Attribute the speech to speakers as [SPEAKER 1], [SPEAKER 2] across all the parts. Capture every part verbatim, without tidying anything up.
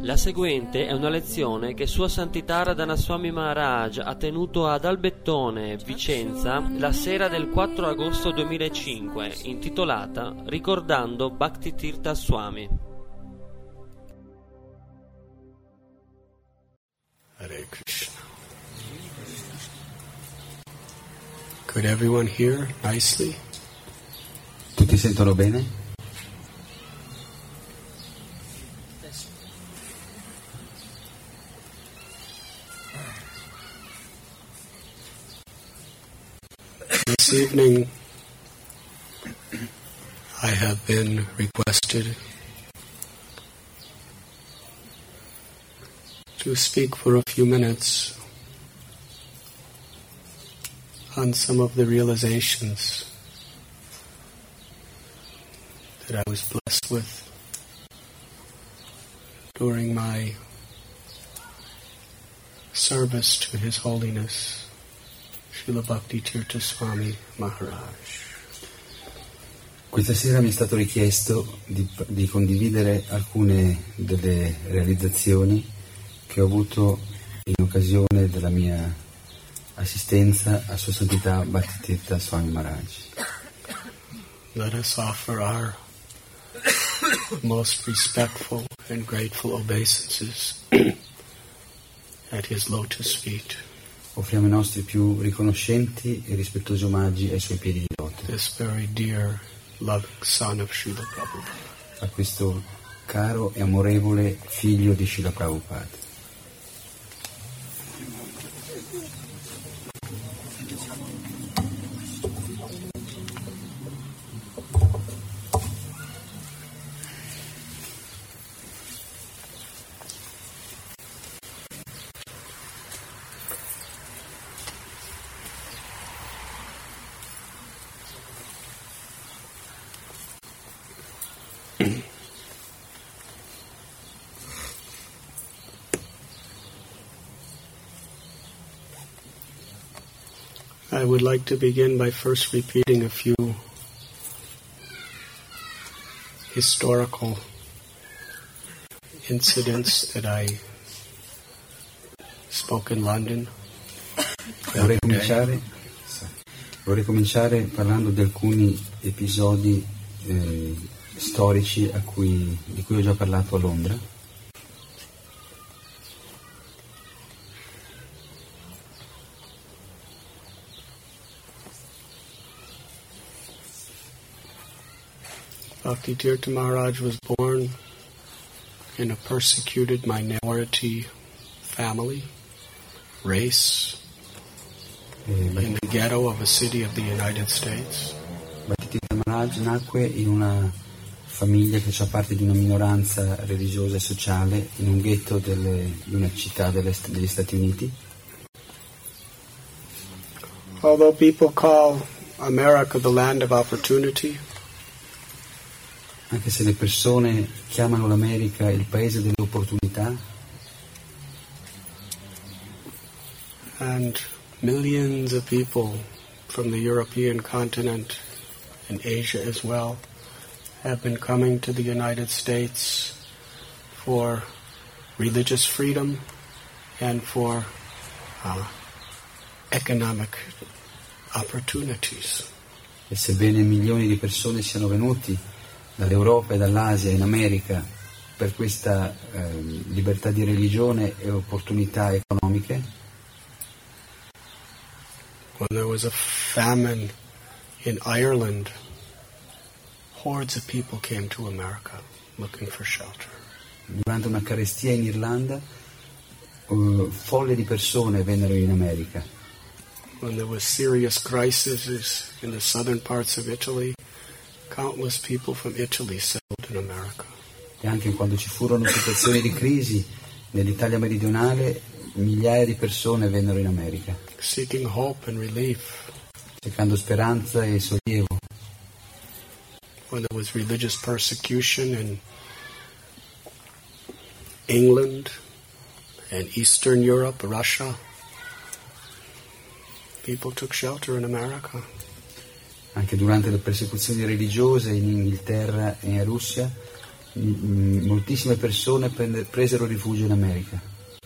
[SPEAKER 1] La seguente è una lezione che Sua Santità Radhana Swami Maharaj ha tenuto ad Albettone, Vicenza, la sera del quattro agosto duemilacinque, intitolata Ricordando Bhaktitirtha Swami.
[SPEAKER 2] Hare Krishna. Could everyone hear nicely?
[SPEAKER 3] Tutti sentono bene?
[SPEAKER 2] This evening I have been requested to speak for a few minutes on some of the realizations that I was blessed with during my service to His Holiness Srila Bhaktitirtha Swami Maharaj.
[SPEAKER 3] Questa sera mi è stato richiesto di, di condividere alcune delle realizzazioni che ho avuto in occasione della mia assistenza a Sua Santità Bhaktitirtha Swami Maharaj.
[SPEAKER 2] Let us offer our most respectful and grateful obeisances at His lotus feet.
[SPEAKER 3] Offriamo i nostri più riconoscenti e rispettosi omaggi ai Suoi piedi di loto.
[SPEAKER 2] This very dear, loving son of Srila Prabhupada.
[SPEAKER 3] A questo caro e amorevole figlio di Srila Prabhupada.
[SPEAKER 2] I would like to begin by first repeating a few historical incidents that I spoke in London.
[SPEAKER 3] Vorrei cominciare, vorrei cominciare parlando di alcuni episodi eh, storici a cui, di cui ho già parlato a Londra.
[SPEAKER 2] Bhaktitirtha Maharaj was born in a persecuted minority family, race, in the ghetto of a city of the United States.
[SPEAKER 3] Bhaktitirtha Maharaj nacque in una famiglia che fa parte di una minoranza religiosa e sociale in un ghetto delle, di una città delle, degli Stati Uniti.
[SPEAKER 2] Although people call America the land of opportunity,
[SPEAKER 3] anche se le persone chiamano l'America il paese delle opportunità,
[SPEAKER 2] and millions of people from the European continent and Asia as well have been coming to the United States for religious freedom and for uh, economic opportunities.
[SPEAKER 3] E sebbene milioni di persone siano venuti dall'Europa e dall'Asia in America per questa eh, libertà di religione e opportunità economiche,
[SPEAKER 2] when there was a famine in Ireland, hordes of people came to America looking for shelter.
[SPEAKER 3] Durante una carestia in Irlanda, uh, folle di persone vennero in America.
[SPEAKER 2] When there was serious crises in the southern parts of Italy, countless people from Italy settled in America.
[SPEAKER 3] E anche quando ci furono situazioni di crisi nell'Italia meridionale, migliaia di persone vennero in America,
[SPEAKER 2] seeking hope and relief.
[SPEAKER 3] cercando speranza e sollievo.
[SPEAKER 2] When there was religious persecution in England and Eastern Europe, Russia, people took shelter in America.
[SPEAKER 3] Anche durante le persecuzioni religiose in Inghilterra e in Russia, moltissime persone presero rifugio in America.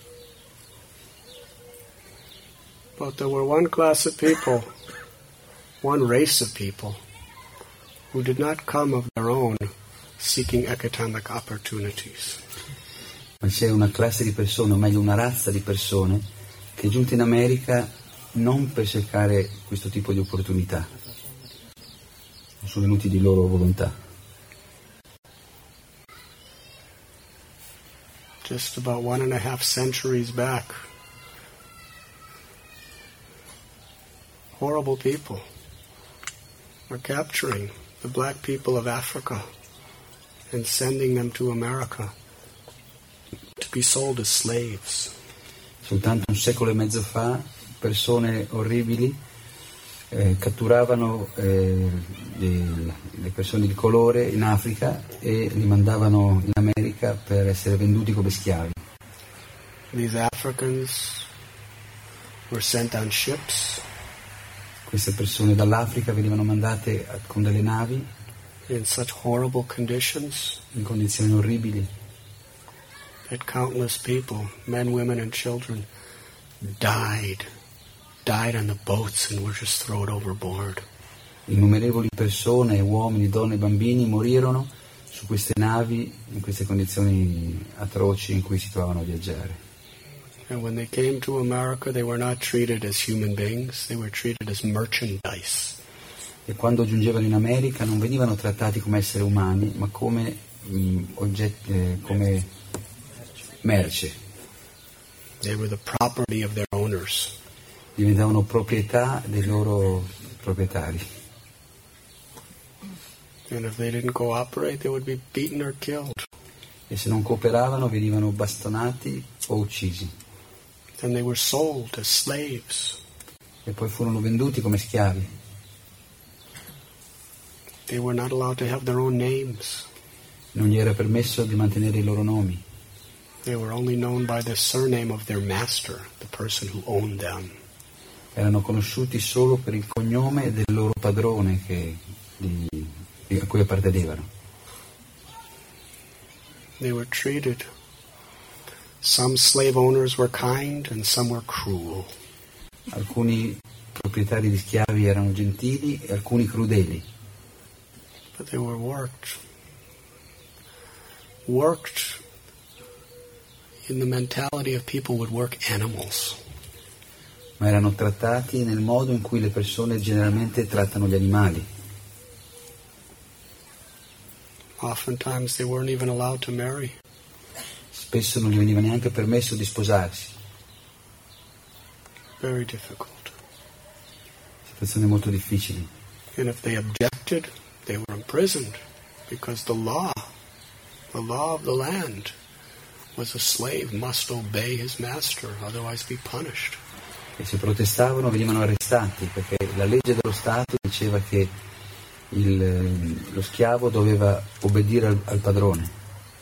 [SPEAKER 2] But there were one class of people, one race of people, who did not come of their own seeking economic opportunities.
[SPEAKER 3] Ma c'è una classe di persone, o meglio una razza di persone, che è giunta in America non per cercare questo tipo di opportunità, sono venuti di loro volontà.
[SPEAKER 2] Just about one and a half centuries back, horrible people were capturing the black people of Africa and sending them to America to be sold as slaves.
[SPEAKER 3] Soltanto un secolo e mezzo fa persone orribili eh, catturavano eh, le, le persone di colore in Africa e li mandavano in America per essere venduti come schiavi.
[SPEAKER 2] These Africans were sent on ships.
[SPEAKER 3] Queste persone dall'Africa venivano mandate con delle navi
[SPEAKER 2] in such horrible conditions
[SPEAKER 3] in condizioni orribili
[SPEAKER 2] that countless people, men, women and children, died, died on the boats and were just thrown overboard.
[SPEAKER 3] Innumerevoli persone, uomini, donne e bambini morirono su queste navi in queste condizioni atroci in cui si trovavano a viaggiare.
[SPEAKER 2] And when they came to America, they were not treated as human beings, they were treated as merchandise.
[SPEAKER 3] E quando giungevano in America non venivano trattati come esseri umani, ma come mh, oggetti, eh, come merce.
[SPEAKER 2] They were the property of their owners.
[SPEAKER 3] Diventavano proprietà dei loro proprietari.
[SPEAKER 2] And if they didn't cooperate, they would be beaten or killed.
[SPEAKER 3] E se non cooperavano venivano bastonati o uccisi.
[SPEAKER 2] Then they were sold as slaves.
[SPEAKER 3] E poi furono venduti come schiavi.
[SPEAKER 2] They were not allowed to have their own names.
[SPEAKER 3] Non gli era permesso di mantenere i loro nomi.
[SPEAKER 2] They were only known by the surname of their master, the person who owned them.
[SPEAKER 3] Erano conosciuti solo per il cognome del loro padrone che, di, a cui appartenevano.
[SPEAKER 2] They were treated. Some slave owners were kind and some were cruel.
[SPEAKER 3] Alcuni proprietari di schiavi erano gentili e alcuni crudeli.
[SPEAKER 2] But they were worked. Worked in the mentality of people would work animals.
[SPEAKER 3] Ma erano trattati nel modo in cui le persone generalmente trattano gli animali.
[SPEAKER 2] Oftentimes they weren't even allowed to marry.
[SPEAKER 3] Spesso non gli veniva neanche permesso di sposarsi.
[SPEAKER 2] Very difficult.
[SPEAKER 3] Situazioni molto difficili.
[SPEAKER 2] And if they objected, they were imprisoned because the law, the law of the land, was a slave must obey his master, otherwise be punished.
[SPEAKER 3] E se protestavano venivano arrestati perché la legge dello Stato diceva che il, lo schiavo doveva obbedire al, al padrone.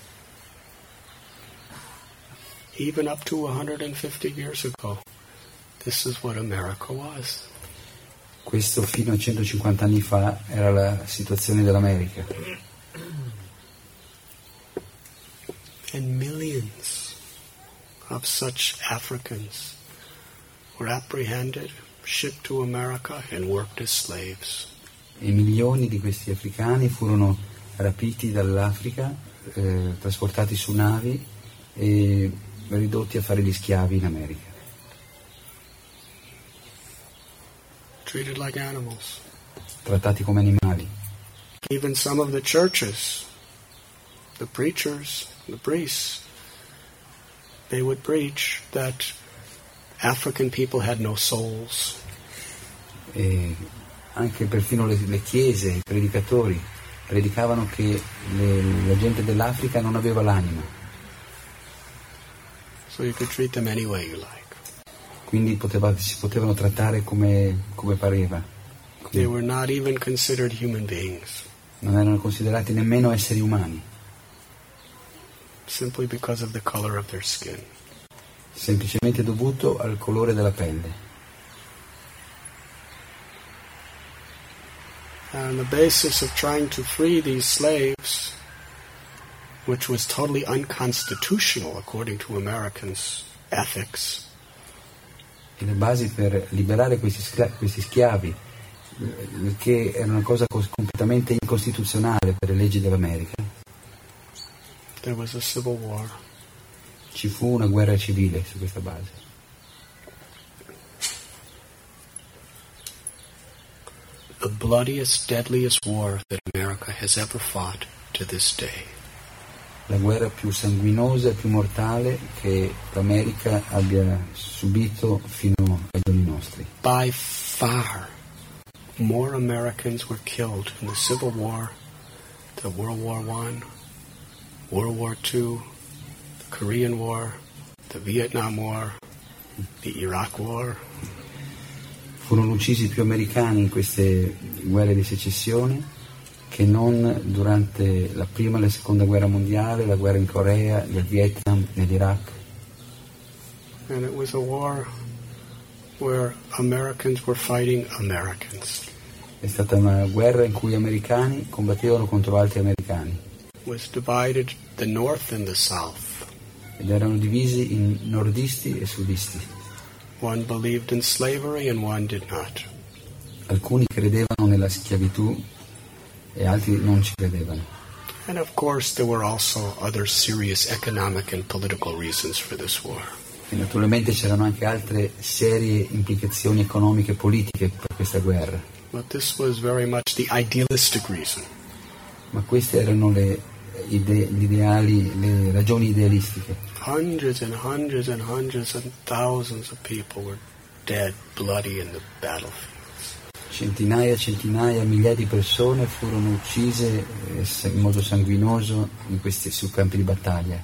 [SPEAKER 2] Even up to one hundred fifty years ago, this is what America was.
[SPEAKER 3] Questo fino a centocinquanta anni fa era la situazione dell'America.
[SPEAKER 2] And millions of such Africans were apprehended, shipped to America and worked as slaves.
[SPEAKER 3] E milioni di questi africani furono rapiti dall'Africa, eh, trasportati su navi e ridotti a fare gli schiavi in America.
[SPEAKER 2] Treated like animals.
[SPEAKER 3] Trattati come animali.
[SPEAKER 2] Even some of the churches, the preachers, the priests, they would preach that African people had no souls.
[SPEAKER 3] E anche perfino le, le chiese, i predicatori, predicavano che le, la gente dell'Africa non aveva l'anima.
[SPEAKER 2] So you could treat them any way you like.
[SPEAKER 3] Quindi poteva, si potevano trattare come, come pareva.
[SPEAKER 2] They were not even considered human beings.
[SPEAKER 3] Non erano considerati nemmeno esseri umani.
[SPEAKER 2] Simply because of the color of their skin.
[SPEAKER 3] Semplicemente dovuto al colore della pelle.
[SPEAKER 2] On the basis of trying to free these slaves, which was totally unconstitutional according to Americans' ethics.
[SPEAKER 3] E le basi per liberare questi, scla- questi schiavi, che era una cosa cos- completamente incostituzionale per le leggi dell'America.
[SPEAKER 2] There was a civil war.
[SPEAKER 3] Ci fu una guerra civile su questa base.
[SPEAKER 2] The bloodiest, deadliest war that America has ever fought to this day.
[SPEAKER 3] La guerra più sanguinosa e più mortale che l'America abbia subito fino ai giorni nostri.
[SPEAKER 2] By far, more Americans were killed in the Civil War, the World War One, World War Two, the Korean War, the Vietnam War, the Iraq War.
[SPEAKER 3] Furono uccisi più americani in queste guerre di secessione che non durante la prima e la seconda guerra mondiale, la guerra in Corea, nel Vietnam, nell'Iraq.
[SPEAKER 2] And it was a war where Americans were fighting Americans.
[SPEAKER 3] È stata una guerra in cui americani combattevano contro altri americani.
[SPEAKER 2] It was divided the North and the South.
[SPEAKER 3] Ed erano divisi in nordisti e sudisti.
[SPEAKER 2] One believed in slavery and one did not.
[SPEAKER 3] Alcuni credevano nella schiavitù e altri non ci credevano.
[SPEAKER 2] And of course there were also other serious economic and political reasons for this war.
[SPEAKER 3] E naturalmente c'erano anche altre serie implicazioni economiche e politiche per questa guerra.
[SPEAKER 2] But this was very much the idealistic reason.
[SPEAKER 3] Ma queste erano le ide- gli ideali, le ragioni idealistiche.
[SPEAKER 2] Hundreds and hundreds and hundreds and thousands of people were dead, bloody in the battlefields.
[SPEAKER 3] Centinaia e centinaia, migliaia di persone furono uccise eh, in modo sanguinoso in questi, su campi di battaglia.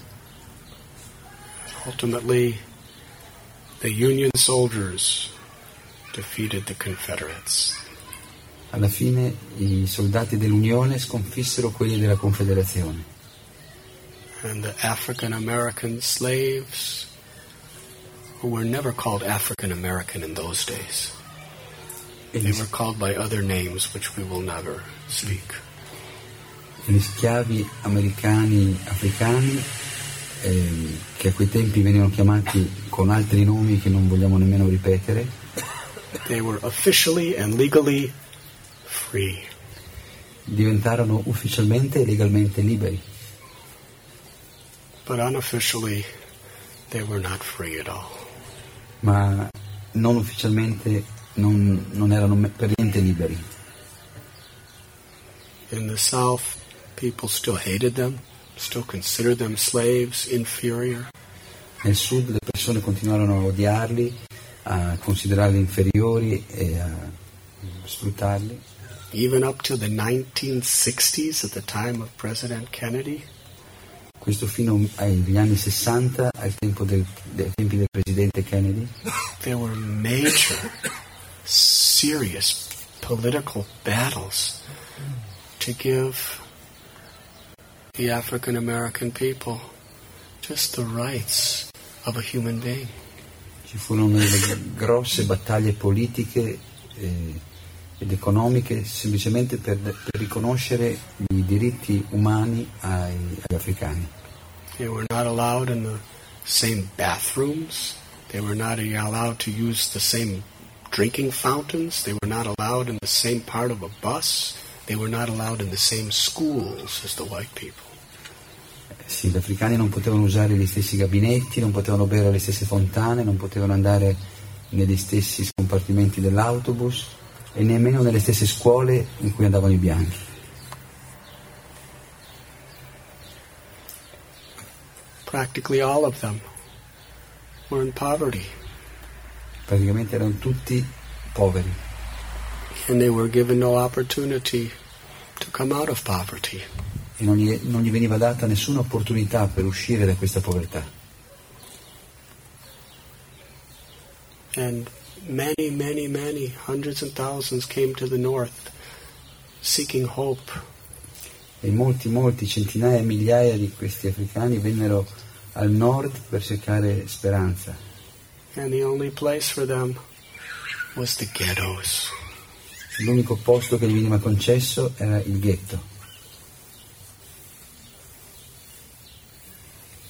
[SPEAKER 2] Ultimately, the Union soldiers defeated the Confederates.
[SPEAKER 3] Alla fine i soldati dell'Unione sconfissero quelli della Confederazione.
[SPEAKER 2] And the African American slaves, who were never called African American in those days,
[SPEAKER 3] E
[SPEAKER 2] they
[SPEAKER 3] gli,
[SPEAKER 2] were called by other names which we will never speak.
[SPEAKER 3] e gli schiavi americani africani, eh, che a quei tempi venivano chiamati con altri nomi che non vogliamo nemmeno ripetere,
[SPEAKER 2] They were officially and legally free.
[SPEAKER 3] diventarono ufficialmente e legalmente liberi,
[SPEAKER 2] But unofficially, they were not free at all.
[SPEAKER 3] ma non ufficialmente non, non erano me- per niente liberi.
[SPEAKER 2] In the South, people still hated them, still considered them slaves, inferior.
[SPEAKER 3] Nel sud le persone continuarono a odiarli, a considerarli inferiori e a sfruttarli.
[SPEAKER 2] Even up to the nineteen sixties, at the time of President Kennedy,
[SPEAKER 3] Questo fino agli anni sessanta, al tempo del, dei tempi del presidente Kennedy,
[SPEAKER 2] there were major, serious political battles to give the African American people just the rights of a human being.
[SPEAKER 3] ci furono delle grosse battaglie politiche eh, ed economiche semplicemente per, per riconoscere i diritti umani ai, agli africani.
[SPEAKER 2] They were not allowed in the same bathrooms. They were not allowed to use the same drinking fountains. They were not allowed in the same part of a bus. They were not allowed in the same schools as the white people.
[SPEAKER 3] Sì, gli africani non potevano usare gli stessi gabinetti, non potevano bere le stesse fontane, non potevano andare negli stessi scompartimenti dell'autobus e nemmeno nelle stesse scuole in cui andavano i bianchi.
[SPEAKER 2] Practically all of them were in poverty,
[SPEAKER 3] Praticamente erano tutti poveri
[SPEAKER 2] and they were given no opportunity to come out of poverty.
[SPEAKER 3] e non gli, non gli veniva data nessuna opportunità per uscire da questa povertà.
[SPEAKER 2] And many, many, many, hundreds and thousands came to the north seeking hope.
[SPEAKER 3] E molti, molti, centinaia e migliaia di questi africani vennero al nord per cercare speranza.
[SPEAKER 2] And the only place for them was the ghettos.
[SPEAKER 3] L'unico posto che gli veniva concesso era il ghetto.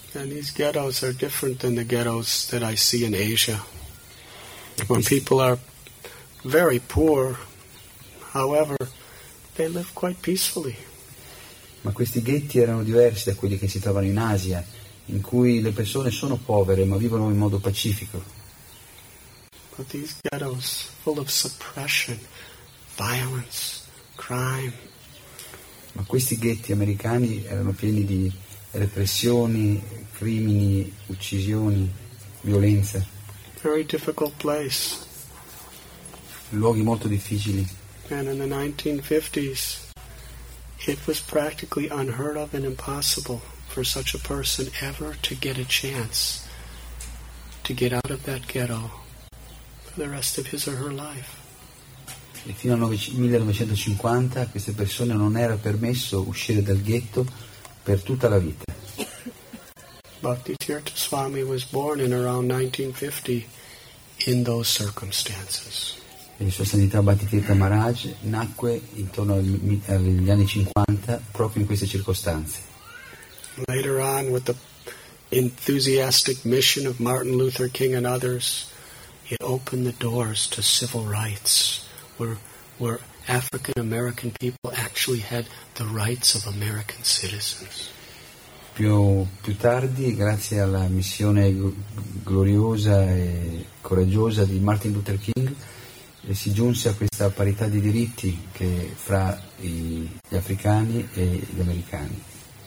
[SPEAKER 2] And these ghettos are different than the ghettos that I see in Asia, where people are very poor. However, they live quite peacefully.
[SPEAKER 3] Ma questi ghetti erano diversi da quelli che si trovano in Asia, in cui le persone sono povere ma vivono in modo pacifico.
[SPEAKER 2] But these ghettos, full of suppression, violence, crime.
[SPEAKER 3] Ma questi ghetti americani erano pieni di repressioni, crimini, uccisioni, violenza.
[SPEAKER 2] Very difficult place.
[SPEAKER 3] Luoghi molto difficili.
[SPEAKER 2] And in the nineteen fifties, it was practically unheard of and impossible for such a person ever to get a chance to get out of that ghetto for the rest of his or her life.
[SPEAKER 3] E fino al millenovecentocinquanta a queste persone non era permesso uscire dal ghetto per tutta la vita.
[SPEAKER 2] Bhakti-tirtha Swami was born in around nineteen fifty in those circumstances.
[SPEAKER 3] E Sua Santità Bhakti-tirtha Maharaj nacque intorno agli anni cinquanta proprio in queste circostanze.
[SPEAKER 2] Later on, with the enthusiastic mission of Martin Luther King and others, it opened the doors to civil rights, where where African American people actually had the rights of American citizens.
[SPEAKER 3] Più, più tardi, grazie alla missione gloriosa e coraggiosa di Martin Luther King, eh, si giunse a questa parità di diritti che fra i, gli africani e gli americani.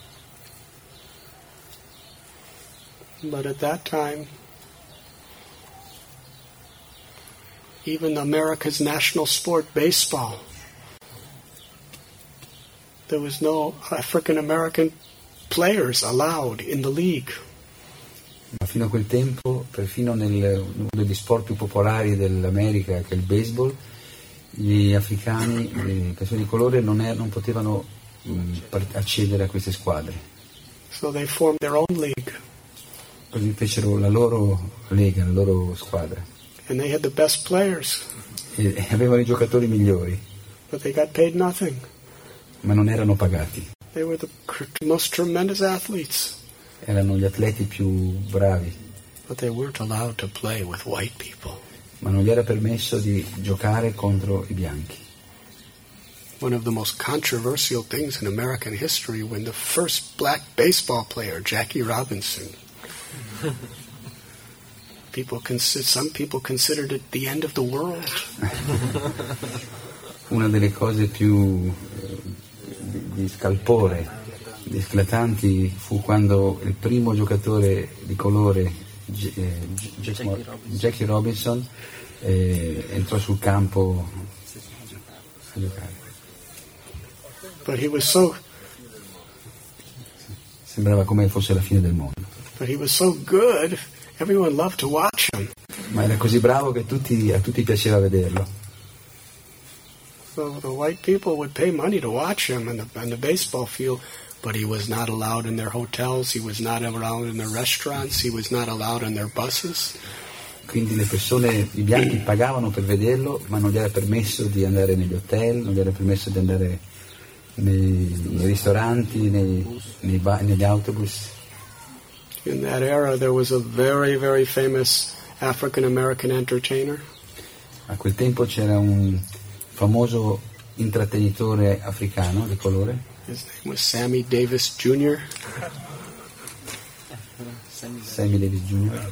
[SPEAKER 2] But at that time, even America's national sport, baseball, there was no African American players allowed in the league.
[SPEAKER 3] Ma fino a quel tempo, perfino nel, uno degli sport più popolari dell'America, che è il baseball, gli africani, le persone di colore non, er, non potevano mh, accedere a queste squadre.
[SPEAKER 2] So they formed their own league.
[SPEAKER 3] Quindi fecero la loro lega, la loro squadra.
[SPEAKER 2] And they had the best players.
[SPEAKER 3] E, e avevano i giocatori migliori.
[SPEAKER 2] But they got paid nothing.
[SPEAKER 3] Ma non erano pagati.
[SPEAKER 2] They were the most tremendous athletes.
[SPEAKER 3] Erano gli atleti più bravi.
[SPEAKER 2] But they weren't allowed to play with white people.
[SPEAKER 3] Ma non gli era permesso di giocare contro i bianchi.
[SPEAKER 2] One of the most controversial things in American history when the first black baseball player, Jackie Robinson, people consider, some people considered it the end of the world.
[SPEAKER 3] Una delle cose più eh, di, di scalpore, di sclatanti, fu quando il primo giocatore di colore, G- eh, G- Jackie, Mo- Jackie Robinson, eh, entrò sul campo a giocare.
[SPEAKER 2] But he was so
[SPEAKER 3] Sembrava come fosse la fine del mondo.
[SPEAKER 2] But he was so good, everyone loved to watch him.
[SPEAKER 3] Ma era così bravo che tutti, a tutti piaceva vederlo.
[SPEAKER 2] So the white people would pay money to watch him on the, on the baseball field, but he was not allowed in their hotels, he was not allowed in their restaurants, he was not allowed on their buses.
[SPEAKER 3] Quindi le persone, i bianchi pagavano per vederlo, ma non gli era permesso di andare negli hotel, non gli era permesso di andare nei, nei ristoranti, nei, nei ba- negli autobus.
[SPEAKER 2] In that era there was a very, very famous African American entertainer.
[SPEAKER 3] A quel tempo c'era un famoso intrattenitore africano di colore.
[SPEAKER 2] His name was Sammy Davis Junior
[SPEAKER 3] Sammy Davis Junior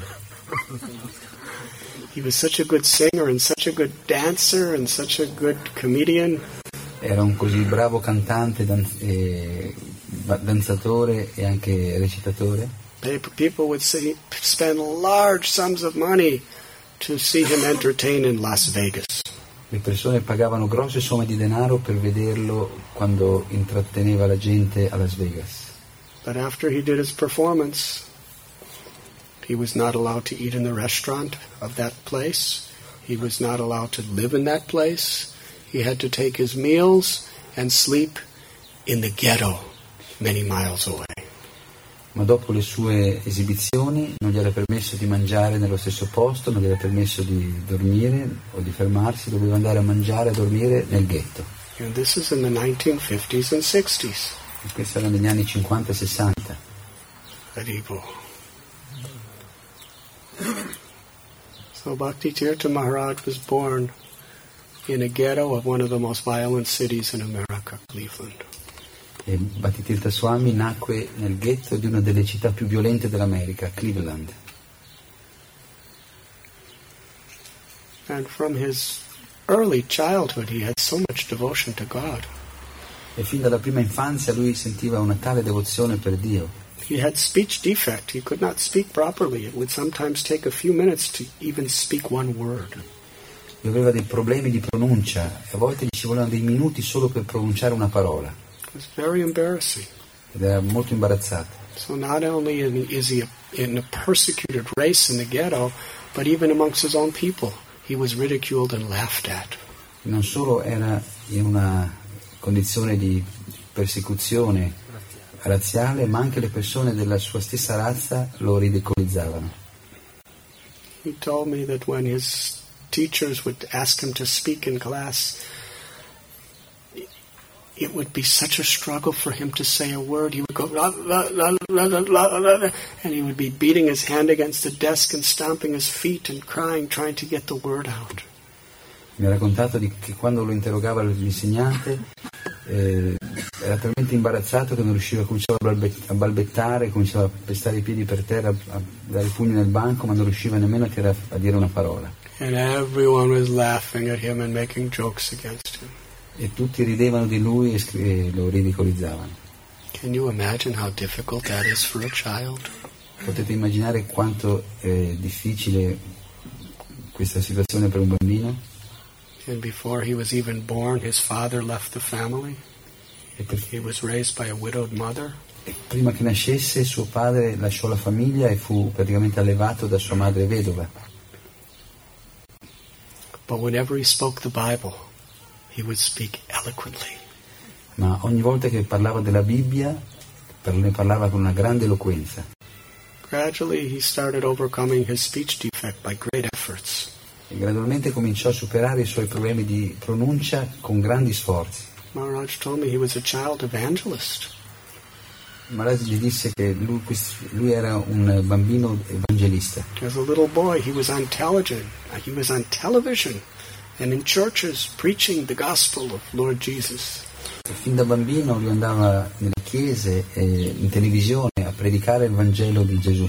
[SPEAKER 2] He was such a good singer and such a good dancer and such a good comedian.
[SPEAKER 3] Era un così bravo cantante, dan- e, danzatore e anche recitatore.
[SPEAKER 2] People would see, spend large sums of money to see him entertain in Las Vegas.
[SPEAKER 3] Le persone pagavano grosse somme di denaro per vederlo quando intratteneva la gente a Las Vegas.
[SPEAKER 2] But after he did his performance, he was not allowed to eat in the restaurant of that place. He was not allowed to live in that place. He had to take his meals and sleep in the ghetto many miles away.
[SPEAKER 3] Ma dopo le sue esibizioni non gli era permesso di mangiare nello stesso posto, non gli era permesso di dormire o di fermarsi, doveva andare a mangiare e a dormire nel ghetto.
[SPEAKER 2] And this is in the nineteen fifties and sixties.
[SPEAKER 3] E questo era negli anni cinquanta e sessanta.
[SPEAKER 2] Haribo. So Bhakti-tirtha Maharaj was born in a ghetto of one of the most violent cities in America, Cleveland.
[SPEAKER 3] E Bhakti-tirtha Swami nacque nel ghetto di una delle città più violente dell'America, Cleveland.
[SPEAKER 2] And from his early childhood he had so much devotion to God.
[SPEAKER 3] E fin dalla prima infanzia lui sentiva una tale devozione per Dio.
[SPEAKER 2] He had speech defect. He could not speak properly. It would sometimes take a few minutes to even speak one word.
[SPEAKER 3] Lui aveva dei problemi di pronuncia e a volte gli ci volevano dei minuti solo per pronunciare una parola.
[SPEAKER 2] It was very embarrassing.
[SPEAKER 3] Ed era molto imbarazzato.
[SPEAKER 2] So not only is he in a persecuted race in the ghetto, but even amongst his own people, he was ridiculed and laughed at.
[SPEAKER 3] Non solo era in una condizione di persecuzione razziale, ma anche le persone della sua stessa razza lo ridicolizzavano.
[SPEAKER 2] He told me that when his teachers would ask him to speak in class, it would be such a struggle for him to say a word. He would go, la, la, la, la, la, la, la, and he would be beating his hand against the desk and stomping his feet and crying, trying to get the word out.
[SPEAKER 3] Mi ha raccontato di che quando lo interrogava l'insegnante eh, era talmente imbarazzato che non riusciva, cominciava a, balbett- a balbettare, cominciava a pestare i piedi per terra, a dare i pugni nel banco, ma non riusciva nemmeno a, tirare, a dire una parola.
[SPEAKER 2] And everyone was laughing at him and making jokes against him.
[SPEAKER 3] E tutti ridevano di lui e, scri- e lo ridicolizzavano.
[SPEAKER 2] Can you imagine how difficult that is for a child?
[SPEAKER 3] Potete immaginare quanto è difficile questa situazione per un bambino?
[SPEAKER 2] And before he was even born, his father left the family.
[SPEAKER 3] E per,
[SPEAKER 2] He was raised by a widowed mother.
[SPEAKER 3] e prima che nascesse suo padre lasciò la famiglia e fu praticamente allevato da sua madre vedova.
[SPEAKER 2] But whenever he spoke the Bible, he would speak eloquently.
[SPEAKER 3] Ma ogni volta che parlava della Bibbia per- ne parlava con una grande eloquenza.
[SPEAKER 2] Gradually, he started overcoming his speech defect by great efforts.
[SPEAKER 3] E gradualmente cominciò a superare i suoi problemi di pronuncia con grandi sforzi.
[SPEAKER 2] Maharaj told me he was a child evangelist.
[SPEAKER 3] Maharaj gli disse che lui, lui era un bambino evangelista.
[SPEAKER 2] As a little boy, he was on television. He was on television and in churches preaching the gospel of Lord Jesus.
[SPEAKER 3] E fin da bambino lui andava nelle chiese e in televisione a predicare il Vangelo di Gesù.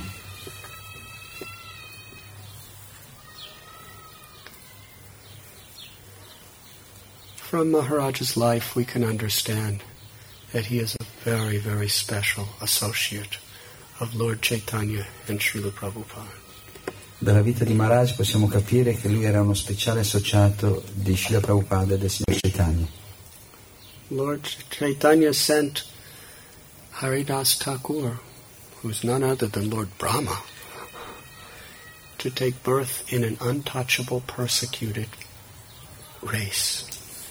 [SPEAKER 2] From Maharaj's life, we can understand that he is a very, very special associate of Lord Chaitanya and Srila Prabhupada.
[SPEAKER 3] Dalla vita di Maharaj possiamo capire che lui era uno speciale associato di Srila Prabhupada e del Signor Chaitanya.
[SPEAKER 2] Lord Chaitanya sent Haridas Thakur, who's none other than Lord Brahma, to take birth in an untouchable, persecuted race.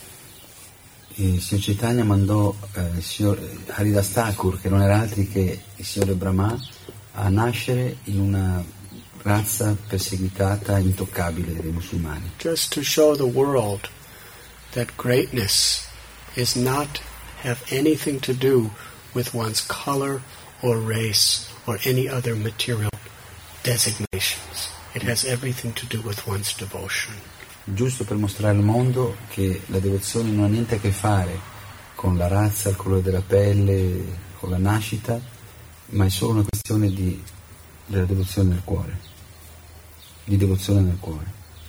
[SPEAKER 3] Il Signor Chaitanya mandò eh, il Signor Haridas Thakur, che non era altri che il Signore Brahma, a nascere in una razza perseguitata e intoccabile dei musulmani.
[SPEAKER 2] Just to show the world that greatness is not have anything to do with one's color or race or any other material designations. It has everything to do with one's devotion.
[SPEAKER 3] Giusto per mostrare al mondo che la devozione non ha niente a che fare con la razza, il colore della pelle, con la nascita, ma è solo una questione di, della devozione nel cuore, di devozione nel cuore.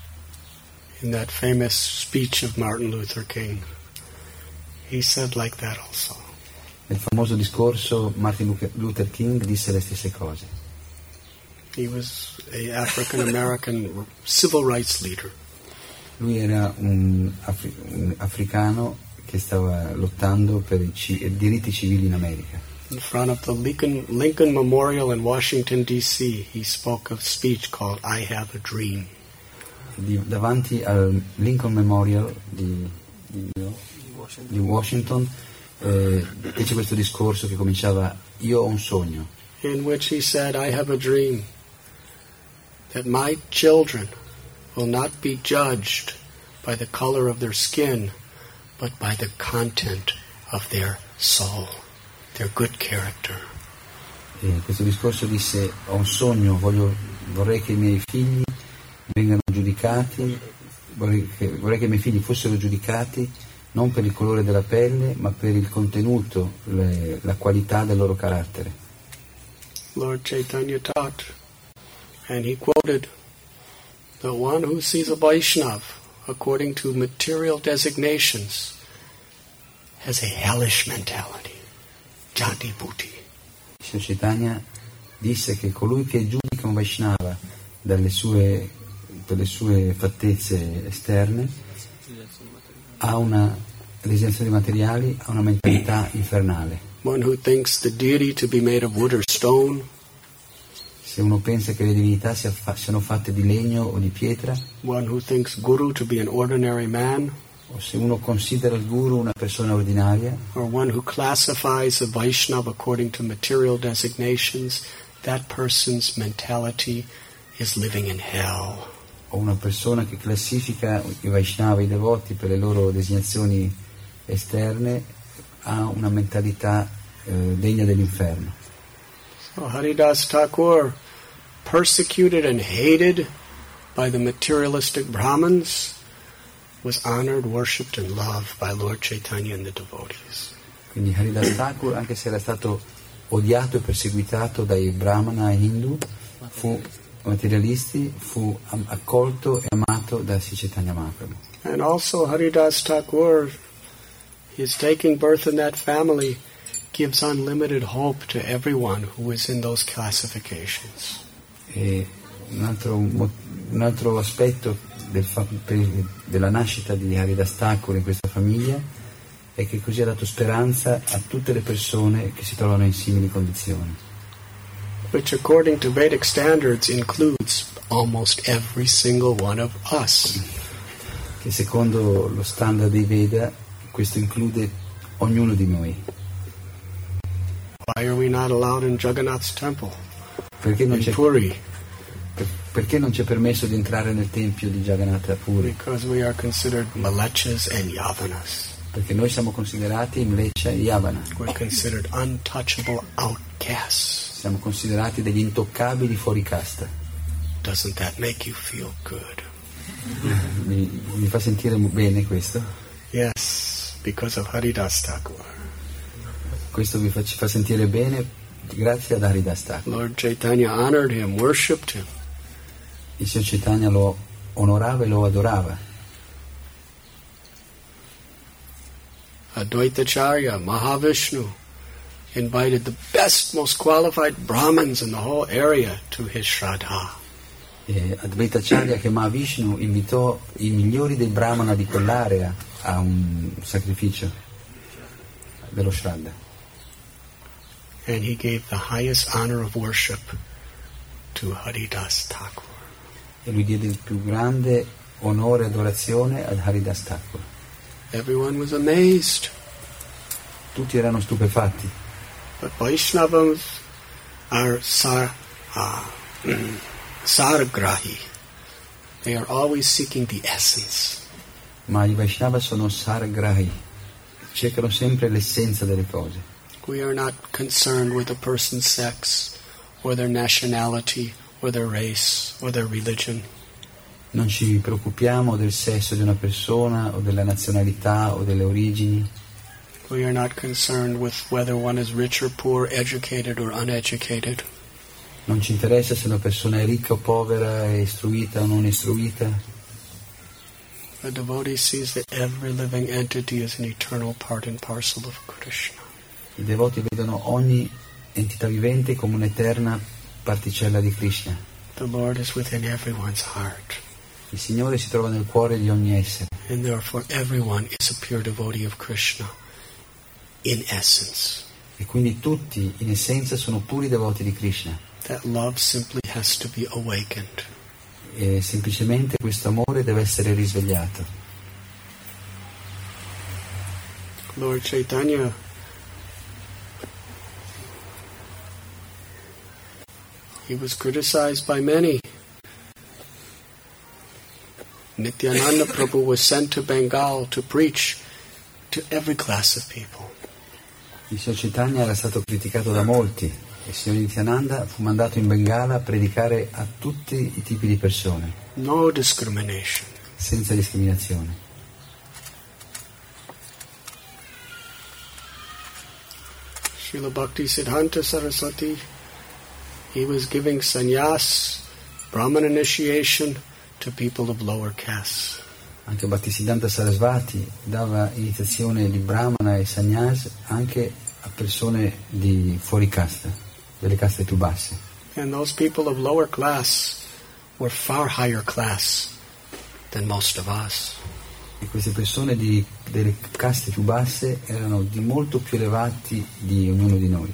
[SPEAKER 2] In that famous speech of Martin Luther King, he said like that also.
[SPEAKER 3] Nel famoso discorso Martin Luther King disse le stesse cose.
[SPEAKER 2] He was an African American civil rights leader.
[SPEAKER 3] Lui era un, afri- un africano che stava lottando per i, ci- i diritti civili in America.
[SPEAKER 2] In front of the Lincoln, Lincoln Memorial in Washington, D C, he spoke a speech called I Have a Dream.
[SPEAKER 3] Di, davanti al Lincoln Memorial di, di, di Washington eh, fece questo discorso che cominciava Io ho un sogno,
[SPEAKER 2] in which he said, I have a dream that my children will not be judged by the color of their skin, but by the content of their soul, their good character.
[SPEAKER 3] E questo discorso disse: ho un sogno, voglio, vorrei che i miei figli vengano giudicati, vorrei che, vorrei che i miei figli fossero giudicati non per il colore della pelle, ma per il contenuto, le, la qualità del loro carattere.
[SPEAKER 2] Lord Chaitanya taught, and he quoted, the one who sees a Vaishnav according to material designations has a hellish mentality, jati bhuti.
[SPEAKER 3] Signor Chaitanya disse che colui che giudica un Vaishnava dalle sue, per le sue fattezze esterne ha una designazione materiali, ha una mentalità infernale.
[SPEAKER 2] One who thinks the deity to be made of wood or stone,
[SPEAKER 3] se uno pensa che le divinità sia fa- siano fatte di legno o di pietra,
[SPEAKER 2] one who thinks guru to be an ordinary man,
[SPEAKER 3] o se uno considera il guru una persona ordinaria,
[SPEAKER 2] or one who classifies a Vaishnava according to material designations, that person's mentality is living in hell.
[SPEAKER 3] o una persona che classifica i Vaishnava, i devoti, per le loro designazioni esterne, ha una mentalità eh, degna dell'inferno.
[SPEAKER 2] So Haridas Thakur, persecuted and hated by the materialistic Brahmins, was honored, worshipped and loved by Lord Chaitanya and the devotees.
[SPEAKER 3] Quindi Haridas Thakur, anche se era stato odiato e perseguitato dai Brahmana e Hindu, fu materialisti, fu am- accolto e amato da Sri Chaitanya Mahaprabhu.
[SPEAKER 2] And also Haridas Thakur, his taking birth in that family gives unlimited hope to everyone who is in those classifications.
[SPEAKER 3] E un altro, un altro aspetto del fa- per- della nascita di Haridas Thakur in questa famiglia è che così ha dato speranza a tutte le persone che si trovano in simili condizioni,
[SPEAKER 2] Which according to Vedic standards includes almost every single one of us.
[SPEAKER 3] che secondo lo standard dei Veda questo include ognuno di noi.
[SPEAKER 2] Why are we not allowed in Jagannath's temple,
[SPEAKER 3] Perché non
[SPEAKER 2] in
[SPEAKER 3] c'è,
[SPEAKER 2] Puri?
[SPEAKER 3] per- perché non c'è permesso di entrare nel tempio di Jagannath a Puri?
[SPEAKER 2] Because we are considered Malechas and Yavanas.
[SPEAKER 3] Perché noi siamo considerati Mleccha e Yavana,
[SPEAKER 2] We're considered untouchable outcasts.
[SPEAKER 3] siamo considerati degli intoccabili fuori casta.
[SPEAKER 2] Doesn't that make you feel good?
[SPEAKER 3] Mi, mi fa sentire bene questo?
[SPEAKER 2] Yes, because of Haridas Thakur.
[SPEAKER 3] Questo mi fa, ci fa sentire bene grazie ad Haridas Thakur.
[SPEAKER 2] Lord Chaitanya honored him, worshipped him.
[SPEAKER 3] Il Signor Chaitanya lo onorava e lo adorava.
[SPEAKER 2] Advaitacharya, Mahavishnu, invited the best, most qualified Brahmins in the whole area to his Shraddha.
[SPEAKER 3] E Advaitacharya, che Mahavishnu invitò i migliori dei Brahmana di quell'area a un sacrificio dello Shraddha.
[SPEAKER 2] And he gave the highest honor of worship to Haridas Thakur.
[SPEAKER 3] E lui diede il più grande onore e adorazione ad Haridas Thakur.
[SPEAKER 2] Everyone was amazed.
[SPEAKER 3] Tutti erano stupefatti.
[SPEAKER 2] But Vaishnavas are sar, uh, saragrahi. They are always seeking the essence.
[SPEAKER 3] Ma i Vaishnava sono saragrahi, cercano sempre l'essenza delle cose.
[SPEAKER 2] We are not concerned with a person's sex, or their nationality, or their race, or their religion.
[SPEAKER 3] Non ci preoccupiamo del sesso di una persona o della nazionalità o delle origini.
[SPEAKER 2] We are not concerned with whether one is rich or poor, educated or uneducated.
[SPEAKER 3] Non ci interessa se una persona è ricca o povera, è istruita o non istruita.
[SPEAKER 2] A devotee sees that every living entity is an eternal part and parcel of Krishna.
[SPEAKER 3] I devoti vedono ogni entità vivente come un'eterna particella di Krishna.
[SPEAKER 2] The Lord is within everyone's heart.
[SPEAKER 3] Il Signore si trova nel cuore di ogni essere.
[SPEAKER 2] And therefore everyone is a pure devotee of Krishna in essence.
[SPEAKER 3] E quindi tutti in essenza sono puri devoti di Krishna.
[SPEAKER 2] That love simply has to be awakened.
[SPEAKER 3] E semplicemente questo amore deve essere risvegliato.
[SPEAKER 2] Lord Chaitanya he was criticized by many. Nityananda Prabhu was sent to Bengal to preach to every class of people.
[SPEAKER 3] Il Signor Chaitanya era stato criticato da molti Il signor Nityananda fu mandato in Bengala a predicare a tutti i tipi di persone.
[SPEAKER 2] No discrimination.
[SPEAKER 3] Senza discriminazione.
[SPEAKER 2] Srila Bhaktisiddhanta Saraswati, he was giving sannyas, Brahman initiation to people of lower castes.
[SPEAKER 3] Anche Bhaktisiddhanta Sarasvati dava iniziazione di Brahmana e sannyas anche a persone di fuori casta, delle caste più basse.
[SPEAKER 2] And those people of lower class were far higher class than most of us.
[SPEAKER 3] E queste persone di, delle caste più basse erano di molto più elevati di ognuno di noi.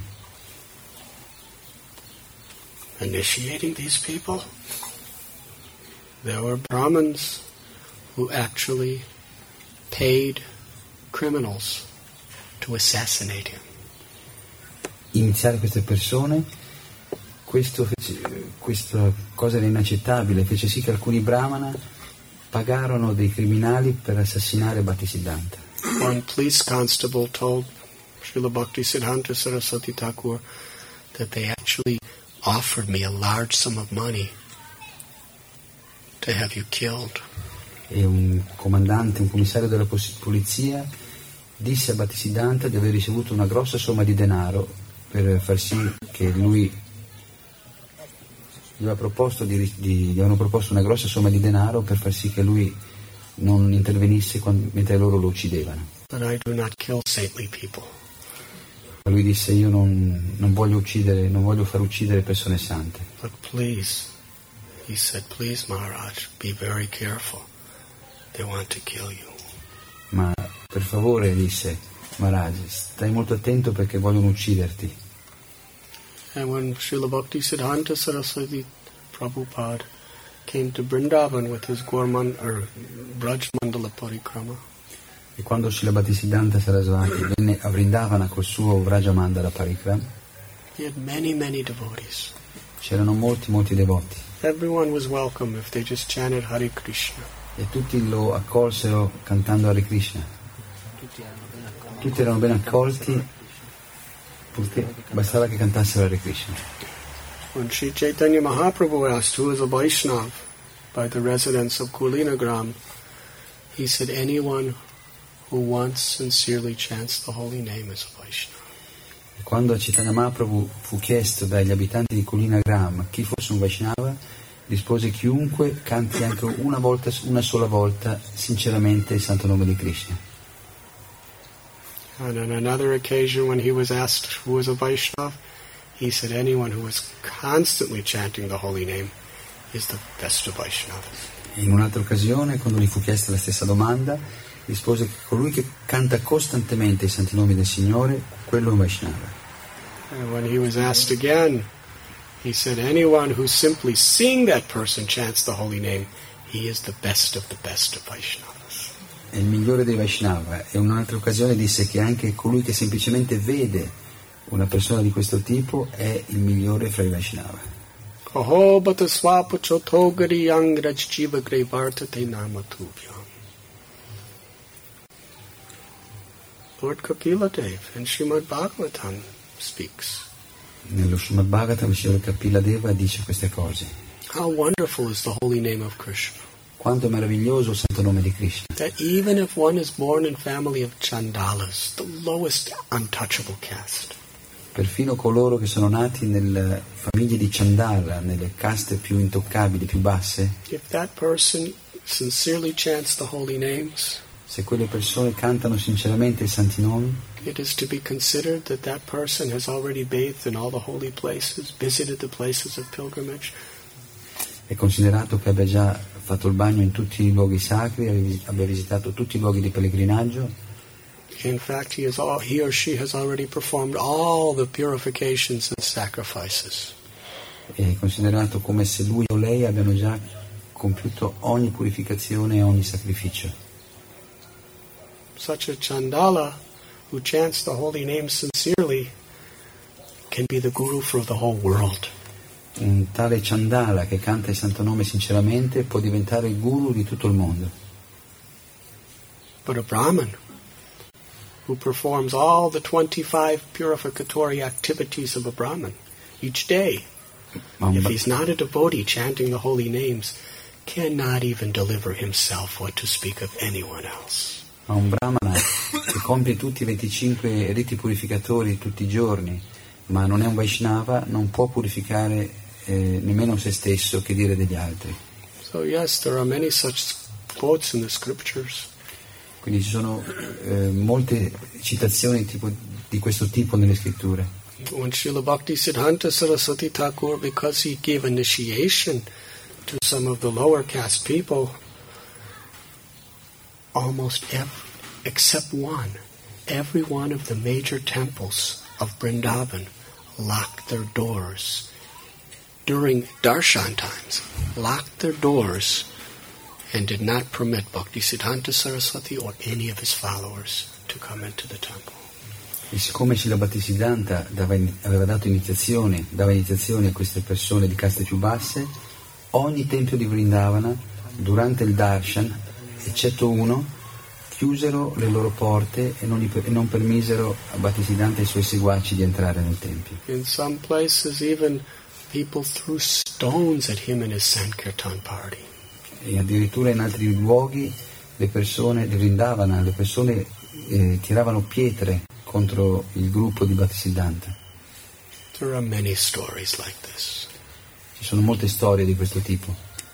[SPEAKER 2] Initiating these people, there were Brahmins who actually paid criminals to assassinate him.
[SPEAKER 3] Iniziare queste persone, questo fece, questa cosa era inaccettabile, fece sì che alcuni brahmana pagarono dei criminali per assassinare Bhaktisiddhanta.
[SPEAKER 2] One police constable told Srila Bhaktisiddhanta Saraswati Thakur that they actually offered me a large sum of money to have you killed.
[SPEAKER 3] E un comandante, un commissario della polizia disse a Bhaktisiddhanta di aver ricevuto una grossa somma di denaro per far sì che lui gli aveva proposto di, di, gli avevano proposto una grossa somma di denaro per far sì che lui non intervenisse quando, mentre loro lo uccidevano.
[SPEAKER 2] But I do not kill saintly people.
[SPEAKER 3] Ma lui disse: io non, non voglio uccidere, non voglio far uccidere persone sante.
[SPEAKER 2] But please, he said, please Maharaj, be very careful. They want to kill you.
[SPEAKER 3] Ma per favore, disse Maharaj, stai molto attento perché vogliono ucciderti.
[SPEAKER 2] And when Srila Bhaktisiddhanta Saraswati Prabhupada came to Vrindavan with his Gorman or Braj Mandala Parikrama,
[SPEAKER 3] e quando Srila Bhaktisiddhanta Sarasvati venne a Vrindavana col suo Vrajamandala Parikram,
[SPEAKER 2] he had many, many devotees.
[SPEAKER 3] c'erano molti, molti devoti.
[SPEAKER 2] Everyone was welcome if they just chanted Hare Krishna.
[SPEAKER 3] E tutti lo accolsero cantando Hare Krishna. Tutti erano ben accolti, purché bastava che cantassero Hare Krishna.
[SPEAKER 2] When Sri Chaitanya Mahaprabhu asked who is a Vaishnava by the residents of Kulinagram, he said anyone who once sincerely chants the holy name is a Vaishnava.
[SPEAKER 3] E quando a Chaitanya Mahaprabhu fu chiesto dagli abitanti di Kulinagram chi fosse un Vaishnava, rispose: chiunque canti anche una volta, una sola volta, sinceramente il santo nome di Krishna.
[SPEAKER 2] And on another occasion, when he was asked who was a Vaishnava, he said anyone who is constantly chanting the holy name is the best of Vaishnavas.
[SPEAKER 3] In un'altra occasione, quando gli fu chiesta la stessa domanda, rispose che colui che canta costantemente i santi nomi del Signore, quello è un Vaishnava.
[SPEAKER 2] And when he was asked again, he said anyone who simply seeing that person chants the holy name, he is the best of the best of Vaishnavas.
[SPEAKER 3] È il migliore dei Vaishnava. E in un'altra occasione disse che anche colui che semplicemente vede una persona di questo tipo è il migliore fra i Vaishnava.
[SPEAKER 2] Kaho bata swapa chotogari angraj jiva grevartate namatubhyam. Lord Kapila Dev in Srimad Bhagavatam speaks.
[SPEAKER 3] Nello Srimad Bhagavatam Sri Kapila Deva dice queste cose.
[SPEAKER 2] How wonderful is the holy name of Krishna.
[SPEAKER 3] Quanto è meraviglioso il santo nome di Krishna.
[SPEAKER 2] That even if one is born in family of Chandalas, the lowest untouchable caste,
[SPEAKER 3] Perfino coloro che sono nati nelle famiglie di Chandala, nelle caste più intoccabili, più basse,
[SPEAKER 2] if that person sincerely chants the holy names,
[SPEAKER 3] se quelle persone cantano sinceramente i santi nomi,
[SPEAKER 2] it is to be considered that that person has already bathed in all the holy places, visited the places of pilgrimage.
[SPEAKER 3] è considerato che abbia già fatto il bagno in tutti i luoghi sacri, abbia visitato tutti i luoghi di pellegrinaggio.
[SPEAKER 2] In fact, he, is all, he or she has already performed all the purifications and sacrifices.
[SPEAKER 3] È considerato come se lui o lei abbiano già compiuto ogni purificazione e ogni sacrificio.
[SPEAKER 2] Such a Chandala who chants the holy name sincerely can be the guru for the whole world.
[SPEAKER 3] Un tale Chandala che canta il santo nome sinceramente può diventare il guru di tutto il mondo.
[SPEAKER 2] But a Brahmin who performs all the twenty-five purificatory activities of a Brahmin each day. If he's not a devotee chanting the holy names, cannot even deliver himself, what to speak of anyone else.
[SPEAKER 3] Ma un brahmana che compie tutti i venticinque riti purificatori tutti i giorni, ma non è un Vaishnava, non può purificare eh, nemmeno se stesso, che dire degli altri.
[SPEAKER 2] So yes, there are many such quotes in the scriptures.
[SPEAKER 3] Quindi ci sono eh, molte citazioni tipo, di questo tipo nelle scritture.
[SPEAKER 2] When Srila Bhaktisiddhanta Saraswati Thakur, because he gave initiation to some of the lower caste people, almost every, except one, every one of the major temples of Vrindavan locked their doors during darshan times, locked their doors and did not permit Bhaktisiddhanta Saraswati or any of his followers to come into the temple.
[SPEAKER 3] E siccome Srila Bhaktisiddhanta dava, aveva dato iniziazioni, dava iniziazioni a queste persone di caste più basse, ogni tempio di Vrindavana, durante il darshan, eccetto uno, chiusero le loro porte e non, e non permisero a Bhaktisiddhanta e ai suoi seguaci di entrare nel tempio.
[SPEAKER 2] In some places even people threw stones at him and his Sankirtan party.
[SPEAKER 3] E addirittura in altri luoghi le persone di Vrindavana, le persone eh, tiravano pietre contro il gruppo di Bhaktisiddhanta.
[SPEAKER 2] There are many stories like this.
[SPEAKER 3] Ci sono molte storie di questo tipo.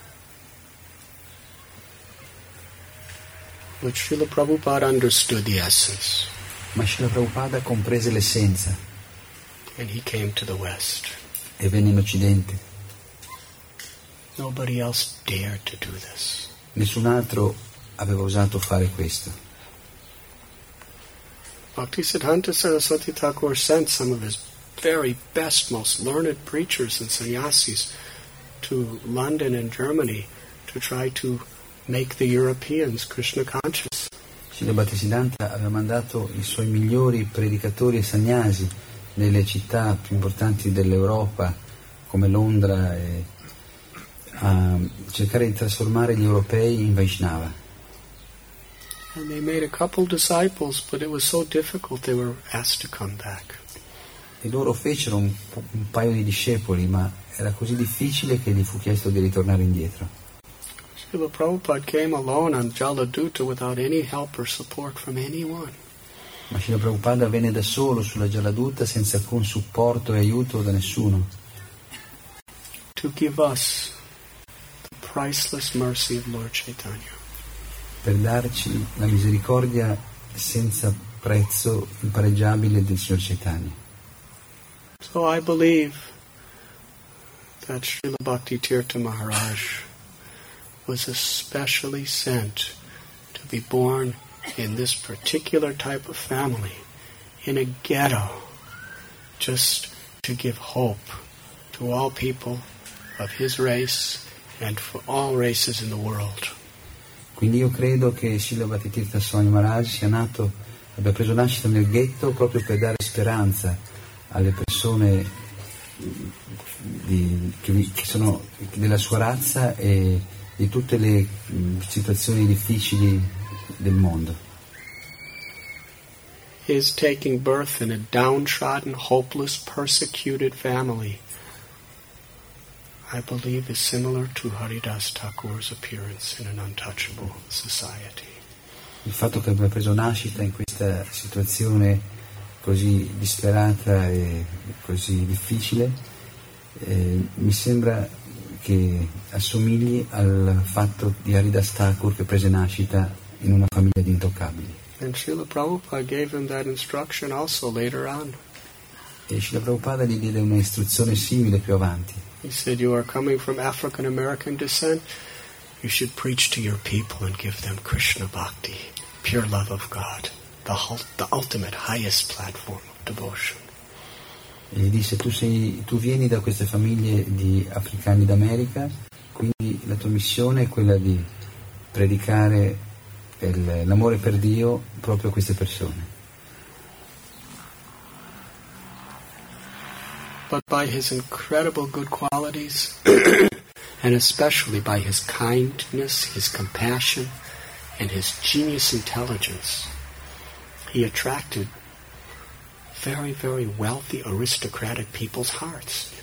[SPEAKER 2] But Srila Prabhupada understood the essence.
[SPEAKER 3] Ma Srila Prabhupada comprese l'essenza.
[SPEAKER 2] And he came to the West.
[SPEAKER 3] E venne in Occidente.
[SPEAKER 2] Nobody else dared to do this.
[SPEAKER 3] Nessun altro aveva osato fare questo.
[SPEAKER 2] Bhaktisiddhanta Saraswati Thakur sent some of his very best, most learned preachers and sannyasis to London and Germany to try to make the Europeans Krishna conscious.
[SPEAKER 3] Srila Bhaktisiddhanta aveva mandato i suoi migliori predicatori e sannyasi nelle città più importanti dell'Europa, come Londra, e a cercare di trasformare gli europei in Vaishnava.
[SPEAKER 2] And they made a couple disciples, but it was so difficult they were asked to come back.
[SPEAKER 3] E loro fecero un, un paio di discepoli, ma era così difficile che gli fu chiesto di ritornare indietro.
[SPEAKER 2] Srila Prabhupada came alone on Jaladuta without any help or support from anyone.
[SPEAKER 3] Ma Srila Prabhupada venne da solo sulla Jaladuta senza alcun supporto e aiuto da nessuno.
[SPEAKER 2] To give us the priceless mercy of Lord Chaitanya.
[SPEAKER 3] Per darci la misericordia senza prezzo impareggiabile del Signor Chaitanya.
[SPEAKER 2] So I believe that Srila Bhakti Tirtha Maharaj was especially sent to be born in this particular type of family, in a ghetto, just to give hope to all people of his race and for all races in the world.
[SPEAKER 3] Quindi io credo che Srila Bhaktitirtha Swami Maharaj sia nato, abbia preso nascita nel ghetto proprio per dare speranza alle persone di, che, che sono della sua razza e di tutte le situazioni difficili del mondo.
[SPEAKER 2] His taking birth in a downtrodden, hopeless, persecuted family, I believe, is similar to Haridas Thakur's appearance in an untouchable society.
[SPEAKER 3] Il fatto che abbia preso nascita in questa situazione così disperata e così difficile eh, mi sembra che assomigli al fatto di Haridas Thakur che prese nascita in una famiglia di intoccabili.
[SPEAKER 2] And Srila Prabhupada gave him that instruction also later on.
[SPEAKER 3] E Srila Prabhupada gli diede una istruzione simile più avanti.
[SPEAKER 2] He said, you are coming from African American descent, you should preach to your people and give them Krishna Bhakti, pure love of God, the, the ultimate highest platform of devotion.
[SPEAKER 3] E gli disse, tu, sei, tu vieni da queste famiglie di africani d'America, quindi la tua missione è quella di predicare il, l'amore per Dio proprio a queste persone.
[SPEAKER 2] But by his incredible good qualities, and especially by his kindness, his compassion, and his genius intelligence, he attracted very, very wealthy, aristocratic people's hearts.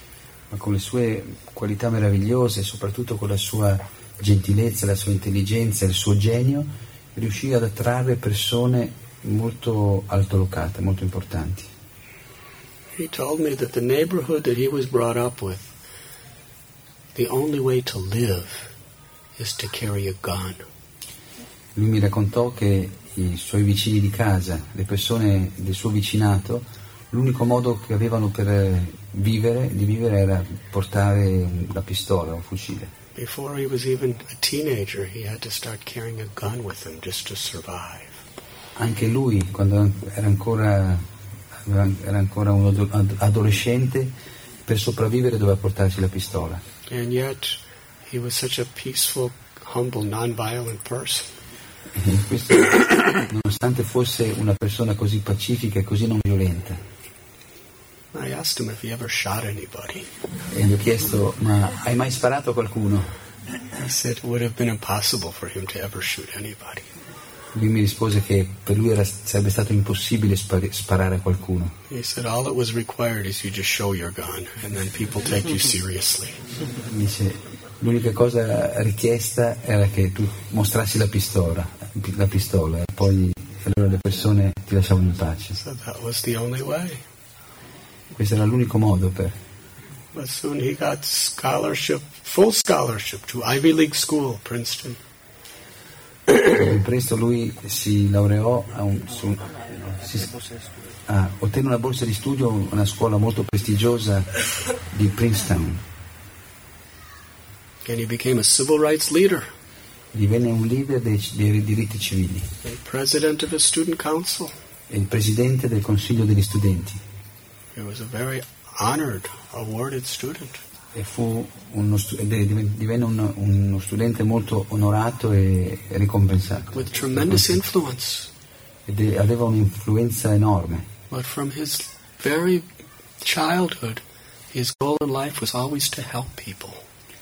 [SPEAKER 3] ma con le sue qualità meravigliose, soprattutto con la sua gentilezza, la sua intelligenza, il suo genio, riuscì ad attrarre persone molto altolocate, molto importanti.
[SPEAKER 2] He told me that the neighborhood that he was brought up with, the only way to live is to carry a gun.
[SPEAKER 3] Lui mi raccontò che i suoi vicini di casa, le persone del suo vicinato, l'unico modo che avevano per vivere, di vivere era portare la pistola, un fucile.
[SPEAKER 2] Before he was even a teenager, he had to start carrying a gun with him just to survive.
[SPEAKER 3] Anche lui, quando era ancora, era ancora un adolescente, per sopravvivere doveva portarsi la pistola.
[SPEAKER 2] And yet, he was such a peaceful, humble, non-violent person.
[SPEAKER 3] E questo, nonostante fosse una persona così pacifica e così non violenta.
[SPEAKER 2] I asked him if he ever shot anybody.
[SPEAKER 3] E gli ho chiesto, ma hai mai sparato a qualcuno?
[SPEAKER 2] He said it would have been impossible for him to ever shoot anybody.
[SPEAKER 3] Lui mi rispose che per lui era, sarebbe stato impossibile spar- sparare a qualcuno.
[SPEAKER 2] He said all it was required is you just show your gun and then people take you seriously.
[SPEAKER 3] Dice, l'unica cosa richiesta era che tu mostrassi la pistola, la pistola e poi allora le persone ti lasciavano in pace.
[SPEAKER 2] So that was the only way.
[SPEAKER 3] Questo era l'unico modo per...
[SPEAKER 2] But soon he got scholarship, full scholarship to Ivy League School, Princeton.
[SPEAKER 3] Presto lui si laureò a un, su, si, ah, ottenne una borsa di studio a una scuola molto prestigiosa di Princeton.
[SPEAKER 2] And he became a civil rights leader.
[SPEAKER 3] Divenne un leader dei, dei diritti civili.
[SPEAKER 2] And president of his student council.
[SPEAKER 3] E il presidente del consiglio degli studenti.
[SPEAKER 2] He was a very honored, awarded student.
[SPEAKER 3] E fu uno, divenne uno, uno studente molto onorato e ricompensato.
[SPEAKER 2] With tremendous influence.
[SPEAKER 3] Ed aveva un'influenza enorme.
[SPEAKER 2] But from his very childhood, his goal in life was always to help people.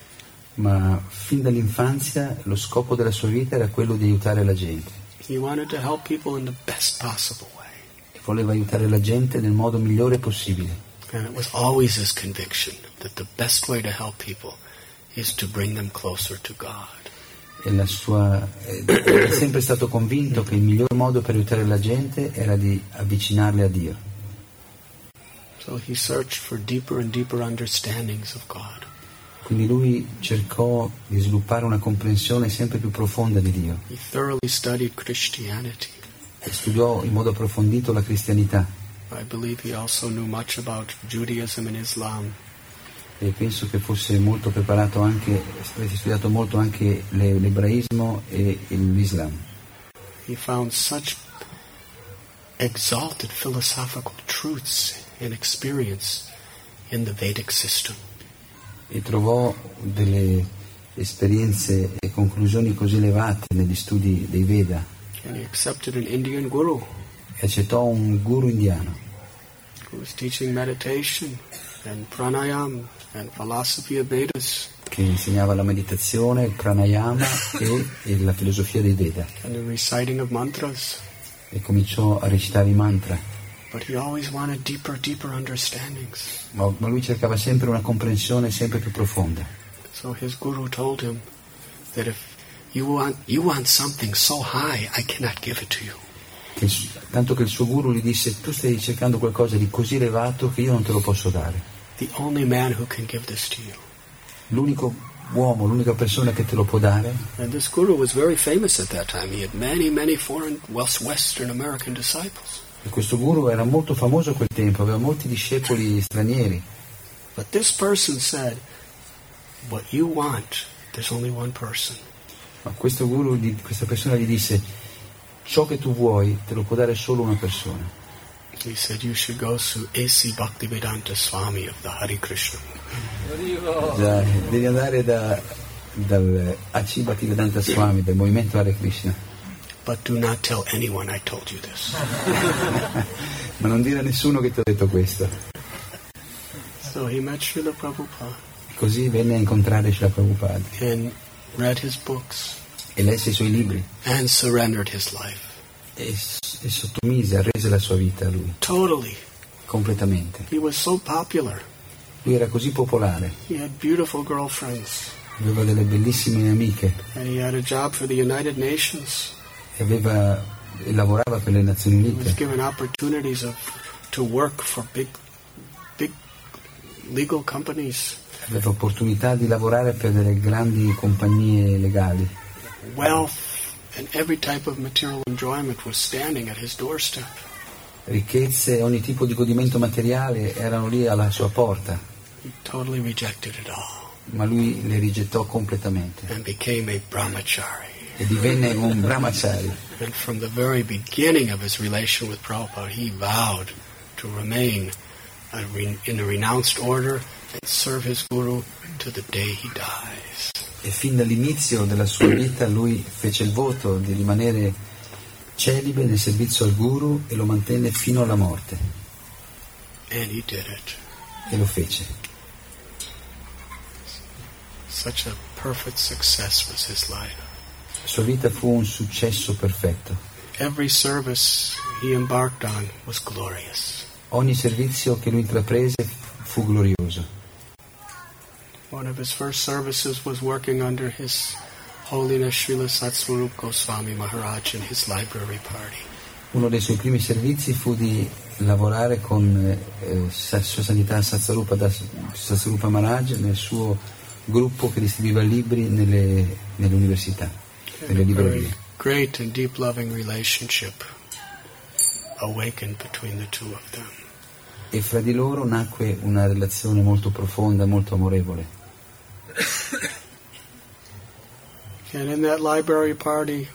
[SPEAKER 3] Ma fin dall'infanzia lo scopo della sua vita era quello di aiutare la gente.
[SPEAKER 2] He wanted to help people in the best possible way.
[SPEAKER 3] E voleva aiutare la gente nel modo migliore possibile.
[SPEAKER 2] And it was always his conviction that the best way to help people is to bring them closer to God.
[SPEAKER 3] E la sua, eh, è sempre stato convinto che il miglior modo per aiutare la gente era di avvicinarli a Dio.
[SPEAKER 2] So he searched for deeper and deeper understandings of God.
[SPEAKER 3] Quindi lui cercò di sviluppare una comprensione sempre più profonda di Dio.
[SPEAKER 2] He thoroughly studied Christianity.
[SPEAKER 3] E studiò in modo approfondito la cristianità.
[SPEAKER 2] I believe he also knew much about Judaism and Islam.
[SPEAKER 3] E penso che fosse molto preparato anche, avesse studiato molto anche le, l'ebraismo e l'Islam.
[SPEAKER 2] He found such exalted philosophical truths and experience in the Vedic system.
[SPEAKER 3] E trovò delle esperienze e conclusioni così elevate negli studi dei Veda.
[SPEAKER 2] And he accepted an Indian guru.
[SPEAKER 3] E accettò un guru indiano
[SPEAKER 2] who was teaching meditation and pranayama and philosophy of Vedas.
[SPEAKER 3] Che insegnava la meditazione, il pranayama e, e la filosofia dei Veda.
[SPEAKER 2] And the reciting of mantras.
[SPEAKER 3] E cominciò a recitare i mantra.
[SPEAKER 2] But he always wanted deeper, deeper understandings.
[SPEAKER 3] Ma, ma lui cercava sempre una comprensione sempre più profonda.
[SPEAKER 2] So his guru told him that if you want you want something so high, I cannot give it to you.
[SPEAKER 3] Che, tanto che il suo guru gli disse: tu stai cercando qualcosa di così elevato che io non te lo posso dare.
[SPEAKER 2] The only man who can give this to you.
[SPEAKER 3] L'unico uomo, l'unica persona che te lo può dare.
[SPEAKER 2] And this guru was very famous at that time. He had many, many foreign, Western American disciples.
[SPEAKER 3] E questo guru era molto famoso a quel tempo, aveva molti discepoli stranieri.
[SPEAKER 2] But this person said, what you want, there's only one person.
[SPEAKER 3] Ma questo guru, questa persona gli disse: ciò che tu vuoi te lo può dare solo una persona.
[SPEAKER 2] He said you should go to A C Bhaktivedanta Swami of the Hare Krishna.
[SPEAKER 3] Già, devi andare da, dal A C Bhaktivedanta Swami, del movimento Hare Krishna.
[SPEAKER 2] But do not tell anyone I told you this.
[SPEAKER 3] Ma non dire a nessuno che ti ho detto questo.
[SPEAKER 2] So he met Srila Prabhupada.
[SPEAKER 3] Così venne a incontrare Srila Prabhupada.
[SPEAKER 2] And read his books.
[SPEAKER 3] E lesse i suoi libri.
[SPEAKER 2] And surrendered his life.
[SPEAKER 3] E, e sottomise, arrese la sua vita a lui.
[SPEAKER 2] Totally.
[SPEAKER 3] Completamente.
[SPEAKER 2] He was so popular.
[SPEAKER 3] Lui era così popolare.
[SPEAKER 2] He had beautiful girlfriends.
[SPEAKER 3] Aveva delle bellissime amiche.
[SPEAKER 2] And he had a job for the United Nations.
[SPEAKER 3] E, aveva, e lavorava per le Nazioni
[SPEAKER 2] He was
[SPEAKER 3] Unite.
[SPEAKER 2] given opportunities of, to work for big, big legal companies.
[SPEAKER 3] Aveva opportunità di lavorare per delle grandi compagnie legali.
[SPEAKER 2] Wealth and every type of material enjoyment was standing at his doorstep.
[SPEAKER 3] Ricchezze e ogni tipo di godimento materiale erano lì alla sua porta.
[SPEAKER 2] He totally rejected it all
[SPEAKER 3] Ma lui le rigettò completamente
[SPEAKER 2] and became a brahmachari.
[SPEAKER 3] e divenne un brahmachari.
[SPEAKER 2] And from the very beginning of his relation with Prabhupada, he vowed to remain a re- in a renounced order and serve his guru to the day he dies.
[SPEAKER 3] E fin dall'inizio della sua vita lui fece il voto di rimanere celibe nel servizio al guru e lo mantenne fino alla morte.
[SPEAKER 2] And he did it.
[SPEAKER 3] E lo fece.
[SPEAKER 2] Such a perfect success was his life.
[SPEAKER 3] La sua vita fu un successo perfetto.
[SPEAKER 2] Every service he embarked on was glorious.
[SPEAKER 3] Ogni servizio che lui intraprese fu glorioso.
[SPEAKER 2] One of his first services was working under His Holiness Srila Satsvarup Goswami Maharaj in his library party.
[SPEAKER 3] Uno dei suoi primi servizi fu di lavorare con eh, Sua Santità Satsvarupa Das- Satsvarupa Maharaj nel suo gruppo che distribuiva libri nelle, nelle università, nelle
[SPEAKER 2] A
[SPEAKER 3] librerie.
[SPEAKER 2] very great and deep loving relationship awakened between the two of them.
[SPEAKER 3] E fra di loro nacque una relazione molto profonda, molto amorevole.
[SPEAKER 2] And in that library party,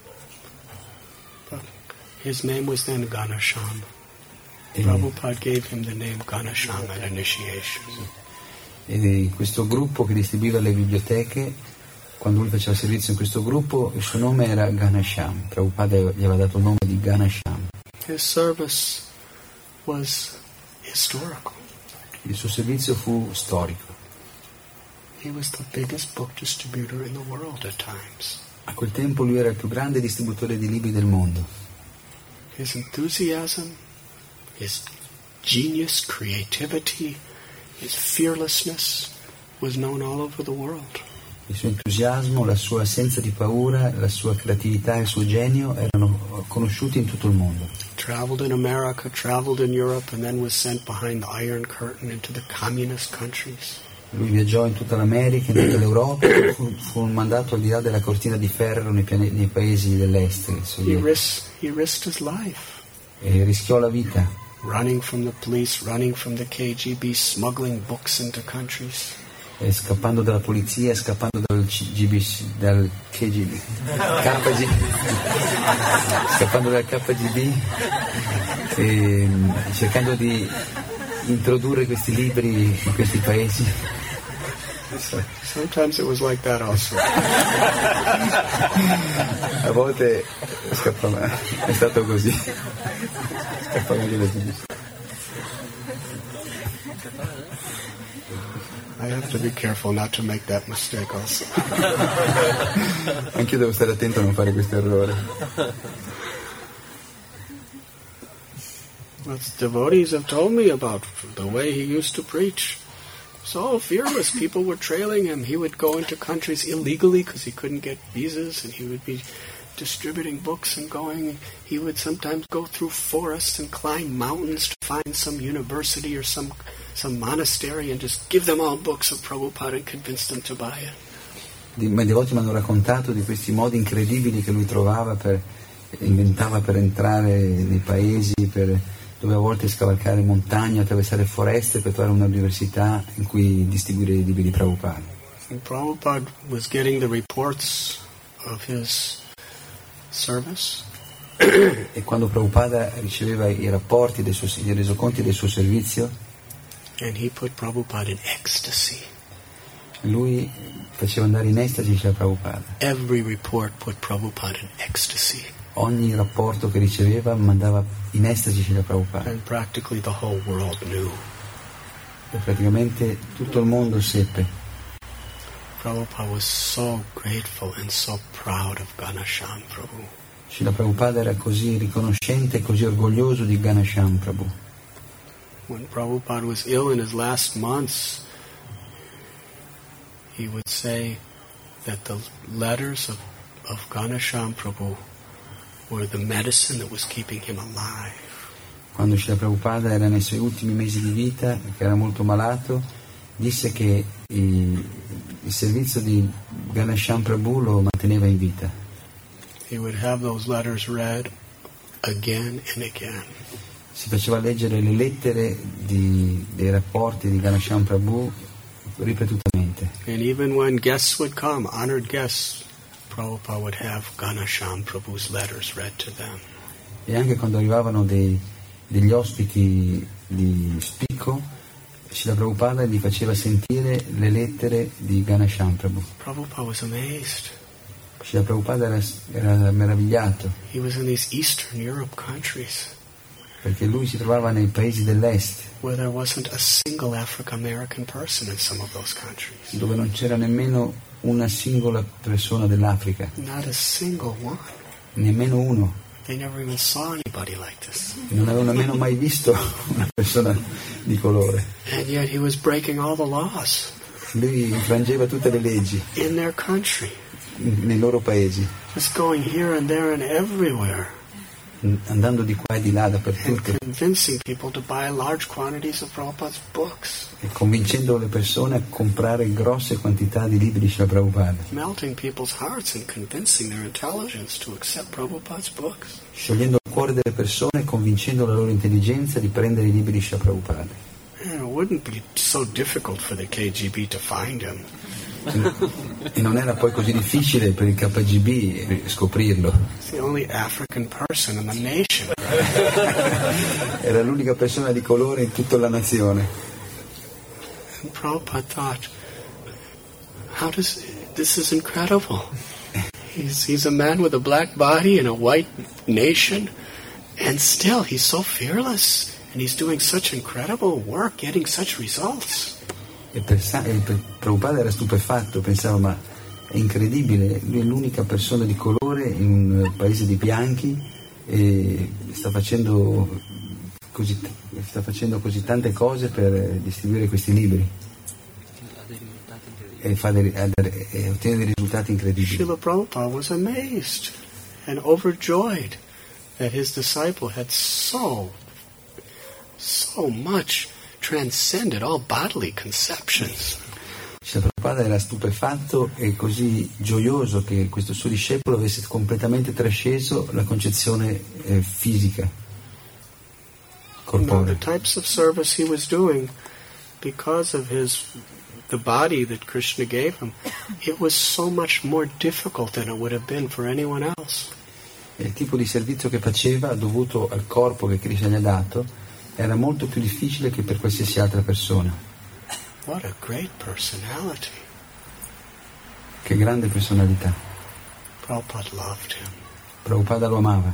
[SPEAKER 2] his name was then Ganasham.
[SPEAKER 3] E,
[SPEAKER 2] Prabhupada gave him the name Ganasham at initiation.
[SPEAKER 3] e questo gruppo che distribuiva le biblioteche, quando lui faceva servizio in questo gruppo, il suo nome era Ganasham. Prabhupada gli aveva dato il nome di Ganasham.
[SPEAKER 2] His service was historical.
[SPEAKER 3] Il suo servizio fu storico.
[SPEAKER 2] He was the biggest book distributor in the world at times.
[SPEAKER 3] A quel tempo lui era il più grande distributore di libri del mondo.
[SPEAKER 2] His enthusiasm, his genius, creativity, his fearlessness was known all over the world.
[SPEAKER 3] Il suo entusiasmo, la sua assenza di paura, la sua creatività e il suo genio erano conosciuti in tutto il mondo.
[SPEAKER 2] Traveled in America, traveled in Europe, and then was sent behind the Iron Curtain into the communist countries.
[SPEAKER 3] Lui viaggiò in tutta l'America, in tutta l'Europa, e fu, fu mandato al di là della cortina di ferro nei, piane, nei paesi dell'est.
[SPEAKER 2] He, ris- he risked his life.
[SPEAKER 3] E rischiò la vita,
[SPEAKER 2] Running from the police, running from the K G B, smuggling books into countries.
[SPEAKER 3] e scappando dalla polizia, scappando dal G B C, dal K G B, K G B, scappando dal K G B e cercando di introdurre questi libri in questi paesi.
[SPEAKER 2] Sometimes it was like that also.
[SPEAKER 3] A volte scappava, è stato così. Scappava anche da G B C.
[SPEAKER 2] I have to be careful not to make that mistake also.
[SPEAKER 3] Anch'io devo stare attento a non fare questo errore.
[SPEAKER 2] What devotees have told me about the way he used to preach. So fearless, people were trailing him. He would go into countries illegally because he couldn't get visas, and he would be distributing books and going. He would sometimes go through forests and climb mountains to find some university or some some monastery and just give them all books of Prabhupada and convince them to buy it.
[SPEAKER 3] I miei devoti mi hanno raccontato di questi modi incredibili che lui trovava per, inventava per entrare nei paesi, per, doveva a volte scavalcare montagne, attraversare foreste per trovare un'università in cui distribuire i libri di Prabhupada.
[SPEAKER 2] And Prabhupada was getting the reports of his service.
[SPEAKER 3] E quando Prabhupada riceveva i rapporti, dei suoi, i resoconti del suo servizio,
[SPEAKER 2] And he put Prabhupada in ecstasy.
[SPEAKER 3] lui faceva andare in estasi Srila Prabhupada.
[SPEAKER 2] Every report put Prabhupada in ecstasy.
[SPEAKER 3] Ogni rapporto che riceveva mandava in estasi Srila Prabhupada.
[SPEAKER 2] And practically the whole world knew.
[SPEAKER 3] E praticamente tutto il mondo seppe.
[SPEAKER 2] Prabhupada was so grateful and so proud of Ganasham Prabhu.
[SPEAKER 3] Srila Prabhupada era così riconoscente e così orgoglioso di Ganasham Prabhu.
[SPEAKER 2] When Prabhupada was ill in his last months, he would say that the letters of, of Ghanasham Prabhu were the medicine that was keeping him alive.
[SPEAKER 3] Quando Srila Prabhupada era nei suoi ultimi mesi di vita, che era molto malato, disse che il, il servizio di Ghanasham Prabhu lo manteneva in vita.
[SPEAKER 2] He would have those letters read again and again.
[SPEAKER 3] Si faceva leggere le lettere di, dei rapporti di Ghanasham Prabhu ripetutamente.
[SPEAKER 2] And even when guests would come, honored guests, Prabhupada would have Ghanasham Prabhu's letters read to them.
[SPEAKER 3] E anche quando arrivavano dei, degli ospiti di spicco, Srila Prabhupada gli faceva sentire le lettere di Ghanasham Prabhu.
[SPEAKER 2] Prabhupada was amazed.
[SPEAKER 3] Srila Prabhupada era, era meravigliato.
[SPEAKER 2] He was in these Eastern Europe countries,
[SPEAKER 3] perché lui si trovava nei paesi dell'est,
[SPEAKER 2] where there wasn't a single African-American person in some of those countries.
[SPEAKER 3] dove non c'era nemmeno una singola persona dell'Africa,
[SPEAKER 2] Not a single one.
[SPEAKER 3] nemmeno uno.
[SPEAKER 2] They never even saw anybody like this.
[SPEAKER 3] Non avevo nemmeno mai visto una persona di colore.
[SPEAKER 2] And yet he was breaking all the laws
[SPEAKER 3] Lui infrangeva tutte le leggi
[SPEAKER 2] in their country,
[SPEAKER 3] nei loro paesi,
[SPEAKER 2] just going here and there and everywhere,
[SPEAKER 3] andando di qua e di là
[SPEAKER 2] and
[SPEAKER 3] dappertutto
[SPEAKER 2] convincing people to buy large quantities of Prabhupada's books,
[SPEAKER 3] e convincendo le persone a comprare grosse quantità di libri di Srila Prabhupada,
[SPEAKER 2] melting people's hearts and convincing their intelligence to accept Prabhupada's books.
[SPEAKER 3] sciogliendo il cuore delle persone e convincendo la loro intelligenza di prendere i libri di Srila Prabhupada.
[SPEAKER 2] And it wouldn't be so difficult for the K G B to find him.
[SPEAKER 3] E non era poi così difficile per il K G B scoprirlo.
[SPEAKER 2] He's the only African person in the nation.
[SPEAKER 3] Era l'unica persona di colore in tutta la nazione.
[SPEAKER 2] And Prabhupada thought, how does, this is incredible. He's, he's a man with a black body in a white nation, and still he's so fearless, and he's doing such incredible work, getting such results.
[SPEAKER 3] E per, e per Prabhupada era stupefatto, pensava, ma è incredibile, lui è l'unica persona di colore in un paese di bianchi e sta facendo così, sta facendo così tante cose per distribuire questi libri e, fa dei, e ottiene dei risultati incredibili.
[SPEAKER 2] Srila Prabhupada was amazed and overjoyed that his disciple had so, so much transcended all bodily conceptions.
[SPEAKER 3] Srila Prabhupada era stupefatto e così gioioso che questo suo discepolo avesse completamente trasceso la concezione eh, fisica, corporea.
[SPEAKER 2] Now, the types of service he was doing, because of his the body that Krishna gave him, it was so much more difficult than it would have been for anyone else.
[SPEAKER 3] E il tipo di servizio che faceva, dovuto al corpo che Krishna gli ha dato, era molto più difficile che per qualsiasi altra persona.
[SPEAKER 2] What a great personality.
[SPEAKER 3] Che grande personalità.
[SPEAKER 2] Prabhupada loved him.
[SPEAKER 3] Prabhupada lo amava.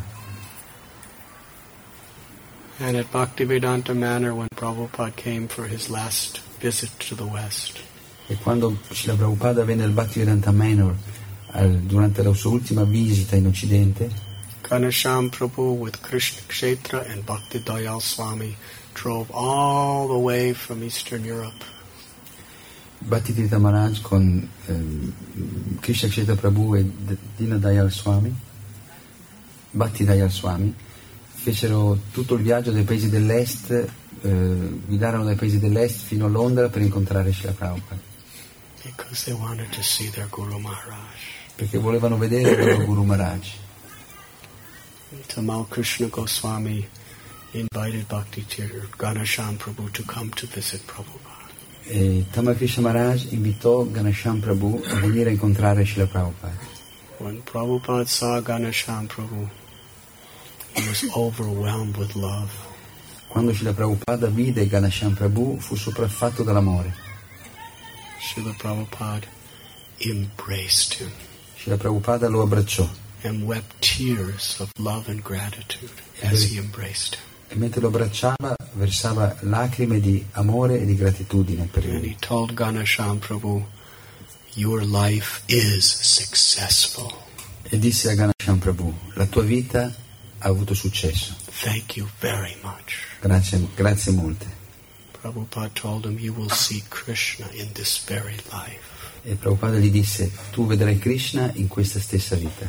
[SPEAKER 2] And at Bhaktivedanta Manor, when Prabhupada came for his last visit to the West,
[SPEAKER 3] E quando Srila Prabhupada venne al Bhaktivedanta Manor al, durante la sua ultima visita in Occidente,
[SPEAKER 2] Ghanasham Prabhu with Krishna Kshetra and Bhakti Dayal Swami drove all the way from Eastern Europe.
[SPEAKER 3] Bhattivedanta Maharaj con eh, Krishna Kshetra Prabhu e Dina Dayal Swami, Bhakti Dayal Swami, fecero tutto il viaggio dai paesi dell'est, eh, guidarono dai paesi dell'est fino a Londra per incontrare Srila Prabhupada.
[SPEAKER 2] Because they wanted to see their Guru Maharaj.
[SPEAKER 3] Perché volevano vedere il loro Guru Maharaj.
[SPEAKER 2] Tamal Krishna Goswami invited Bhakti Tirtha Ghanasham Prabhu to come to visit Prabhupada.
[SPEAKER 3] E Tamal Krishna Maharaj invitò Ghanasham Prabhu a venire a incontrare Srila Prabhupada.
[SPEAKER 2] When Prabhupada saw Ghanasham Prabhu, he was overwhelmed with love.
[SPEAKER 3] Quando Srila Prabhupada vide Ghanasham Prabhu, fu sopraffatto dall'amore.
[SPEAKER 2] Srila Prabhupada embraced him
[SPEAKER 3] Srila Prabhupada lo abbracciò
[SPEAKER 2] and wept tears of love and gratitude as he embraced him.
[SPEAKER 3] e mentre lo abbracciava versava lacrime di amore e di gratitudine per
[SPEAKER 2] And he
[SPEAKER 3] lui.
[SPEAKER 2] told Ghanasham Prabhu, your life is successful.
[SPEAKER 3] E disse a Ghanasham Prabhu, la tua vita ha avuto successo.
[SPEAKER 2] Thank you very much.
[SPEAKER 3] Grazie, grazie molte.
[SPEAKER 2] Prabhupada told him, you will see Krishna in this very life.
[SPEAKER 3] E Prabhupada gli disse, tu vedrai Krishna in questa stessa vita.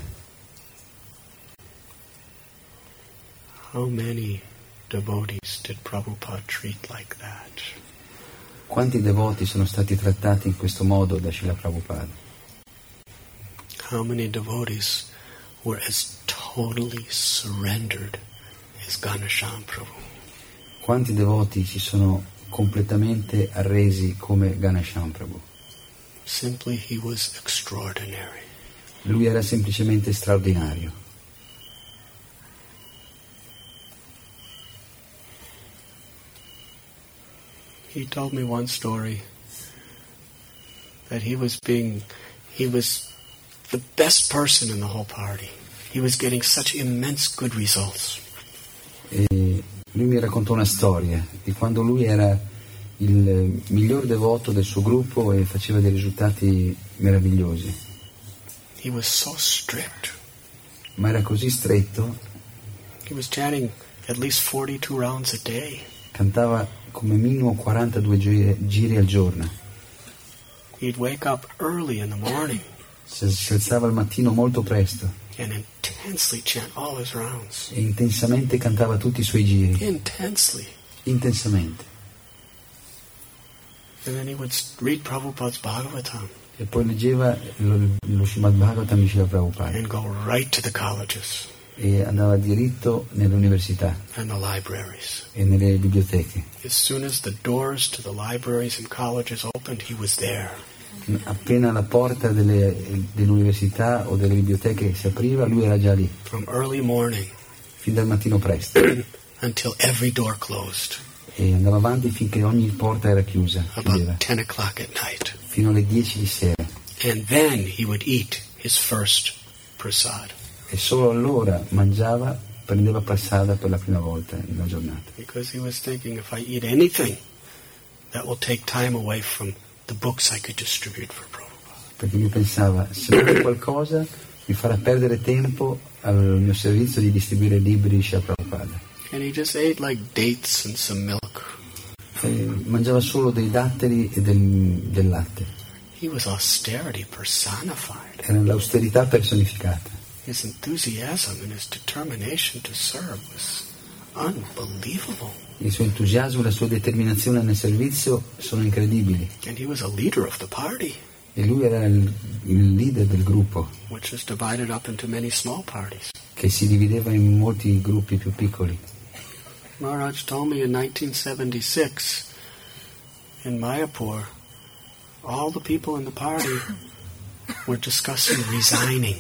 [SPEAKER 2] How many devotees did Prabhupada treat like that?
[SPEAKER 3] Quanti devoti sono stati trattati in questo modo da Srila Prabhupada?
[SPEAKER 2] How many devotees were as totally surrendered as Ghanashyam Prabhu?
[SPEAKER 3] Quanti devoti si sono completamente arresi come Ghanashyam Prabhu?
[SPEAKER 2] Simply he was extraordinary.
[SPEAKER 3] Lui era semplicemente straordinario.
[SPEAKER 2] He told me one story that he was being, he was the best person in the whole party. He was getting such immense good results.
[SPEAKER 3] E lui mi raccontò una storia di quando lui era il miglior devoto del suo gruppo e faceva dei risultati meravigliosi.
[SPEAKER 2] He was so strict.
[SPEAKER 3] Ma era così stretto.
[SPEAKER 2] He was chanting at least forty-two rounds a day.
[SPEAKER 3] Cantava come minimo quarantadue giri, giri al giorno.
[SPEAKER 2] He'd wake up early in the morning.
[SPEAKER 3] Si, si alzava al mattino molto presto.
[SPEAKER 2] And intensely chant all his rounds.
[SPEAKER 3] E intensamente cantava tutti i suoi giri.
[SPEAKER 2] Intensely.
[SPEAKER 3] Intensamente.
[SPEAKER 2] And then he would read Prabhupada's Bhagavatam.
[SPEAKER 3] E poi leggeva lo, lo Srimad Bhagavatam di Srila Prabhupada.
[SPEAKER 2] And go right to the colleges.
[SPEAKER 3] E andava diritto nelle università.
[SPEAKER 2] And the libraries.
[SPEAKER 3] E nelle biblioteche.
[SPEAKER 2] As soon as the doors to the libraries and colleges opened, he was there.
[SPEAKER 3] Appena la porta delle, dell'università o delle biblioteche si apriva, lui era già lì.
[SPEAKER 2] From early morning.
[SPEAKER 3] Fin dal mattino presto.
[SPEAKER 2] Until every door closed.
[SPEAKER 3] E andava avanti finché ogni porta era chiusa.
[SPEAKER 2] About ten o'clock at night.
[SPEAKER 3] Fino alle dieci di sera.
[SPEAKER 2] And then he would eat his first prasad.
[SPEAKER 3] E solo allora mangiava, prendeva prasada per la prima volta nella giornata.
[SPEAKER 2] Because he was thinking, if I eat anything, that will take time away from the books I could distribute for Prabhupada.
[SPEAKER 3] Perché lui pensava, se mangio qualcosa mi farà perdere tempo al mio servizio di distribuire libri a Prabhupada.
[SPEAKER 2] And he just ate like dates and some milk.
[SPEAKER 3] E mangiava solo dei datteri e del, del latte.
[SPEAKER 2] He was austerity personified.
[SPEAKER 3] Era l'austerità personificata.
[SPEAKER 2] His enthusiasm and his determination to serve was unbelievable.
[SPEAKER 3] Il suo entusiasmo e la sua determinazione nel servizio sono incredibili.
[SPEAKER 2] And he was a leader of the party.
[SPEAKER 3] E lui era il, il leader del gruppo.
[SPEAKER 2] Which was divided up into many small parties.
[SPEAKER 3] Che si divideva in molti gruppi più piccoli.
[SPEAKER 2] Maharaj told me in nineteen seventy-six in Mayapur, all the people in the party were discussing resigning.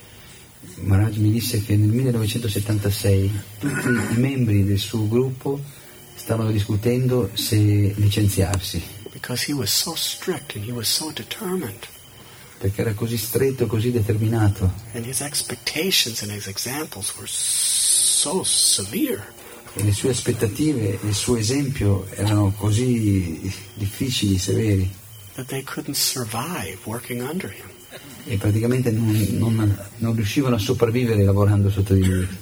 [SPEAKER 3] Maharaj mi disse che nel millenovecentosettantasei tutti i membri del suo gruppo stavano discutendo se licenziarsi.
[SPEAKER 2] Because he was so strict and he was so determined.
[SPEAKER 3] Perché era così stretto e così determinato.
[SPEAKER 2] And his expectations and his examples were so severe.
[SPEAKER 3] E le sue aspettative e il suo esempio erano così difficili, severi.
[SPEAKER 2] That they couldn't survive working under him.
[SPEAKER 3] E praticamente non, non, non riuscivano a sopravvivere lavorando sotto di lui.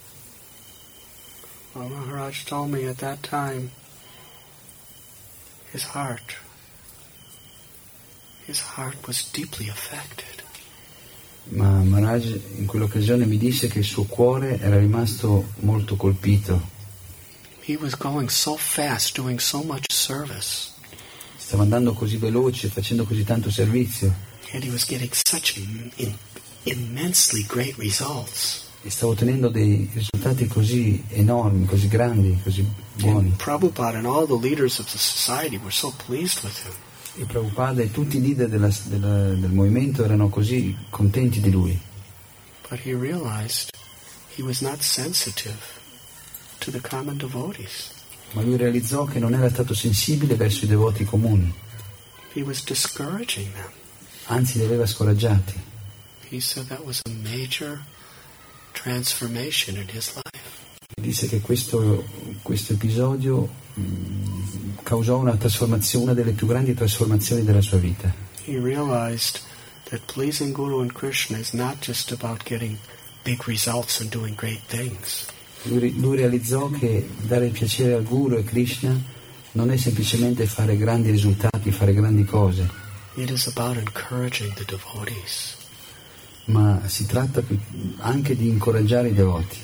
[SPEAKER 2] Well, Maharaj told me at that time, his heart, his heart was deeply affected.
[SPEAKER 3] Ma Maharaj in quell'occasione mi disse che il suo cuore era rimasto molto colpito.
[SPEAKER 2] He was going so fast, doing so much service.
[SPEAKER 3] Stava andando così veloce, facendo così tanto servizio.
[SPEAKER 2] And he was getting such in, immensely great results.
[SPEAKER 3] E stava ottenendo dei risultati così enormi, così grandi, così buoni.
[SPEAKER 2] And Prabhupada and all the leaders of the society were so pleased with him.
[SPEAKER 3] E Prabhupada e tutti i leader della, della, del movimento erano così contenti di lui.
[SPEAKER 2] But he realized he was not sensitive to the common devotees.
[SPEAKER 3] Ma lui realizzò che non era stato sensibile verso i devoti comuni.
[SPEAKER 2] He was discouraging them.
[SPEAKER 3] Anzi, li aveva scoraggiati.
[SPEAKER 2] He said that was a major transformation in his life.
[SPEAKER 3] Disse che questo, questo episodio mh, causò una trasformazione, una delle più grandi trasformazioni della sua vita.
[SPEAKER 2] He realized that pleasing Guru and Krishna is not just about getting big results and doing great things.
[SPEAKER 3] Lui, lui realizzò che dare piacere al Guru e Krishna non è semplicemente fare grandi risultati, fare grandi cose,
[SPEAKER 2] It is about encouraging the devotees.
[SPEAKER 3] ma si tratta anche di incoraggiare i devoti.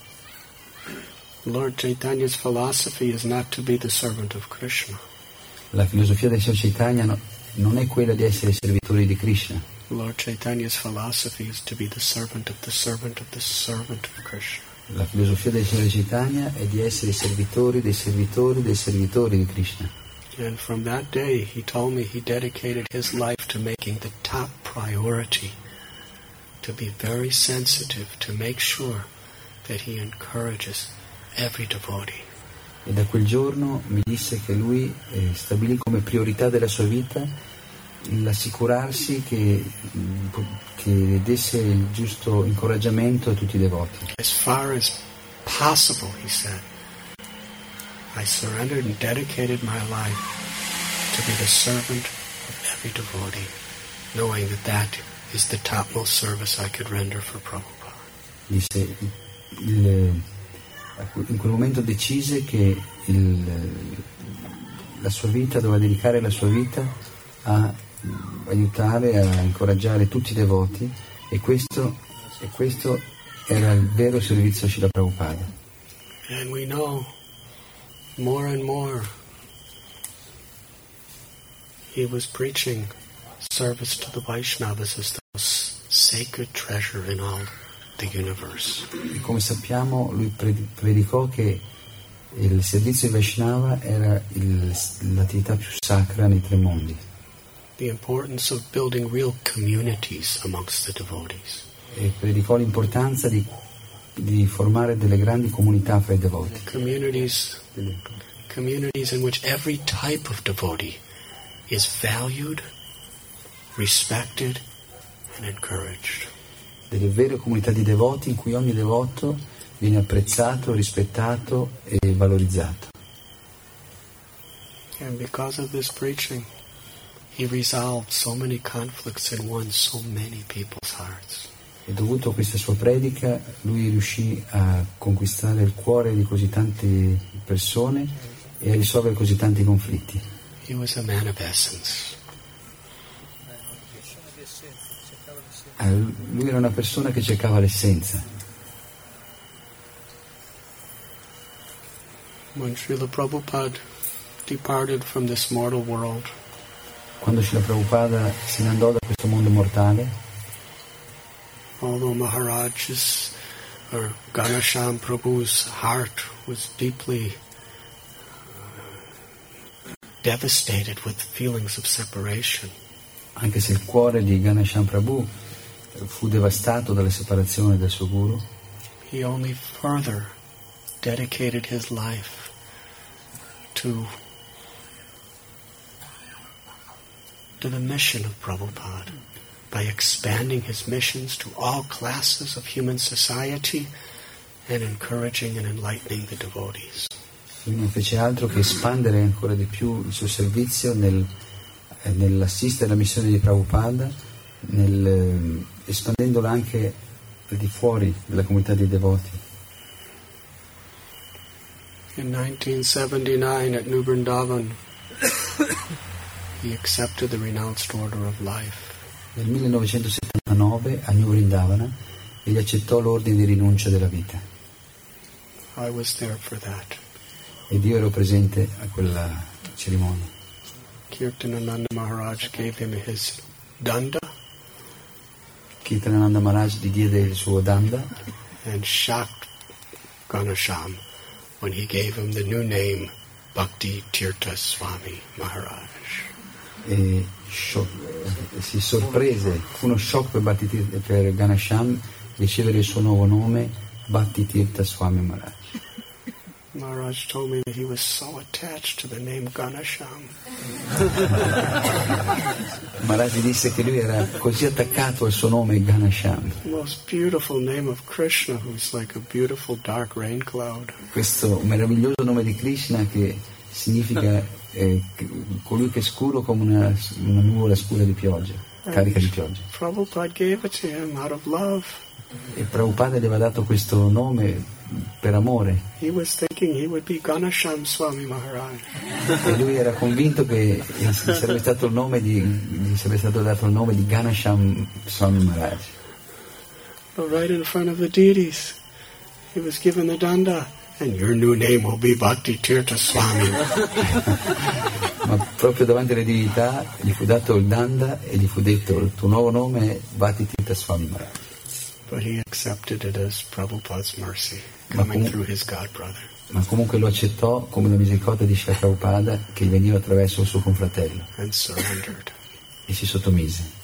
[SPEAKER 2] Lord Chaitanya's philosophy is not to be the servant of Krishna.
[SPEAKER 3] La filosofia del Signor Chaitanya no, non è quella di essere servitori di Krishna.
[SPEAKER 2] Lord Chaitanya's philosophy is to be the servant of the servant of the servant of Krishna.
[SPEAKER 3] La filosofia del Signor Chaitanya è di essere servitori dei servitori dei servitori di Krishna.
[SPEAKER 2] And from that day, he told me he dedicated his life to making the top priority, to be very sensitive, to make sure that he encourages every devotee.
[SPEAKER 3] E da quel giorno mi disse che lui eh, stabilì come priorità della sua vita l'assicurarsi che, che desse il giusto incoraggiamento a tutti i devoti.
[SPEAKER 2] As far as possible, he said, I surrendered and dedicated my life to be the servant of every devotee, knowing that that is the topmost service I could render for Prabhupada.
[SPEAKER 3] Disse, il, in quel momento decise che il, la sua vita, doveva dedicare la sua vita a aiutare, a incoraggiare tutti i devoti, e questo, e questo era il vero servizio a Srila Prabhupada.
[SPEAKER 2] And we know more and more he was preaching service to the Vaishnavas as the most sacred treasure in all the universe.
[SPEAKER 3] E come sappiamo, lui predicò che il servizio di Vaishnava era il, l'attività più sacra nei tre mondi.
[SPEAKER 2] The importance of building real communities amongst the devotees.
[SPEAKER 3] E predicò l'importanza di, di formare delle grandi comunità fra i devoti.
[SPEAKER 2] Communities, communities in which every type of devotee is valued, respected, and encouraged.
[SPEAKER 3] Delle vere comunità di devoti in cui ogni devoto viene apprezzato, rispettato e valorizzato.
[SPEAKER 2] And because of this preaching, he resolved so many conflicts and won so many people's hearts.
[SPEAKER 3] E dovuto a questa sua predica, lui riuscì a conquistare il cuore di così tante persone e a risolvere così tanti conflitti.
[SPEAKER 2] He was a man of essence.
[SPEAKER 3] Lui era una persona che cercava l'essenza.
[SPEAKER 2] When Srila Prabhupada departed from this mortal world,
[SPEAKER 3] quando Srila Prabhupada se ne andò da questo mondo mortale,
[SPEAKER 2] although Maharaj's or Ganesham Prabhu's heart was deeply uh, devastated with feelings of separation,
[SPEAKER 3] anche se il cuore di Ganesham Prabhu fu devastato dalla separazione del suo guru,
[SPEAKER 2] he only further dedicated his life to to the mission of Prabhupada by expanding his missions to all classes of human society and encouraging and enlightening the devotees.
[SPEAKER 3] Lui non fece altro che espandere ancora di più il suo servizio nel, nell'assistere alla missione di Prabhupada, nel, espandendola anche al di fuori della comunità dei devoti.
[SPEAKER 2] In nineteen seventy-nine at New Vrindavan, he accepted the renounced order of life.
[SPEAKER 3] Nel millenovecentosettantanove a New Vrindavana egli accettò l'ordine di rinuncia della vita.
[SPEAKER 2] I was there for that.
[SPEAKER 3] Ed io ero presente a quella cerimonia.
[SPEAKER 2] Kirtanananda Maharaj gave him his danda.
[SPEAKER 3] Kirtanananda Maharaj gli diede il suo danda.
[SPEAKER 2] And shocked Ganesham when he gave him the new name Bhakti Tirtha Swami Maharaj.
[SPEAKER 3] E shock, si sorprese, fu uno shock per, Bhakti, per Ganesham ricevere il suo nuovo nome, Bhakti Tirtha Swami Maharaj.
[SPEAKER 2] Maharaj told me that he was so attached to the name Ganesham.
[SPEAKER 3] Maharaj disse che lui era così attaccato al suo nome Ganesham.
[SPEAKER 2] The most beautiful name of Krishna, who's like a beautiful dark rain cloud.
[SPEAKER 3] Questo meraviglioso nome di Krishna che significa eh, colui che è scuro come una, una nuvola scura di pioggia, carica di pioggia.
[SPEAKER 2] Prabhupada gave it to him out of love.
[SPEAKER 3] E Prabhupada gli aveva dato questo nome per amore.
[SPEAKER 2] He was thinking he would be Ganesham Swami Maharaj.
[SPEAKER 3] E lui era convinto che gli sarebbe stato il nome di, gli sarebbe stato dato il nome di Ganesham Swami Maharaj.
[SPEAKER 2] But right in front of the deities, he was given the danda, and your new name will be Bhakti Tirtha Swami.
[SPEAKER 3] Ma proprio davanti alle divinità gli fu dato il danda e gli fu detto il tuo nuovo nome è Bhakti Tirtha Swami Maharaj.
[SPEAKER 2] But he accepted it as Prabhupada's mercy, coming
[SPEAKER 3] com-
[SPEAKER 2] through his god brother.
[SPEAKER 3] Ma comunque lo accettò come la misericordia di Srila Prabhupada che gli veniva attraverso il suo confratello.
[SPEAKER 2] And surrendered.
[SPEAKER 3] E si sottomise.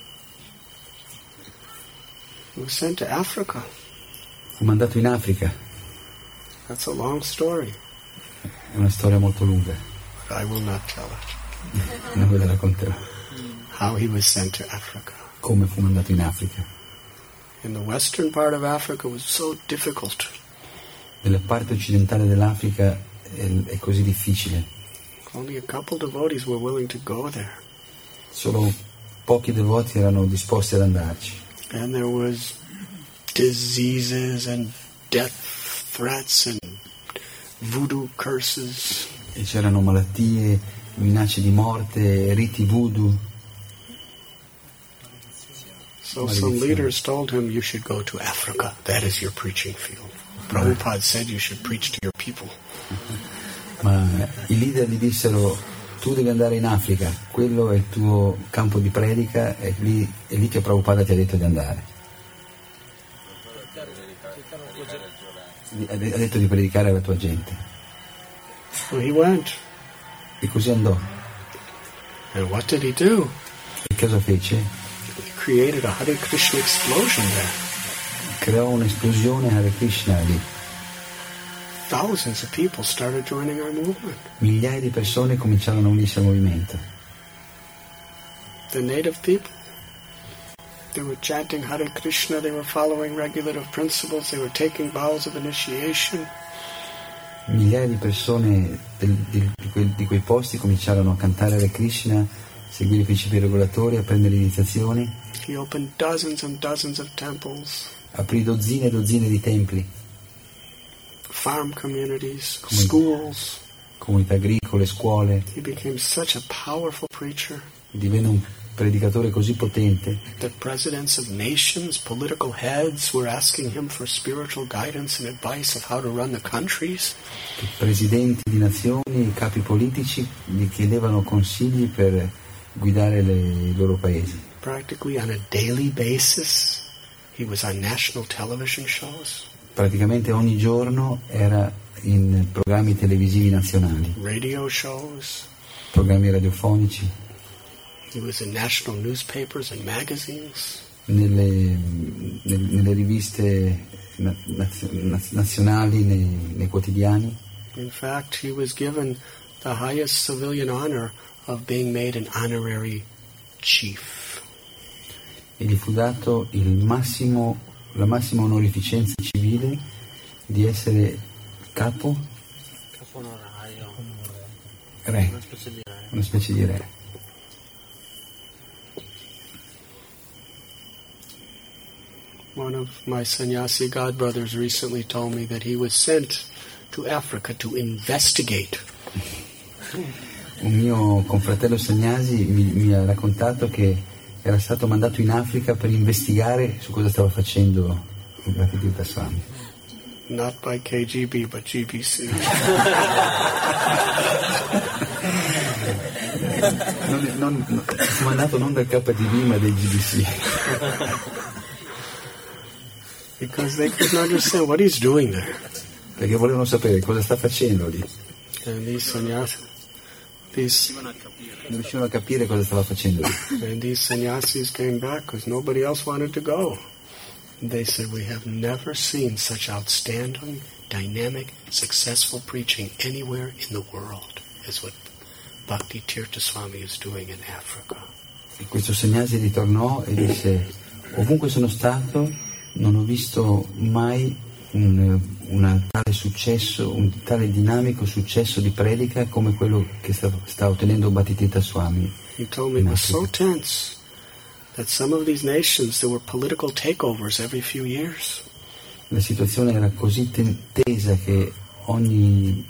[SPEAKER 2] He was sent to Africa.
[SPEAKER 3] Fu mandato in Africa.
[SPEAKER 2] That's a long story.
[SPEAKER 3] È una storia molto lunga.
[SPEAKER 2] But I will not tell it.
[SPEAKER 3] Non ve la racconterò.
[SPEAKER 2] How he was sent to Africa.
[SPEAKER 3] Come fu mandato in Africa.
[SPEAKER 2] In the western part of Africa it was so difficult.
[SPEAKER 3] Nella parte occidentale dell'Africa è, è così difficile.
[SPEAKER 2] Only a couple devotees were willing to go there.
[SPEAKER 3] Solo pochi devoti erano disposti ad andarci.
[SPEAKER 2] And there was diseases and death threats and voodoo curses.
[SPEAKER 3] E c'erano malattie, minacce di morte, riti voodoo.
[SPEAKER 2] So some leaders told him, you should go to Africa. That is your preaching field. Prabhupada said you should preach to your people.
[SPEAKER 3] Ma i leader gli dissero, tu devi andare in Africa, quello è il tuo campo di predica, è lì, è lì che Prabhupada ti ha detto di andare. Ha detto di predicare alla tua gente.
[SPEAKER 2] So he went.
[SPEAKER 3] E così andò.
[SPEAKER 2] And what did he do?
[SPEAKER 3] E cosa fece?
[SPEAKER 2] He created a Hare Krishna explosion there.
[SPEAKER 3] Creò un'esplosione Hare Krishna lì.
[SPEAKER 2] Thousands of people started joining our movement.
[SPEAKER 3] Migliaia di persone cominciarono a unirsi al movimento.
[SPEAKER 2] The native people, they were chanting Hare Krishna, they were following regulative principles, they were taking vows of initiation.
[SPEAKER 3] Migliaia di persone del, di, di, quei, di quei posti cominciarono a cantare Hare Krishna, seguire i principi regolatori, a prendere iniziazioni.
[SPEAKER 2] He opened dozens and dozens of temples.
[SPEAKER 3] Aprì dozzine e dozzine di templi.
[SPEAKER 2] Farm communities,
[SPEAKER 3] Comun-
[SPEAKER 2] schools.
[SPEAKER 3] Comunità agricole, scuole.
[SPEAKER 2] He became such a powerful preacher.
[SPEAKER 3] Divenne un predicatore così potente
[SPEAKER 2] that presidents of nations, political heads were asking him for spiritual guidance and advice of how to run the countries.
[SPEAKER 3] che presidenti di nazioni e capi politici gli chiedevano consigli per guidare le, i loro paesi.
[SPEAKER 2] Practically on a daily basis, he was on national television shows.
[SPEAKER 3] Praticamente ogni giorno era in programmi televisivi nazionali,
[SPEAKER 2] Radio shows.
[SPEAKER 3] programmi radiofonici,
[SPEAKER 2] He was in national newspapers and magazines.
[SPEAKER 3] nelle, nelle, nelle riviste na, nazio, naz, nazionali, nei, nei quotidiani.
[SPEAKER 2] In fact, he was given the highest civilian honor of being made an honorary chief.
[SPEAKER 3] E gli fu dato il massimo, la massima onorificenza civile di essere capo,
[SPEAKER 1] Capo onorario.
[SPEAKER 3] re,
[SPEAKER 1] Una specie di re.
[SPEAKER 3] una specie di re.
[SPEAKER 2] One of my sannyasi godbrothers recently told me that he was sent to Africa to investigate.
[SPEAKER 3] Un mio confratello Sagnasi mi, mi ha raccontato che era stato mandato in Africa per investigare su cosa stava facendo Bhakti Tirtha Swami.
[SPEAKER 2] Not by K G B, but G B C.
[SPEAKER 3] Non, non, non, fu mandato non dal K G B ma dal G B C.
[SPEAKER 2] Because they couldn't understand what he's doing there.
[SPEAKER 3] Perché volevano sapere cosa sta facendo lì.
[SPEAKER 2] And these sannyasis, these,
[SPEAKER 3] Non riuscivano a capire cosa stava facendo lì.
[SPEAKER 2] and these sannyasis came back because nobody else wanted to go. They said, we have never seen such outstanding, dynamic, successful preaching anywhere in the world as what Bhakti Tirtha Swami is doing in Africa.
[SPEAKER 3] E questo Sagnasi ritornò e disse: ovunque sono stato non ho visto mai un una tale successo, un tale dinamico successo di predica come quello che sta, sta ottenendo Bhakti Tirtha Swami.
[SPEAKER 2] He told me it was so tense that some of these nations there were political takeovers every few years.
[SPEAKER 3] la situazione era così tesa che ogni,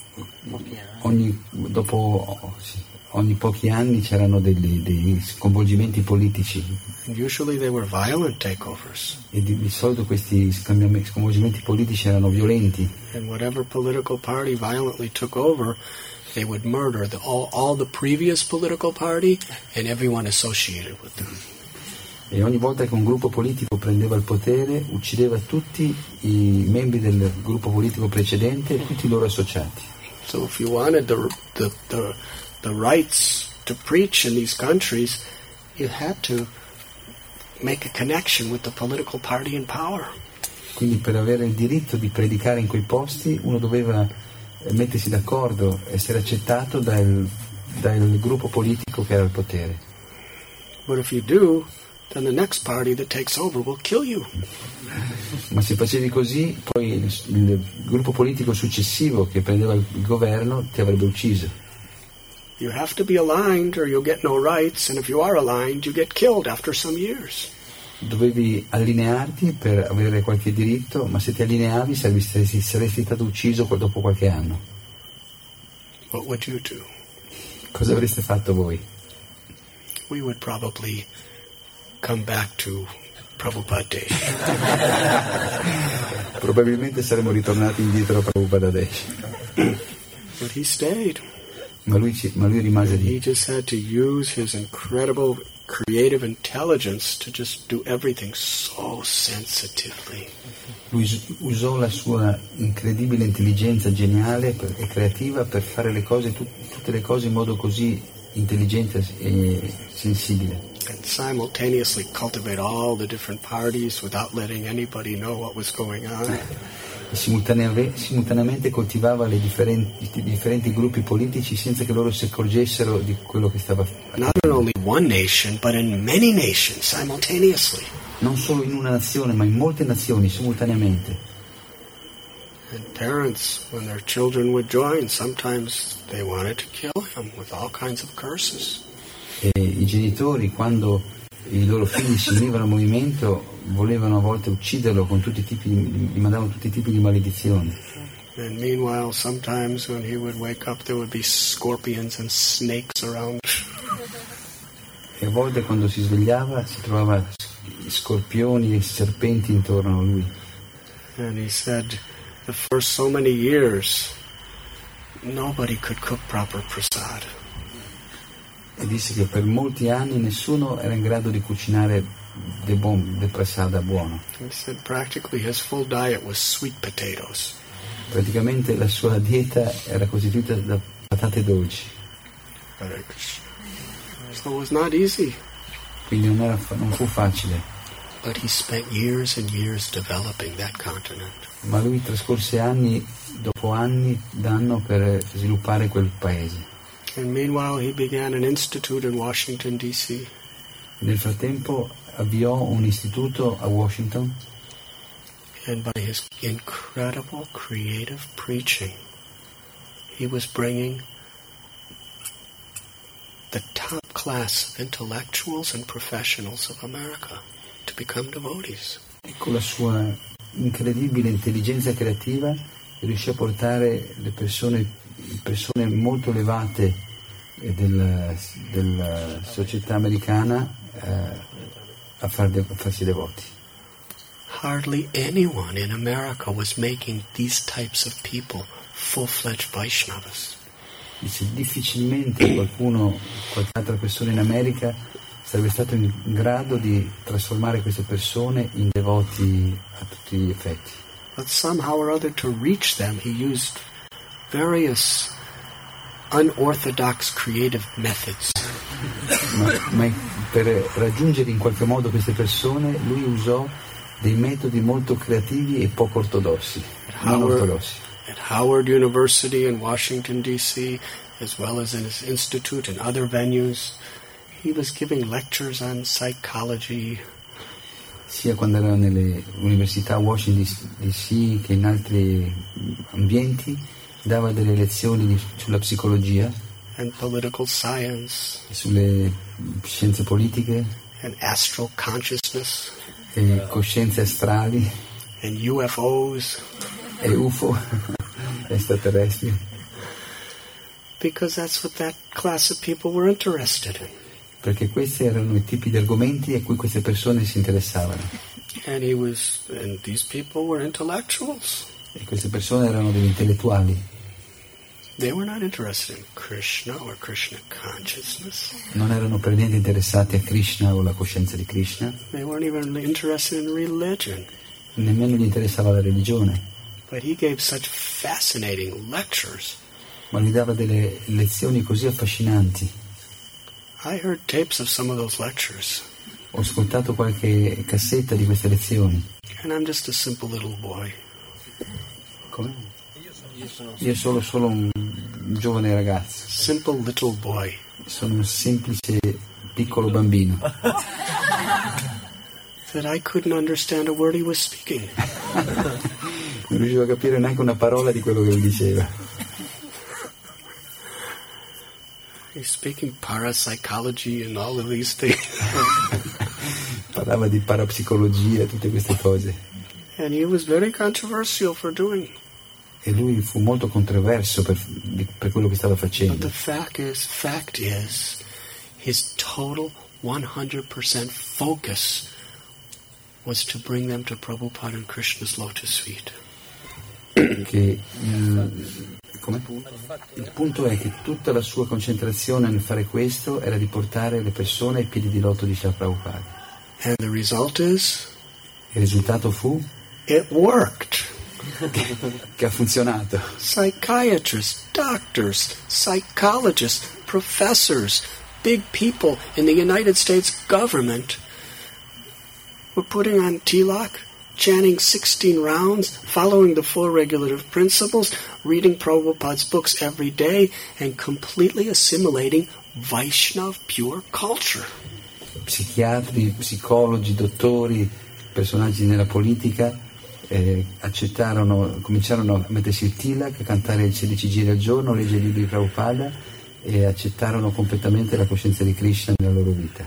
[SPEAKER 3] ogni, dopo, sì, ogni pochi anni c'erano degli, dei sconvolgimenti politici.
[SPEAKER 2] And usually they were violent takeovers.
[SPEAKER 3] E di, di solito questi sconvolgimenti politici erano violenti.
[SPEAKER 2] And whatever political party violently took over, they would murder the, all, all the previous political party and everyone associated with them.
[SPEAKER 3] E ogni volta che un gruppo politico prendeva il potere, uccideva tutti i membri del gruppo politico precedente e tutti i loro associati.
[SPEAKER 2] So if you wanted the, the, the, the rights to preach in these countries, you had to make a connection with the political party in power.
[SPEAKER 3] Quindi per avere il diritto di predicare in quei posti, uno doveva mettersi d'accordo, essere accettato dal, dal gruppo politico che era al potere.
[SPEAKER 2] But if you do, then the next party that takes over will kill you.
[SPEAKER 3] Ma se facevi così, poi il, il gruppo politico successivo che prendeva il governo ti avrebbe ucciso.
[SPEAKER 2] You have to be aligned or you'll get no rights, and if you are aligned, you get killed after some years.
[SPEAKER 3] Dovevi allinearti per avere qualche diritto, ma se ti allineavi saresti, saresti stato ucciso dopo qualche anno.
[SPEAKER 2] What would you do?
[SPEAKER 3] Cosa avreste fatto voi?
[SPEAKER 2] We would probably come back to Prabhupada Desh.
[SPEAKER 3] Probabilmente saremmo ritornati indietro a Prabhupada Desh.
[SPEAKER 2] But he stayed.
[SPEAKER 3] Ma lui, ma lui rimase
[SPEAKER 2] And
[SPEAKER 3] lì.
[SPEAKER 2] he just had to use his incredible creative intelligence to just do everything so sensitively.
[SPEAKER 3] Lui usò la sua incredibile intelligenza geniale e creativa per fare le cose, tut, tutte le cose in modo così intelligente e sensibile.
[SPEAKER 2] And simultaneously cultivate all the different parties without letting anybody know what was going on.
[SPEAKER 3] E simultanea- simultaneamente coltivava le differenti, i differenti gruppi politici senza che loro si accorgessero di quello che stava facendo.
[SPEAKER 2] Not in only one nation, but in many nations simultaneously.
[SPEAKER 3] Non solo in una nazione, ma in molte nazioni simultaneamente.
[SPEAKER 2] And parents, when their children would join, sometimes they wanted to kill him with all kinds of curses.
[SPEAKER 3] E i genitori, quando i loro figli si univano al movimento, volevano a volte ucciderlo con tutti i tipi, gli mandavano tutti i tipi di maledizioni.
[SPEAKER 2] And meanwhile, sometimes when he would wake up, there would be scorpions and snakes around.
[SPEAKER 3] E a volte quando si svegliava si trovava scorpioni e serpenti intorno a lui.
[SPEAKER 2] And he said, the first so many years, nobody could cook proper prasad.
[SPEAKER 3] E disse che per molti anni nessuno era in grado di cucinare del buon, del prasada buono.
[SPEAKER 2] He said practically his full diet was sweet potatoes.
[SPEAKER 3] Praticamente la sua dieta era costituita da patate dolci.
[SPEAKER 2] Hare Krishna. So it was not easy.
[SPEAKER 3] Quindi non, era, non fu facile.
[SPEAKER 2] But he spent years and years developing that continent.
[SPEAKER 3] Ma lui trascorse anni dopo anni d'anno per sviluppare quel paese.
[SPEAKER 2] And meanwhile he began an institute in Washington D C.
[SPEAKER 3] Nel frattempo avviò un istituto a Washington.
[SPEAKER 2] And by his incredible creative preaching, he was bringing the top class of intellectuals and professionals of America to become devotees.
[SPEAKER 3] E con la sua incredibile intelligenza creativa riuscì a portare le persone, persone molto elevate della, della società americana eh, a, far de, a farsi devoti.
[SPEAKER 2] Hardly anyone in America was making these types of people full-fledged Vaishnavas.
[SPEAKER 3] Dice, difficilmente qualcuno, qualche altra persona in America sarebbe stato in grado di trasformare queste persone in devoti a tutti gli effetti.
[SPEAKER 2] But somehow or other to reach them he used various unorthodox creative methods.
[SPEAKER 3] Ma, ma per raggiungere in qualche modo queste persone lui usò dei metodi molto creativi e poco ortodossi, non ortodossi.
[SPEAKER 2] At Howard University in Washington D C, as well as in his institute and other venues, he was giving lectures on psychology.
[SPEAKER 3] Sia quando era nelle università a Washington D C che in altri ambienti, dava delle lezioni di, sulla psicologia,
[SPEAKER 2] and political science,
[SPEAKER 3] sulle scienze politiche,
[SPEAKER 2] and astral consciousness,
[SPEAKER 3] e coscienze astrali,
[SPEAKER 2] and U F Os.
[SPEAKER 3] E U F O, extraterrestri.
[SPEAKER 2] Because that's what that class of people were interested in.
[SPEAKER 3] Perché questi erano i tipi di argomenti a cui queste persone si interessavano.
[SPEAKER 2] And he was, and these people were intellectuals.
[SPEAKER 3] E queste persone erano degli intellettuali.
[SPEAKER 2] They were not interested in Krishna or Krishna consciousness.
[SPEAKER 3] Non erano per niente interessati a Krishna o la coscienza di Krishna.
[SPEAKER 2] They weren't even interested in religion.
[SPEAKER 3] Nemmeno gli interessava la religione.
[SPEAKER 2] But he gave such fascinating lectures.
[SPEAKER 3] Ma gli dava delle lezioni così affascinanti.
[SPEAKER 2] I heard tapes of some of those lectures.
[SPEAKER 3] Ho ascoltato qualche cassetta di queste lezioni.
[SPEAKER 2] And I'm just a simple little boy.
[SPEAKER 3] Come? Io sono solo un giovane ragazzo.
[SPEAKER 2] Simple little boy.
[SPEAKER 3] Sono un semplice piccolo bambino.
[SPEAKER 2] That I couldn't understand a word he was speaking.
[SPEAKER 3] Non riuscivo a capire neanche una parola di quello che mi diceva.
[SPEAKER 2] He's speaking parapsychology and all of these things.
[SPEAKER 3] Parlava di parapsicologia e tutte queste cose.
[SPEAKER 2] And he was very controversial for doing.
[SPEAKER 3] E lui fu molto controverso per, per quello che stava
[SPEAKER 2] But
[SPEAKER 3] facendo.
[SPEAKER 2] the fact is, fact is, his total one hundred percent focus was to bring them to Prabhupada and Krishna's lotus feet.
[SPEAKER 3] Che il, come? Il punto è che tutta la sua concentrazione nel fare questo era di portare le persone ai piedi di loto di Srila Prabhupada.
[SPEAKER 2] And the result is,
[SPEAKER 3] Il risultato fu
[SPEAKER 2] it worked.
[SPEAKER 3] che, che ha funzionato.
[SPEAKER 2] Psychiatrists, doctors, psychologists, professors, big people in the United States government were putting on tilak, chanting sixteen rounds, following the four regulative principles, reading Prabhupada's books every day, and completely assimilating Vaishnava pure culture.
[SPEAKER 3] Psichiatri, psicologi, dottori, personaggi nella politica eh, accettarono, cominciarono a mettersi il tilak, a cantare sedici giri al giorno, leggere i libri di Prabhupada e accettarono completamente la coscienza di Krishna nella loro vita.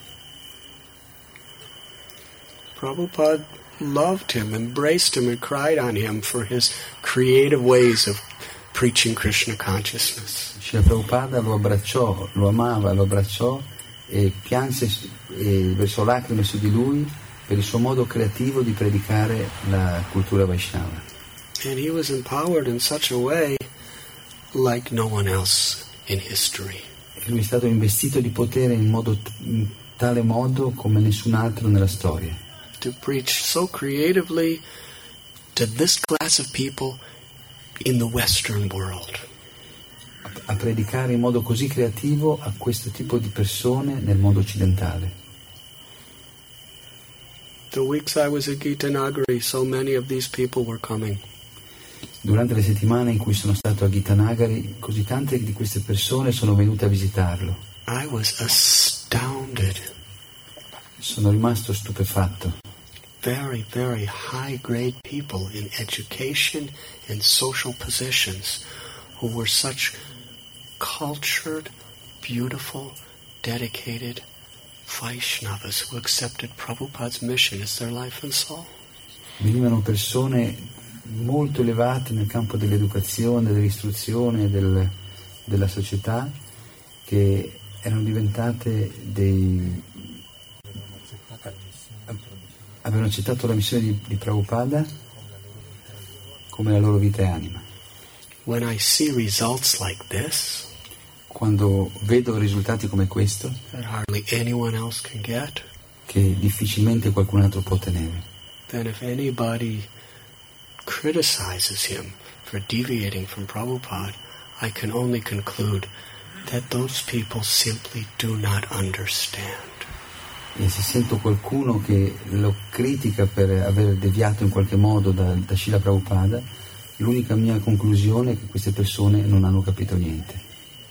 [SPEAKER 2] Prabhupada loved him, embraced him, and cried on him for his creative ways of preaching Krishna consciousness.
[SPEAKER 3] Srila Prabhupada lo abbracciò, lo amava, lo abbracciò e pianse e versò lacrime su di lui per il suo modo creativo di predicare la cultura Vaishnava.
[SPEAKER 2] And he was empowered in such a way like no one else in history.
[SPEAKER 3] E lui è stato investito di potere in, modo, in tale modo come nessun altro nella storia.
[SPEAKER 2] To preach so creatively to this class of people in the Western world.
[SPEAKER 3] A predicare in modo così creativo a questo tipo di persone nel mondo occidentale.
[SPEAKER 2] The weeks I was at Gitanagari, so many of these people were coming.
[SPEAKER 3] Durante le settimane in cui sono stato a Gitanagari, così tante di queste persone sono venute a visitarlo.
[SPEAKER 2] I was astounded.
[SPEAKER 3] Sono rimasto stupefatto.
[SPEAKER 2] Very, very high-grade people in education and social positions who were such cultured, beautiful, dedicated Vaishnavas who accepted Prabhupada's mission as their life and soul.
[SPEAKER 3] Venivano persone molto elevate nel campo dell'educazione, dell'istruzione e del, della società che erano diventate dei... avevano accettato la missione di, di Prabhupada come la loro vita e anima.
[SPEAKER 2] When I see results like this,
[SPEAKER 3] Quando vedo risultati come questo,
[SPEAKER 2] that hardly anyone else can get,
[SPEAKER 3] che difficilmente qualcun altro può ottenere,
[SPEAKER 2] then if anybody criticizes him for deviating from Prabhupada, I can only conclude that those people simply do not understand.
[SPEAKER 3] e se sento qualcuno che lo critica per aver deviato in qualche modo da, da Srila Prabhupada, l'unica mia conclusione è che queste persone non hanno capito niente.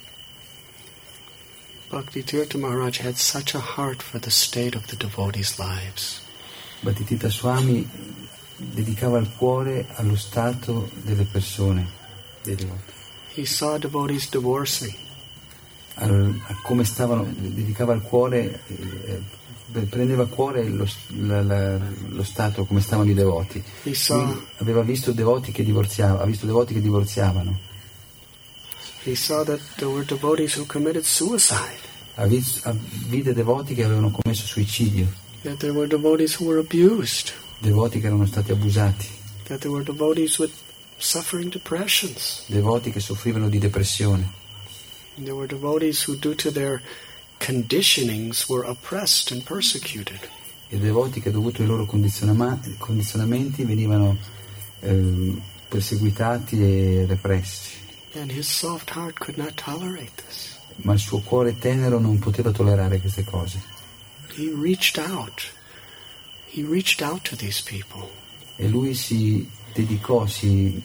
[SPEAKER 2] Bhakti Tirtha Maharaj had such a heart for the state of the devotees' lives.
[SPEAKER 3] Bhattitirtha Swami dedicava il cuore allo stato delle persone, dei devoti,
[SPEAKER 2] He saw devotees divorcing.
[SPEAKER 3] al, a come stavano, dedicava il cuore eh, prendeva a cuore lo, la, la, lo stato come stavano i devoti. Lui aveva visto devoti che divorziavano, ha visto devoti che divorziavano.
[SPEAKER 2] He saw that there were devotees who committed suicide.
[SPEAKER 3] Ha visto, vide devoti che avevano commesso suicidio.
[SPEAKER 2] That there were devotees who were abused.
[SPEAKER 3] Devoti che erano stati abusati.
[SPEAKER 2] That there were devotees with suffering depressions.
[SPEAKER 3] Devoti che soffrivano di depressione.
[SPEAKER 2] And there were devotees who, due to their conditionings, were oppressed and persecuted.
[SPEAKER 3] E devoti che, dovuto ai loro condiziona- condizionamenti, venivano eh, perseguitati e repressi.
[SPEAKER 2] And his soft heart could not tolerate this.
[SPEAKER 3] Ma il suo cuore tenero non poteva tollerare queste cose.
[SPEAKER 2] He reached out. He reached out to these people.
[SPEAKER 3] E lui si dedicò, si,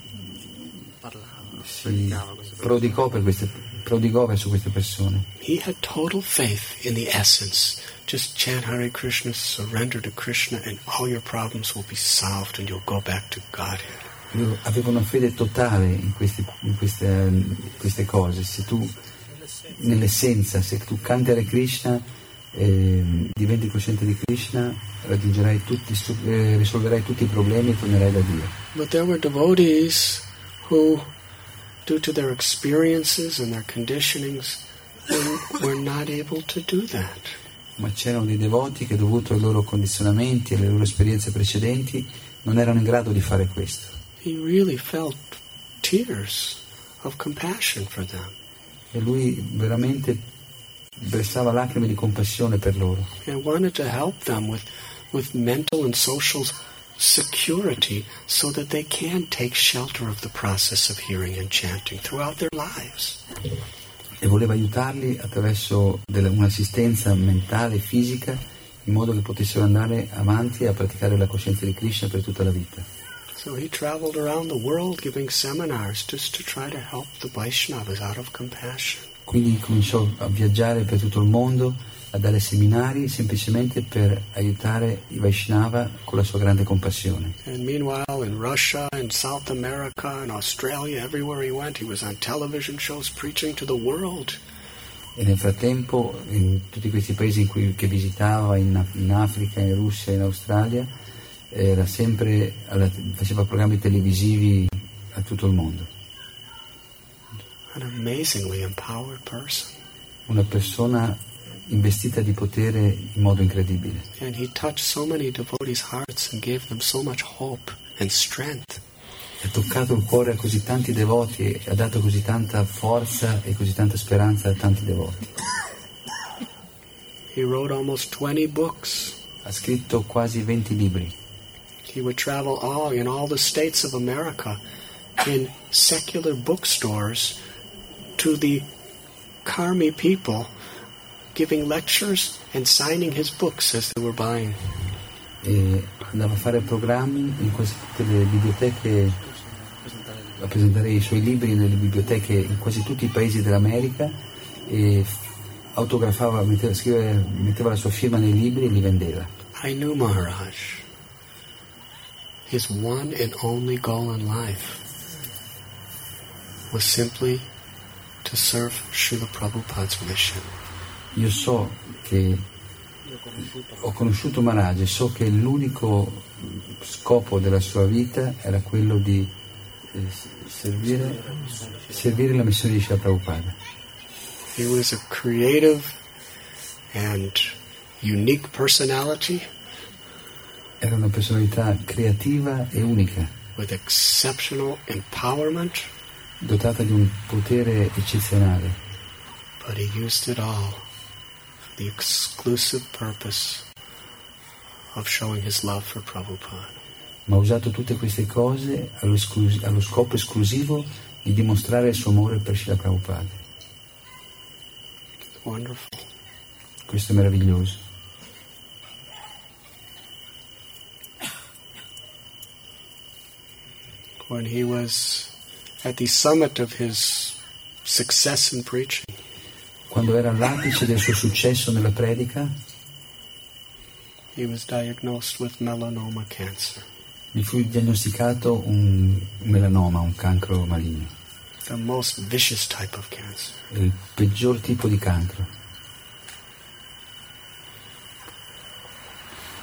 [SPEAKER 3] si prodigò, per queste, prodigò verso queste persone.
[SPEAKER 2] He had total faith in the essence. Just chant Hare Krishna, surrender to Krishna, and all your problems will be solved and you'll go back to Godhead.
[SPEAKER 3] Io avevo una fede totale in, questi, in queste, in queste cose. Se tu, nell'essenza, se tu canti Hare Krishna, eh, diventi cosciente di Krishna, raggiungerai tutti, eh, risolverai tutti i problemi e tornerai da Dio.
[SPEAKER 2] But there were devotees who, due to their experiences and their conditionings, were, were not able to do that.
[SPEAKER 3] Ma c'erano dei devoti che, dovuto ai loro condizionamenti e alle loro esperienze precedenti, non erano in grado di fare questo.
[SPEAKER 2] He really felt tears of compassion for them.
[SPEAKER 3] E lui veramente versava lacrime di compassione per loro.
[SPEAKER 2] And wanted to help them with, with mental and social security so that they can take shelter of the process of hearing and chanting throughout their lives.
[SPEAKER 3] E voleva aiutarli attraverso della, un'assistenza mentale e fisica, in modo che potessero andare avanti a praticare la coscienza di Krishna per tutta la vita.
[SPEAKER 2] So he traveled around the world giving seminars just to try to help the Vaishnavas out of compassion.
[SPEAKER 3] Quindi cominciò a viaggiare per tutto il mondo, a dare seminari semplicemente per aiutare i Vaishnava con la sua grande compassione.
[SPEAKER 2] And meanwhile in Russia, in South America, in Australia, everywhere he went, he was on television shows preaching to the world.
[SPEAKER 3] E nel frattempo, in tutti questi paesi in cui, che visitava, in, in Africa, in Russia, in Australia, era sempre alla, faceva programmi televisivi a tutto il mondo.
[SPEAKER 2] An amazingly empowered person.
[SPEAKER 3] Una persona investita di potere in modo incredibile.
[SPEAKER 2] And he touched so many devotees' hearts and gave them so much hope and strength.
[SPEAKER 3] Ha toccato il cuore a così tanti devoti e ha dato così tanta forza e così tanta speranza a tanti devoti.
[SPEAKER 2] He wrote almost twenty books.
[SPEAKER 3] Ha scritto quasi venti libri.
[SPEAKER 2] He would travel all in all the states of America in secular bookstores to the Karmi people, giving lectures and signing his books as they were buying.
[SPEAKER 3] E andava a fare programmi in quasi tutte le biblioteche, a presentare i suoi libri nelle biblioteche in quasi tutti i paesi dell'America e autografava, metteva, scriveva, metteva la sua firma nei libri e li vendeva.
[SPEAKER 2] I knew Maharaj. His one and only goal in life was simply to serve Srila Prabhupada's mission.
[SPEAKER 3] Io so che ho conosciuto Maharaj e so che l'unico scopo della sua vita era quello di eh, servire, servire la missione di Srila Prabhupada.
[SPEAKER 2] He was a creative and unique personality.
[SPEAKER 3] Era una personalità creativa e unica,
[SPEAKER 2] with exceptional empowerment,
[SPEAKER 3] dotata di un potere eccezionale.
[SPEAKER 2] But he used it all for the exclusive purpose of showing his love for Prabhupada.
[SPEAKER 3] Ma ha usato tutte queste cose allo, esclus- allo scopo esclusivo di dimostrare il suo amore per Srila Prabhupada.
[SPEAKER 2] It's wonderful.
[SPEAKER 3] Questo è meraviglioso.
[SPEAKER 2] When he was at the summit of his success in preaching,
[SPEAKER 3] quando era all'apice del suo successo nella predica,
[SPEAKER 2] he was diagnosed with melanoma cancer.
[SPEAKER 3] Gli fu diagnosticato un melanoma, un cancro maligno.
[SPEAKER 2] The most vicious type of cancer.
[SPEAKER 3] Il peggior tipo di cancro.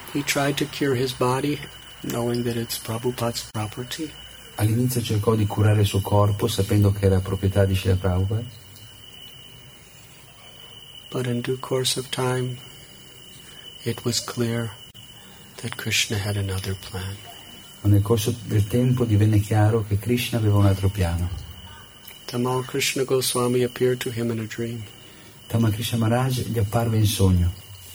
[SPEAKER 2] He tried to cure his body, knowing that it's Prabhupada's property.
[SPEAKER 3] All'inizio cercò di curare il suo corpo, sapendo che era proprietà di Srila Prabhupada.
[SPEAKER 2] But in due course of time, it was clear that Krishna had another plan.
[SPEAKER 3] Ma nel corso del tempo divenne chiaro che Krishna aveva un altro piano.
[SPEAKER 2] Tamal Krishna Goswami appeared to him in a dream.
[SPEAKER 3] Tamal Krishna Maharaj gli apparve in sogno.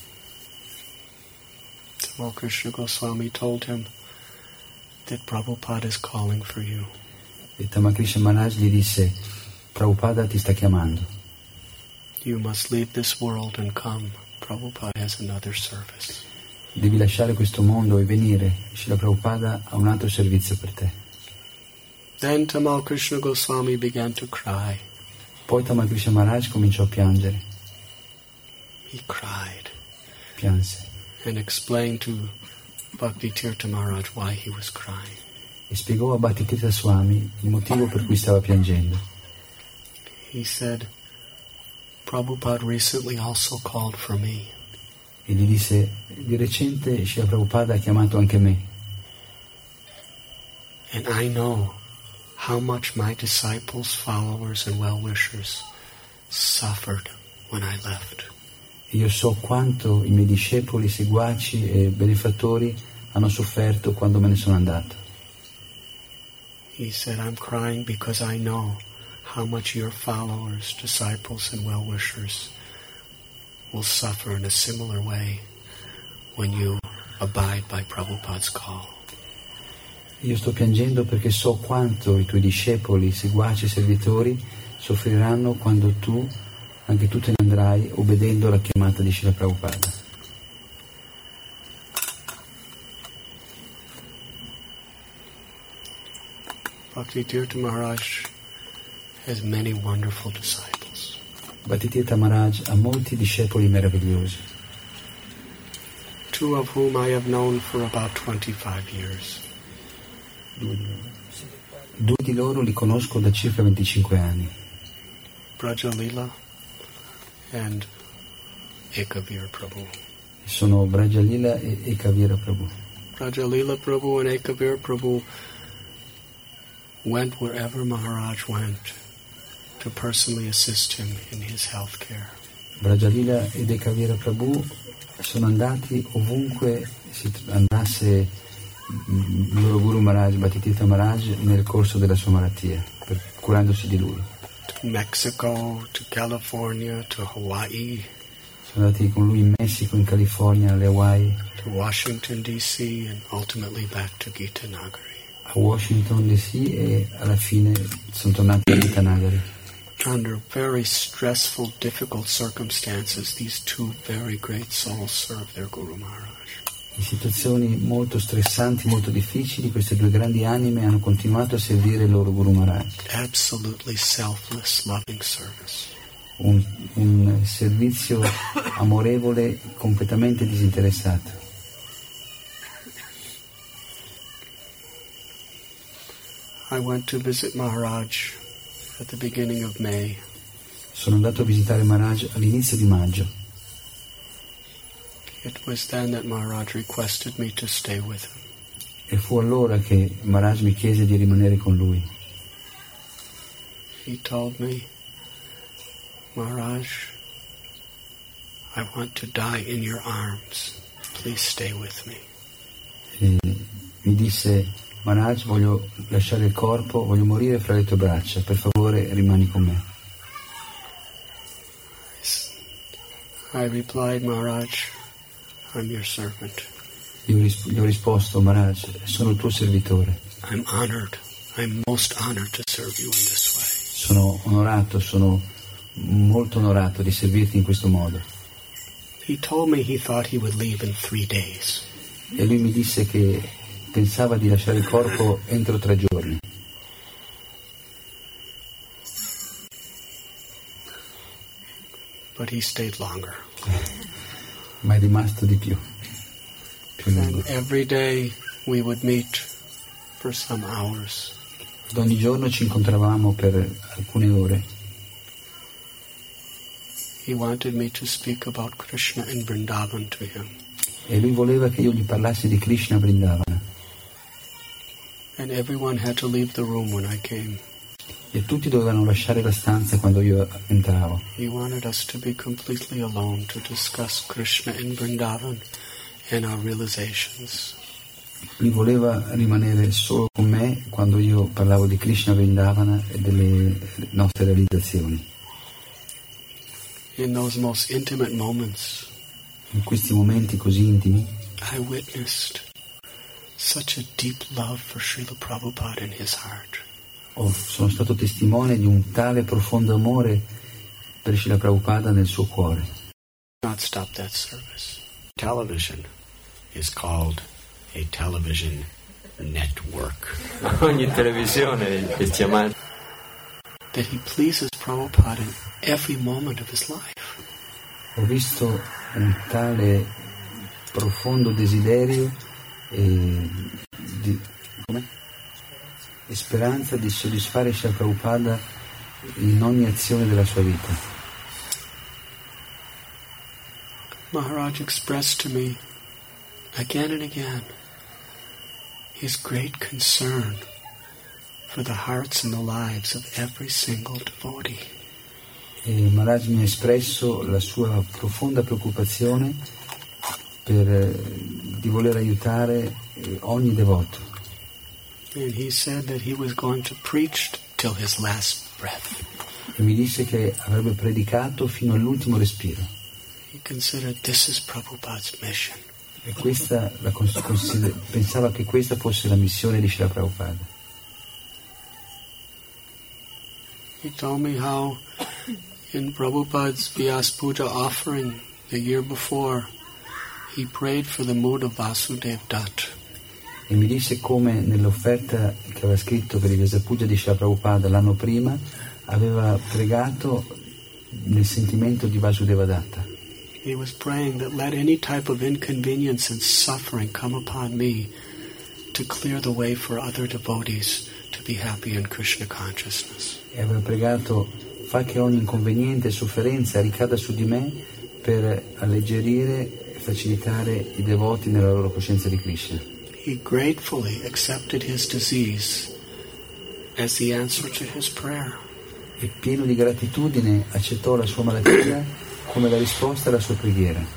[SPEAKER 2] Tamal Krishna Goswami told him that Prabhupada is calling for you.
[SPEAKER 3] E Tamal Krishna Maharaj gli disse: Prabhupada ti sta chiamando.
[SPEAKER 2] You must leave this world and come. Prabhupada has another service.
[SPEAKER 3] Devi lasciare questo mondo e venire. Srila Prabhupada ha un altro servizio per te.
[SPEAKER 2] Then Tamal Krishna Goswami began to cry.
[SPEAKER 3] Poi Tamal Krishna Maharaj cominciò a piangere.
[SPEAKER 2] He cried.
[SPEAKER 3] Pianse.
[SPEAKER 2] And explained to Bhakti Tirtha Maharaj why he was crying.
[SPEAKER 3] E spiegò a Bhakti Tirtha Swami il motivo per cui stava piangendo.
[SPEAKER 2] He said, Prabhupada recently also called for me.
[SPEAKER 3] E gli disse: di recente Srila Prabhupada ha chiamato anche me.
[SPEAKER 2] And I know how much my disciples, followers and well-wishers suffered when I left.
[SPEAKER 3] Io so quanto i miei discepoli, seguaci e benefattori hanno sofferto quando me ne sono andato.
[SPEAKER 2] He said, I'm crying because I know how much your followers, disciples and well-wishers will suffer in a similar way when you abide by Prabhupada's call.
[SPEAKER 3] Io sto piangendo perché so quanto i tuoi discepoli, seguaci e servitori soffriranno quando tu, anche tu te ne andrai obbedendo alla chiamata di Srila Prabhupada.
[SPEAKER 2] Bhakti Tirtha Maharaj has many wonderful disciples.
[SPEAKER 3] Bhakti Tirtha Maharaj ha molti discepoli meravigliosi,
[SPEAKER 2] two of whom I have known for about twenty-five years.
[SPEAKER 3] Due di loro li conosco da circa venticinque anni.
[SPEAKER 2] Braja Lila and Ekavir Prabhu.
[SPEAKER 3] Sono Braja Lila e Ekavira Prabhu.
[SPEAKER 2] Braja Lila Prabhu and Ekavir Prabhu went wherever Maharaj went to personally assist him in his health care.
[SPEAKER 3] Braja Lila ed Ekavira Prabhu sono andati ovunque si andasse il loro Guru Maharaj, Bhakti Tirtha Maharaj, nel corso della sua malattia, per, curandosi di lui.
[SPEAKER 2] To Mexico, to California, to Hawaii.
[SPEAKER 3] Sono andati con lui in Messico, in California, alle Hawaii.
[SPEAKER 2] To Washington D C and ultimately back to Gita Nagari.
[SPEAKER 3] A Washington D C e alla fine sono tornati a Gita Nagari.
[SPEAKER 2] Under very stressful, difficult circumstances, these two very great souls serve their Guru Maharaj.
[SPEAKER 3] In situazioni molto stressanti, molto difficili, queste due grandi anime hanno continuato a servire il loro Guru Maharaj.
[SPEAKER 2] Absolutely selfless, loving service.
[SPEAKER 3] Un, un servizio amorevole, completamente disinteressato.
[SPEAKER 2] I went to visit Maharaj at the beginning of May.
[SPEAKER 3] Sono andato a visitare Maharaj all'inizio di maggio.
[SPEAKER 2] It was then that Maharaj requested me to stay with him.
[SPEAKER 3] E fu allora che Maharaj mi chiese di rimanere con lui.
[SPEAKER 2] He told me, Maharaj, I want to die in your arms. Please stay with me.
[SPEAKER 3] E mi disse: Maharaj, voglio lasciare il corpo, voglio morire fra le tue braccia, per favore rimani con me.
[SPEAKER 2] I replied, Maharaj, I'm your servant.
[SPEAKER 3] Io gli ho risposto: Maharaj, sono il tuo servitore.
[SPEAKER 2] I'm honored. I'm most honored to serve you in this way.
[SPEAKER 3] Sono onorato, sono molto onorato di servirti in questo modo.
[SPEAKER 2] He told me he thought he would leave in three days.
[SPEAKER 3] E lui mi disse che pensava di lasciare il corpo entro tre giorni.
[SPEAKER 2] But he stayed longer.
[SPEAKER 3] Ma è rimasto di più. più lungo.
[SPEAKER 2] And every day we would meet for some hours.
[SPEAKER 3] Ed ogni giorno ci incontravamo per alcune ore.
[SPEAKER 2] He wanted me to speak about Krishna and Vrindavan to him.
[SPEAKER 3] E lui voleva che io gli parlassi di Krishna Vrindavana.
[SPEAKER 2] And everyone had to leave the room when I came.
[SPEAKER 3] E tutti dovevano lasciare la stanza quando io entravo.
[SPEAKER 2] He wanted us to be completely alone to discuss Krishna in Vrindavan and our realizations.
[SPEAKER 3] Lui voleva rimanere solo con me quando io parlavo di Krishna Vrindavana e delle nostre realizzazioni.
[SPEAKER 2] In those most intimate moments,
[SPEAKER 3] in questi momenti così intimi,
[SPEAKER 2] I witnessed such a deep love for Srila Prabhupada in his heart.
[SPEAKER 3] Oh, sono stato testimone di un tale profondo amore per Srila Prabhupada nel suo cuore.
[SPEAKER 2] Not stop that service. Television is called a television network.
[SPEAKER 1] Ogni televisione è chiamata.
[SPEAKER 2] That he pleases Prabhupada in every moment of his life.
[SPEAKER 3] Ho visto un tale profondo desiderio e di com'è? e speranza di soddisfare Srila Prabhupada in ogni azione della sua vita.
[SPEAKER 2] Maharaj expressed to me again and again his great concern for the hearts and the lives of every single devotee.
[SPEAKER 3] E Maharaj mi ha espresso la sua profonda preoccupazione per eh, di voler aiutare eh, ogni devoto.
[SPEAKER 2] And he said that he was going to preach till his last breath.
[SPEAKER 3] E mi disse che avrebbe predicato fino all'ultimo respiro.
[SPEAKER 2] He considered this is Prabhupada's mission.
[SPEAKER 3] E questa la cons- consider- pensava che questa fosse la missione di Srila Prabhupada.
[SPEAKER 2] He told me how in Prabhupada's Vyas Puja offering the year before, he prayed for the mood of Vasudev Dutt.
[SPEAKER 3] E mi disse come nell'offerta che aveva scritto per il Vyasapuja di Srila Prabhupada l'anno prima aveva pregato nel sentimento di Vasudeva Datta.
[SPEAKER 2] He was praying that let any type of inconvenience and suffering come upon me to clear the way for other devotees to be happy in Krishna consciousness.
[SPEAKER 3] E aveva pregato fa che ogni inconveniente e sofferenza ricada su di me per alleggerire e facilitare i devoti nella loro coscienza di Krishna.
[SPEAKER 2] He gratefully accepted his disease as the answer to his prayer.
[SPEAKER 3] E pieno di gratitudine accettò la sua malattia come la risposta alla sua preghiera.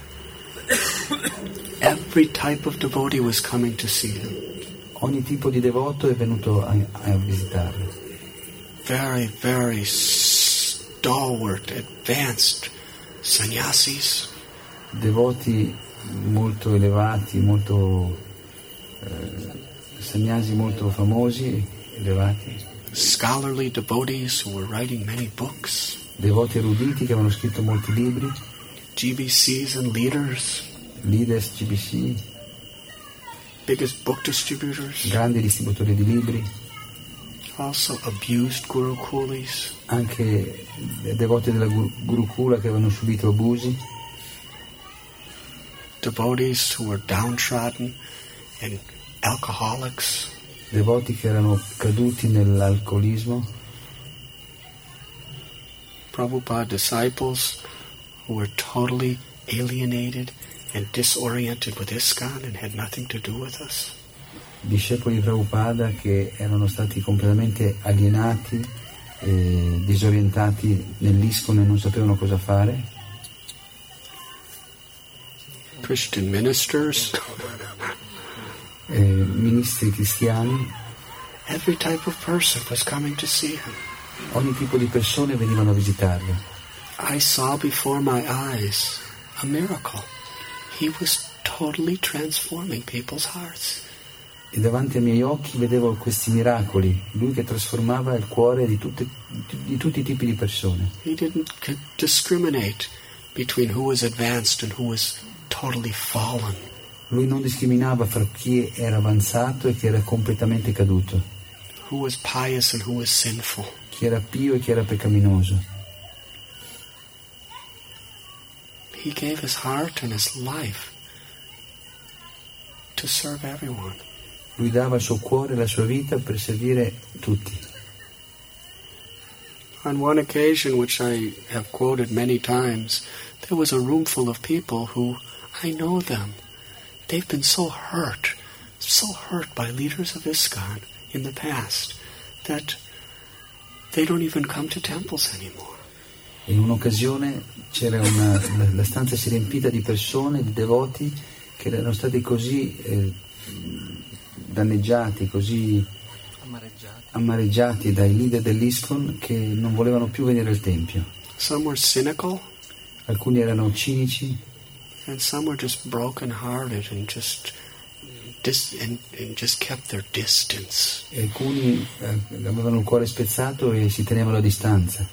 [SPEAKER 2] Every type of devotee was coming to see him.
[SPEAKER 3] Ogni tipo di devoto è venuto a, a visitarlo.
[SPEAKER 2] Very, very stalwart, advanced sannyasis.
[SPEAKER 3] Devoti molto elevati, molto eh, sannyasi molto famosi, elevati.
[SPEAKER 2] Scholarly devotees who were writing many books.
[SPEAKER 3] Devoti eruditi che avevano scritto molti libri.
[SPEAKER 2] G B Cs and leaders.
[SPEAKER 3] Leaders G B C.
[SPEAKER 2] Biggest book distributors.
[SPEAKER 3] Grandi distributori di libri.
[SPEAKER 2] Also abused Gurukulis.
[SPEAKER 3] Anche devoti della Gurukula che avevano subito abusi.
[SPEAKER 2] Devotees who were downtrodden and alcoholics.
[SPEAKER 3] Devoti che erano caduti nell'alcolismo.
[SPEAKER 2] Prabhupada disciples who were totally alienated and disoriented with ISKCON and had nothing to do with us.
[SPEAKER 3] Discepoli di Prabhupada che erano stati completamente alienati e disorientati nell'ISKCON e non sapevano cosa fare.
[SPEAKER 2] Christian ministers.
[SPEAKER 3] Eh, ministri cristiani.
[SPEAKER 2] Every type of person was coming to see him.
[SPEAKER 3] Ogni tipo di persone venivano a visitarlo.
[SPEAKER 2] I saw before my eyes a miracle. He was totally transforming people's hearts.
[SPEAKER 3] E davanti ai miei occhi vedevo questi miracoli, lui che trasformava il cuore di, tutte, di tutti i tipi di persone.
[SPEAKER 2] He didn't discriminate between who was advanced and who was totally fallen.
[SPEAKER 3] Lui non discriminava fra chi era avanzato e chi era completamente caduto.
[SPEAKER 2] Who was pious and who was sinful.
[SPEAKER 3] Chi era pio e chi era peccaminoso.
[SPEAKER 2] He gave his heart and his life to serve everyone.
[SPEAKER 3] Lui dava il suo cuore e la sua vita per servire tutti.
[SPEAKER 2] On one occasion, which I have quoted many times, there was a room full of people who I know them. They've been so hurt, so hurt by leaders of ISKCON in the past that they don't even come to temples anymore.
[SPEAKER 3] In un'occasione c'era una, la, la stanza si è riempita di persone, di devoti che erano stati così eh, danneggiati, così amareggiati. amareggiati dai leader dell'ISKCON che non volevano più venire al Tempio.
[SPEAKER 2] Some were cynical.
[SPEAKER 3] Alcuni erano cinici.
[SPEAKER 2] And some were just broken-hearted and just dis- and, and just kept their distance.
[SPEAKER 3] E alcuni eh, avevano il cuore spezzato e si tenevano a distanza.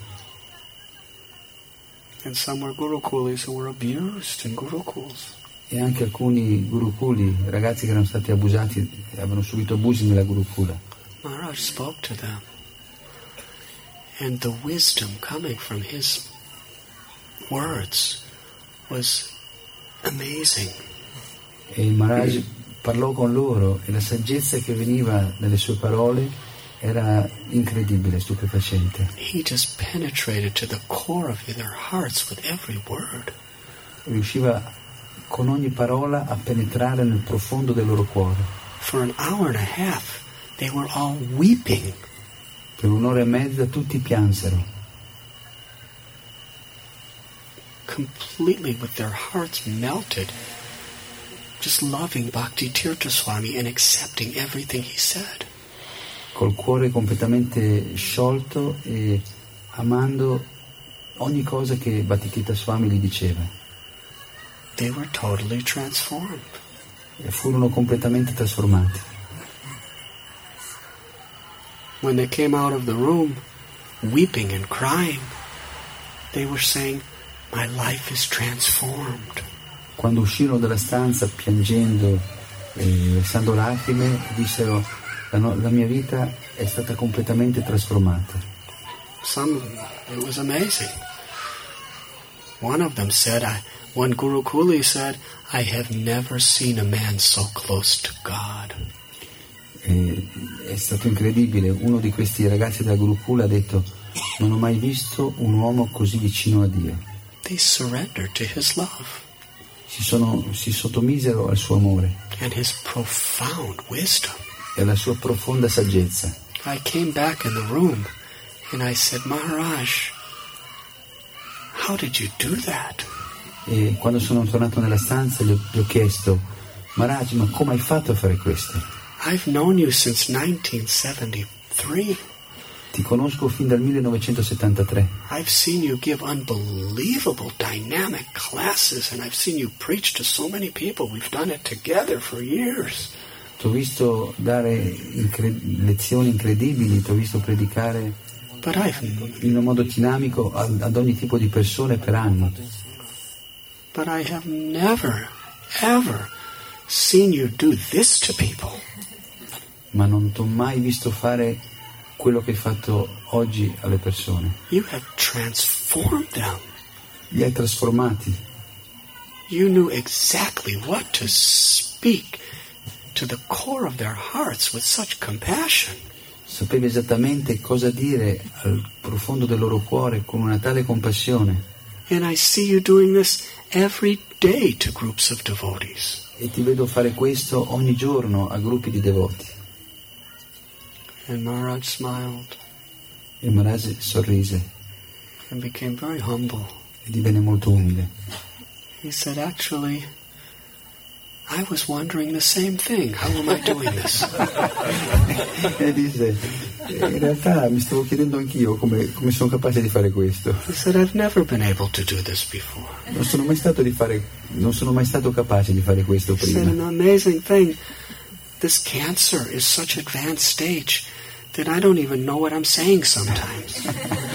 [SPEAKER 2] And some were gurukulis who were abused in gurukuls.
[SPEAKER 3] E anche alcuni gurukuli, ragazzi che erano stati abusati, avevano subito abusi nella gurukula.
[SPEAKER 2] Maharaj spoke to them. And the wisdom coming from his words was amazing.
[SPEAKER 3] E il Maharaj parlò con loro e la saggezza che veniva dalle sue parole era incredibile, stupefacente.
[SPEAKER 2] He just penetrated to the core of their hearts with every word.
[SPEAKER 3] Riusciva con ogni parola a penetrare nel profondo del loro cuore.
[SPEAKER 2] For an hour and a half they were all weeping.
[SPEAKER 3] Per un'ora e mezza tutti piansero.
[SPEAKER 2] Completely with their hearts melted, just loving Bhakti Tirtha Swami and accepting everything he said.
[SPEAKER 3] Col cuore completamente sciolto e amando ogni cosa che Bhattitirtha Swami gli diceva.
[SPEAKER 2] They were totally transformed.
[SPEAKER 3] E furono completamente trasformati.
[SPEAKER 2] When they came out of the room, weeping and crying, they were saying, "My life is transformed."
[SPEAKER 3] Quando uscirono dalla stanza piangendo e versando lacrime, dissero: la, no- la mia vita è stata completamente trasformata.
[SPEAKER 2] Some, it was amazing. One of them said, I, one Gurukuli said, "I have never seen a man so close to God."
[SPEAKER 3] E è stato incredibile. Uno di questi ragazzi della Gurukula ha detto: non ho mai visto un uomo così vicino a Dio.
[SPEAKER 2] They surrendered to his love
[SPEAKER 3] Si, sono, si sottomisero al suo amore
[SPEAKER 2] and his profound wisdom.
[SPEAKER 3] e alla sua profonda saggezza.
[SPEAKER 2] I came back in the room and I said, "Maharaj, how did you do that?"
[SPEAKER 3] E quando sono tornato nella stanza gli ho, gli ho chiesto: Maharaj, ma come hai fatto a fare questo?
[SPEAKER 2] I've known you since nineteen seventy-three.
[SPEAKER 3] Ti conosco fin dal millenovecentosettantatré.
[SPEAKER 2] I've seen you give unbelievable dynamic classes and I've seen you preach to so many people. We've done it together for years.
[SPEAKER 3] Ti ho visto dare incre- lezioni incredibili, ti ho visto predicare
[SPEAKER 2] But I've
[SPEAKER 3] in un modo dinamico ad, ad ogni tipo di persone per anni.
[SPEAKER 2] but I have never ever seen you do this to people.
[SPEAKER 3] Ma non ti ho mai visto fare quello che hai fatto oggi alle persone.
[SPEAKER 2] You have transformed them.
[SPEAKER 3] Li hai trasformati.
[SPEAKER 2] You knew exactly what to speak to the core of their hearts with such compassion.
[SPEAKER 3] Sapevi esattamente cosa dire al profondo del loro cuore con una tale compassione.
[SPEAKER 2] And I see you doing this every day to groups of devotees.
[SPEAKER 3] E ti vedo fare questo ogni giorno a gruppi di devoti.
[SPEAKER 2] And Maharaj smiled
[SPEAKER 3] E Maharaj sorrise
[SPEAKER 2] and became very humble.
[SPEAKER 3] e divenne molto umile.
[SPEAKER 2] He said, "Actually, I was wondering the same thing. How am I doing this?"
[SPEAKER 3] E disse: in realtà mi stavo chiedendo anch'io come, come sono capace di fare questo.
[SPEAKER 2] He said, "I've never been able to do this before."
[SPEAKER 3] Non sono mai stato di fare, non sono mai stato capace di fare questo
[SPEAKER 2] He said,
[SPEAKER 3] prima.
[SPEAKER 2] "An amazing thing. This cancer is such advanced stage that I don't even know what I'm saying sometimes."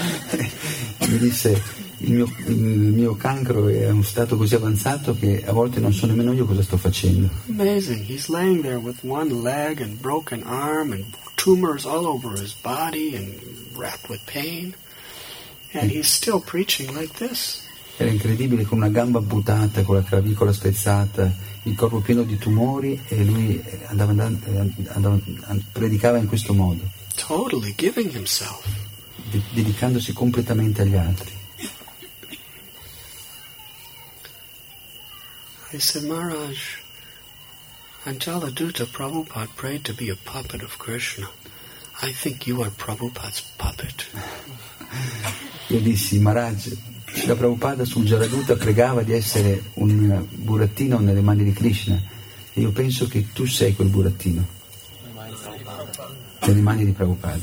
[SPEAKER 3] Mi disse: il mio, il mio cancro è a un stato così avanzato che a volte non so nemmeno io cosa sto facendo.
[SPEAKER 2] Amazing. He's laying there with one leg and broken arm and tumors all over his body and racked with pain. And he's still preaching like this.
[SPEAKER 3] Era incredibile, con una gamba buttata, con la clavicola spezzata, il corpo pieno di tumori, e lui andava, andava, andava, predicava in questo modo,
[SPEAKER 2] Totally giving himself.
[SPEAKER 3] de- dedicandosi completamente agli altri.
[SPEAKER 2] I said, Maharaj, Anjala-dutta Prabhupada prayed to be a puppet of Krishna. I think you are Prabhupada's puppet.
[SPEAKER 3] Io dissi, Maharaj, Srila Prabhupada sul Jala-dutta pregava di essere un burattino nelle mani di Krishna e io penso che tu sei quel burattino nelle mani di Prabhupada.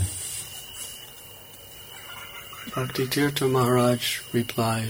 [SPEAKER 2] Bhaktitirtha Maharaj replied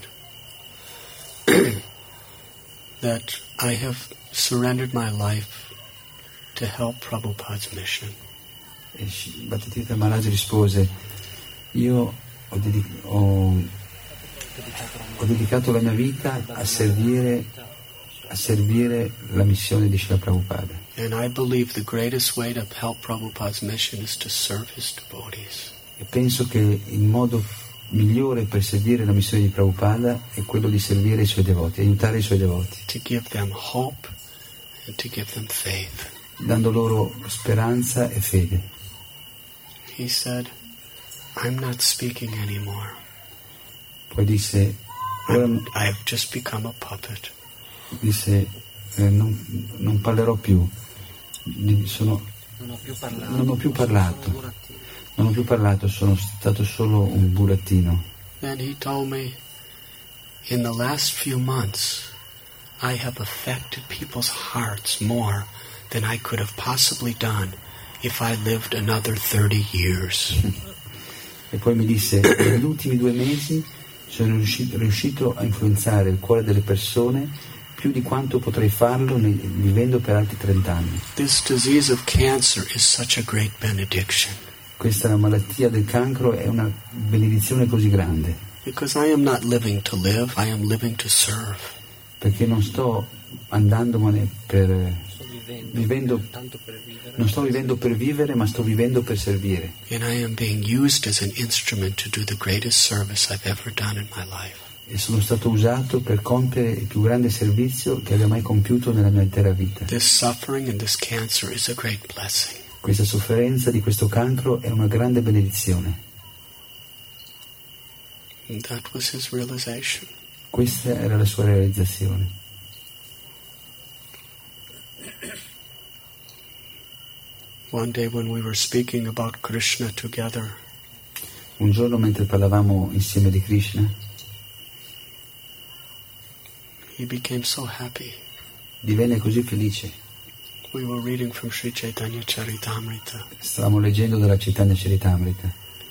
[SPEAKER 2] that I have surrendered my life to help Prabhupada's mission.
[SPEAKER 3] E Bhaktitirtha Maharaj rispose, io ho, dedic- ho, ho dedicato la mia vita a servire, a servire la missione di Srila Prabhupada.
[SPEAKER 2] And I believe the greatest way to help Prabhupada's mission is to serve his devotees.
[SPEAKER 3] E penso che il modo migliore per servire la missione di Prabhupada è quello di servire i suoi devoti, aiutare i suoi devoti.
[SPEAKER 2] To give them hope and to give them faith.
[SPEAKER 3] Dando loro speranza e fede.
[SPEAKER 2] He said, I'm not speaking anymore.
[SPEAKER 3] Poi disse, ora,
[SPEAKER 2] I have just become a puppet.
[SPEAKER 3] disse eh, non, non parlerò più, sono,
[SPEAKER 1] Non ho più parlato.
[SPEAKER 3] non ho più parlato, non ho più parlato, sono stato solo un burattino.
[SPEAKER 2] Then he told me, in the last few months, I have affected people's hearts more than I could have possibly done if I lived another thirty years.
[SPEAKER 3] E poi mi disse, negli ultimi due mesi sono riuscito, riuscito a influenzare il cuore delle persone più di quanto potrei farlo ne, vivendo per altri trent'anni.
[SPEAKER 2] This disease of cancer is such a great benediction.
[SPEAKER 3] Questa malattia del cancro è una benedizione così grande,
[SPEAKER 2] Because I am not living to live, I am living to serve.
[SPEAKER 3] perché non sto andandomene per vivendo,
[SPEAKER 1] Tanto per vivere.
[SPEAKER 3] non sto vivendo per vivere, ma sto vivendo per servire.
[SPEAKER 2] And I am being used as an instrument to do the greatest service I've ever done in my life.
[SPEAKER 3] E sono stato usato per compiere il più grande servizio che abbia mai compiuto nella mia intera vita.
[SPEAKER 2] This suffering and this cancer is a great blessing.
[SPEAKER 3] Questa sofferenza di questo cancro è una grande benedizione.
[SPEAKER 2] And that was his realization.
[SPEAKER 3] Questa era la sua realizzazione.
[SPEAKER 2] One day when we were speaking about Krishna together,
[SPEAKER 3] Un giorno mentre parlavamo insieme di Krishna,
[SPEAKER 2] he became so happy.
[SPEAKER 3] divenne così felice.
[SPEAKER 2] We were reading from Sri Chaitanya Charitamrita.
[SPEAKER 3] Stavamo leggendo dalla Chaitanya Charitamrita.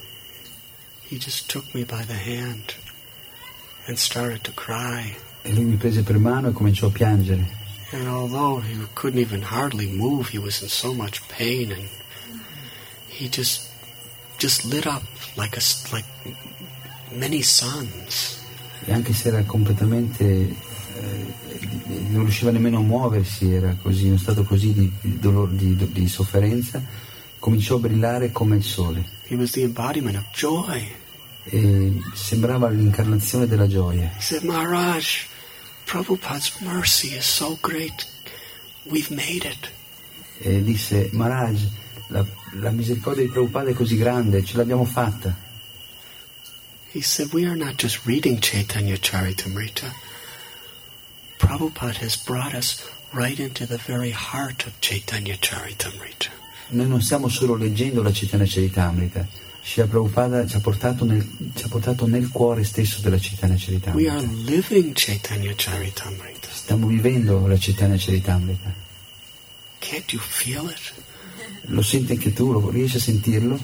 [SPEAKER 2] He just took me by the hand and started to cry.
[SPEAKER 3] E lui mi prese per mano e cominciò a piangere.
[SPEAKER 2] And although he couldn't even hardly move, he was in so much pain, and he just just lit up like a s- like many suns.
[SPEAKER 3] E anche se era completamente eh, non riusciva nemmeno a muoversi, era così, in uno stato così di, di, dolore, di, di sofferenza, cominciò a brillare come il sole.
[SPEAKER 2] He was the embodiment of joy.
[SPEAKER 3] E sembrava l'incarnazione della gioia.
[SPEAKER 2] He said, Maharaj, Prabhupada's mercy is so great. We've made it.
[SPEAKER 3] E disse, Maharaj, la, la misericordia di Prabhupada è così grande, ce l'abbiamo fatta.
[SPEAKER 2] He said, we are not just reading Chaitanya Charitamrita. Prabhupada has brought us right into the very heart of Chaitanya Charitamrita.
[SPEAKER 3] Noi non stiamo solo leggendo la Chaitanya Charitamrita, Srila Prabhupada ci ha portato nel, ci ha portato nel cuore stesso della Chaitanya
[SPEAKER 2] We are
[SPEAKER 3] Charitamrita.
[SPEAKER 2] living Chaitanya Charitamrita.
[SPEAKER 3] Stiamo vivendo la Chaitanya Charitamrita.
[SPEAKER 2] Can't you feel it?
[SPEAKER 3] Lo senti anche tu? Lo riesci a sentirlo?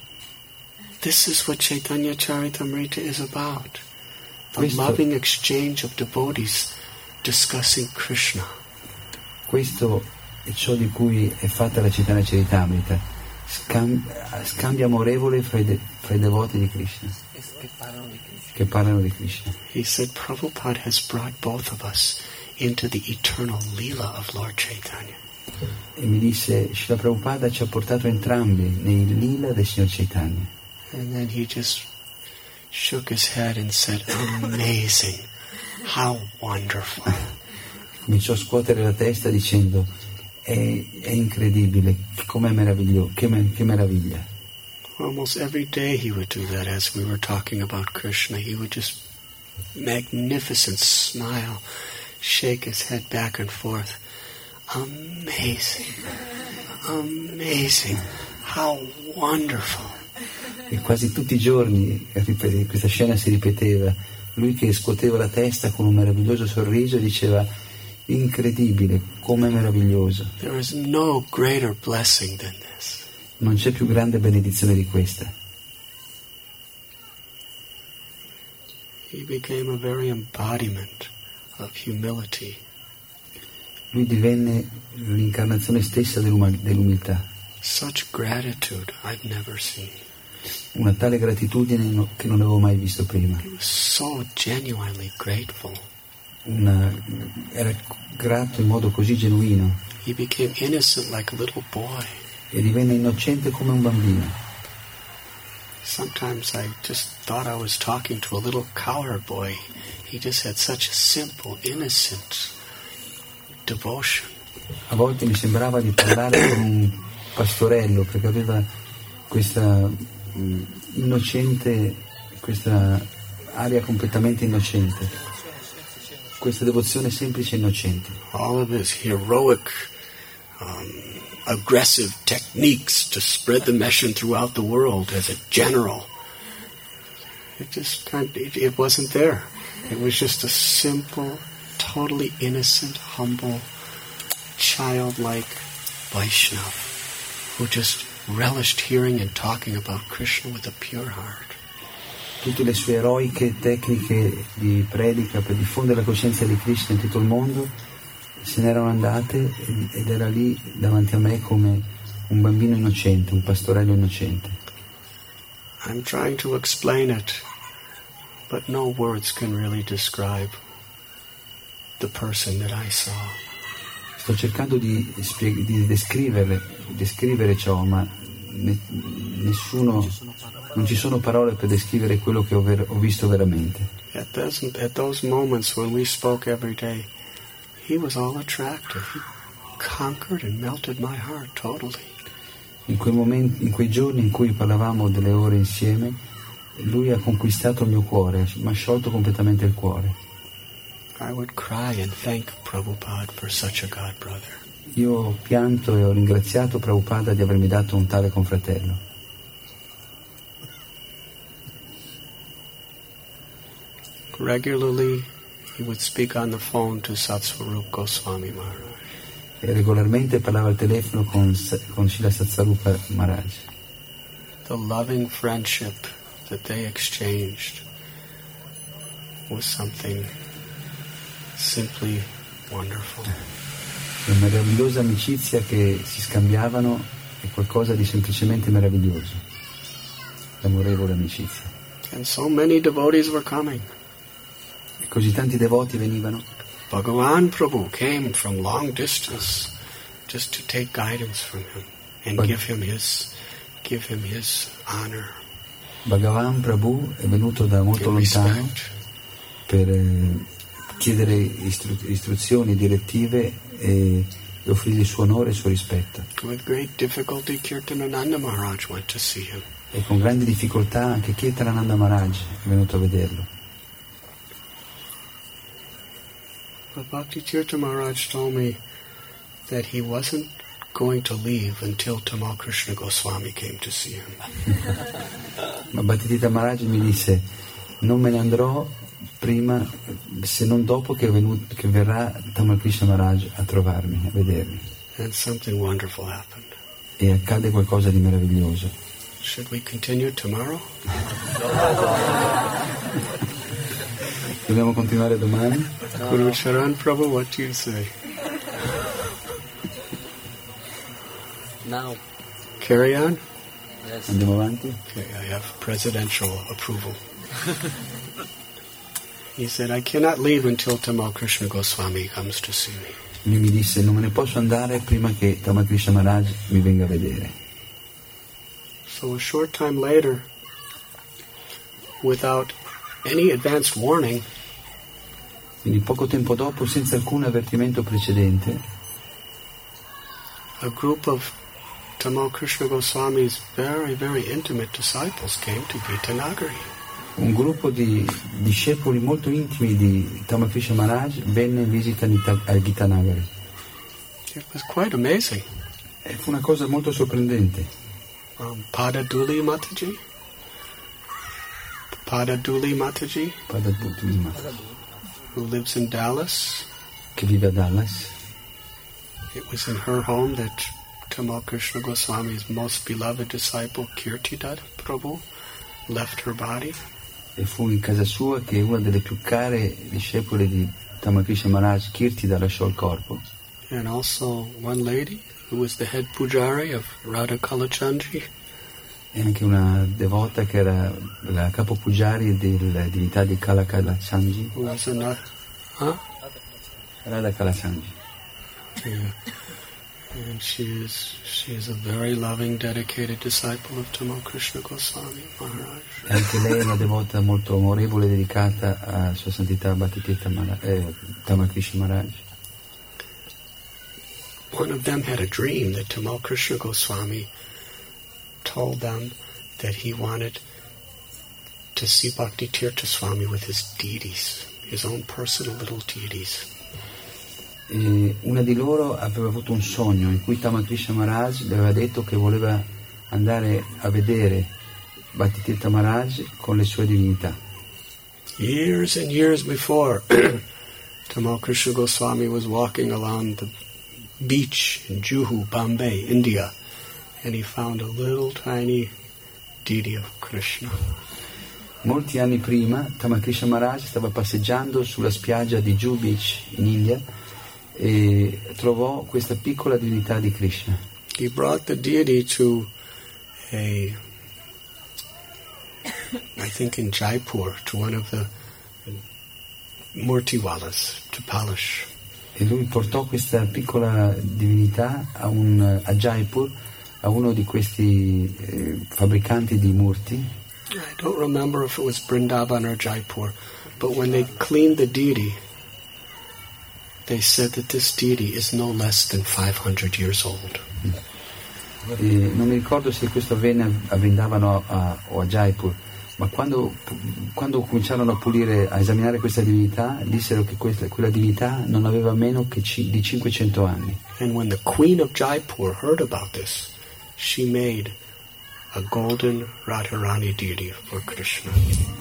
[SPEAKER 2] This is what Chaitanya Charitamrita is about. The
[SPEAKER 3] Questo-
[SPEAKER 2] loving exchange of devotees discussing Krishna.
[SPEAKER 3] Questo è ciò di cui è fatta la Chaitanya Charitamrita, Scam- scambio amorevole fra i, de- fra i devoti di Krishna,
[SPEAKER 1] Che parlano di Krishna.
[SPEAKER 3] che parlano di Krishna.
[SPEAKER 2] He said Prabhupada has brought both of us into the eternal Leela of Lord Chaitanya.
[SPEAKER 3] E mi disse, Srila Prabhupada ci ha portato entrambi nei lila del Signor Chaitanya.
[SPEAKER 2] And then he just shook his head and said, amazing, how wonderful.
[SPEAKER 3] Cominciò a scuotere la testa dicendo, è, è incredibile, com'è meraviglioso, che, me- che meraviglia.
[SPEAKER 2] Almost every day he would do that as we were talking about Krishna. He would just magnificent smile shake his head back and forth. Amazing, amazing, how wonderful.
[SPEAKER 3] E quasi tutti i giorni questa scena si ripeteva, lui che scuoteva la testa con un meraviglioso sorriso e diceva: incredibile, come meraviglioso.
[SPEAKER 2] There is no greater blessing than this.
[SPEAKER 3] Non c'è più grande benedizione di questa.
[SPEAKER 2] He became a very embodiment of humility.
[SPEAKER 3] Lui divenne l'incarnazione stessa dell'umiltà.
[SPEAKER 2] Such gratitude I've never seen.
[SPEAKER 3] Una tale gratitudine che non avevo mai visto prima.
[SPEAKER 2] He was so genuinely grateful.
[SPEAKER 3] Una, era grato in modo così genuino.
[SPEAKER 2] He became innocent like a little boy.
[SPEAKER 3] E divenne innocente come un bambino.
[SPEAKER 2] Sometimes I just thought I was talking to a little cowherd boy. He just had such a simple, innocent devotion.
[SPEAKER 3] A volte mi sembrava di parlare con un pastorello perché aveva questa mh, innocente, questa aria completamente innocente, questa devozione semplice e innocente.
[SPEAKER 2] All of his heroic, um, aggressive techniques to spread the mission throughout the world as a general. It just kind of, it, it wasn't there. It was just a simple, totally innocent, humble, childlike Vaishnava who just relished hearing and talking about Krishna with a pure heart.
[SPEAKER 3] Tutte le sue eroiche tecniche di predica per diffondere la coscienza di Krishna in tutto il mondo se n'erano andate ed era lì davanti a me come un bambino innocente, un pastorello innocente.
[SPEAKER 2] I'm trying to explain it, but no words can really describe the person that I saw.
[SPEAKER 3] Sto cercando di, spieg- di descrivere, descrivere ciò, ma ne- nessuno, non ci sono parole per descrivere quello che ho, ver- ho visto veramente.
[SPEAKER 2] At those, at those moments when we spoke every day, he was all attractive. He conquered and melted my heart totally.
[SPEAKER 3] In quei momenti, in quei giorni in cui parlavamo delle ore insieme, lui ha conquistato il mio cuore, mi ha sciolto completamente il cuore.
[SPEAKER 2] I would cry and thank Prabhupada for such a God brother.
[SPEAKER 3] Io ho pianto e ho ringraziato Prabhupada di avermi dato un tale confratello.
[SPEAKER 2] Regularly, he would speak on the phone to Satsvarup Goswami Maharaj.
[SPEAKER 3] E regolarmente parlava al telefono con, con Srila Satsvarupa Maharaj.
[SPEAKER 2] The loving friendship that they exchanged was something simply wonderful.
[SPEAKER 3] La meravigliosa amicizia che si scambiavano è qualcosa di semplicemente meraviglioso. L'amorevole amicizia.
[SPEAKER 2] And so many devotees were coming.
[SPEAKER 3] E così tanti devoti venivano.
[SPEAKER 2] Bhagavan Prabhu came from long distance just to take guidance from him and
[SPEAKER 3] Bhag-
[SPEAKER 2] give him his give him his honor.
[SPEAKER 3] Bhagavan Prabhu è venuto da molto lontano per eh, chiedere istru- istruzioni, direttive e, e offrirgli il suo onore e il suo rispetto.
[SPEAKER 2] With great difficulty, Kirtanananda Maharaj went to see him.
[SPEAKER 3] E con grande difficoltà anche Kirtanananda Maharaj è venuto a vederlo.
[SPEAKER 2] But Bhakti Tirtha Maharaj told me that he wasn't going to leave until Tamal Krishna Goswami came to see him.
[SPEAKER 3] Ma Bhaktisiddhanta Maharaj mi disse: non me ne andrò prima, se non dopo che, è venuto, che verrà Tamal Krishna Maharaj a trovarmi, a vedermi.
[SPEAKER 2] And something wonderful happened.
[SPEAKER 3] E accade qualcosa di meraviglioso.
[SPEAKER 2] Should we continue tomorrow?
[SPEAKER 3] Dobbiamo continuare domani?
[SPEAKER 2] Guru Charan Prabhu, what do you say?
[SPEAKER 1] Now.
[SPEAKER 2] Carry on?
[SPEAKER 1] Yes.
[SPEAKER 3] Andiamo avanti?
[SPEAKER 2] Okay, I have presidential approval. He said, I cannot leave until Tamal Krishna Goswami comes to see me.
[SPEAKER 3] Lui mi disse: non me ne posso andare prima che Tamal Krishna Maharaj mi venga a vedere.
[SPEAKER 2] So a short time later, without any advanced warning,
[SPEAKER 3] Quindi poco tempo dopo, senza alcun avvertimento precedente,
[SPEAKER 2] a group of Tamal Krishna Goswami's very, very intimate disciples came to Gitanagari.
[SPEAKER 3] un gruppo di discepoli molto intimi di Tamakrisha Maharaj venne in visita a Gitanagari.
[SPEAKER 2] It was quite amazing.
[SPEAKER 3] E fu una cosa molto sorprendente.
[SPEAKER 2] Um, Padaduli Mataji? Padaduli Mataji?
[SPEAKER 3] Padaduli Mataji.
[SPEAKER 2] Who lives in Dallas?
[SPEAKER 3] Che vive a Dallas.
[SPEAKER 2] It was in her home that Tamal Krishna Goswami's most beloved disciple, Kirtidat Prabhu, left her body.
[SPEAKER 3] E fu in casa sua che una delle più care discepole di Tamakrisha Maharaj, Kirtida, lasciò il corpo.
[SPEAKER 2] And also one lady who was the head pujari of Radha Kalachandji.
[SPEAKER 3] E anche una devota che era la capo pujari della divinità di Kalachandji.
[SPEAKER 2] Who was another, huh?
[SPEAKER 3] Radha Kalachandji.
[SPEAKER 2] Yeah. And she is she is a very loving, dedicated disciple of Tamal Krishna Goswami Maharaj.
[SPEAKER 3] E anche lei è una devota molto amorevole e dedicata a Sua Santità Bhattitirtha Maharaj, eh, Tamal Krishna Maharaj.
[SPEAKER 2] One of them had a dream that Tamal Krishna Goswami told them that he wanted to see Bhaktitirtha Swami with his deities, his own personal little deities.
[SPEAKER 3] E una di loro aveva avuto un sogno in cui Tamakrisha Maharaj le aveva detto che voleva andare a vedere Bhattitirtha Maharaj con le sue divinità.
[SPEAKER 2] Years and years before, Tamal Krishna Goswami was walking along the beach in Juhu, Bombay, India, and he found a little tiny deity of Krishna.
[SPEAKER 3] Molti anni prima, Tamakrisha Maharaj stava passeggiando sulla spiaggia di Juhu Beach in India e trovò questa piccola divinità di Krishna.
[SPEAKER 2] He brought the deity to a, I think in Jaipur, to one of the Murtiwalas, to polish.
[SPEAKER 3] E lui portò questa piccola divinità a, un, a Jaipur, a uno di questi eh, fabbricanti di murti.
[SPEAKER 2] I don't remember if it was Vrindavan or Jaipur, but when they cleaned the deity, they said that this deity is no less than five hundred years old.
[SPEAKER 3] E non mi ricordo se questo avvenne a Vrindavan o a, o a Jaipur, ma quando, quando cominciarono a pulire, a esaminare questa divinità, dissero che questa, quella divinità non aveva meno che ci, di cinquecento anni.
[SPEAKER 2] And when the queen of Jaipur heard about this, she made a golden Radharani deity for Krishna.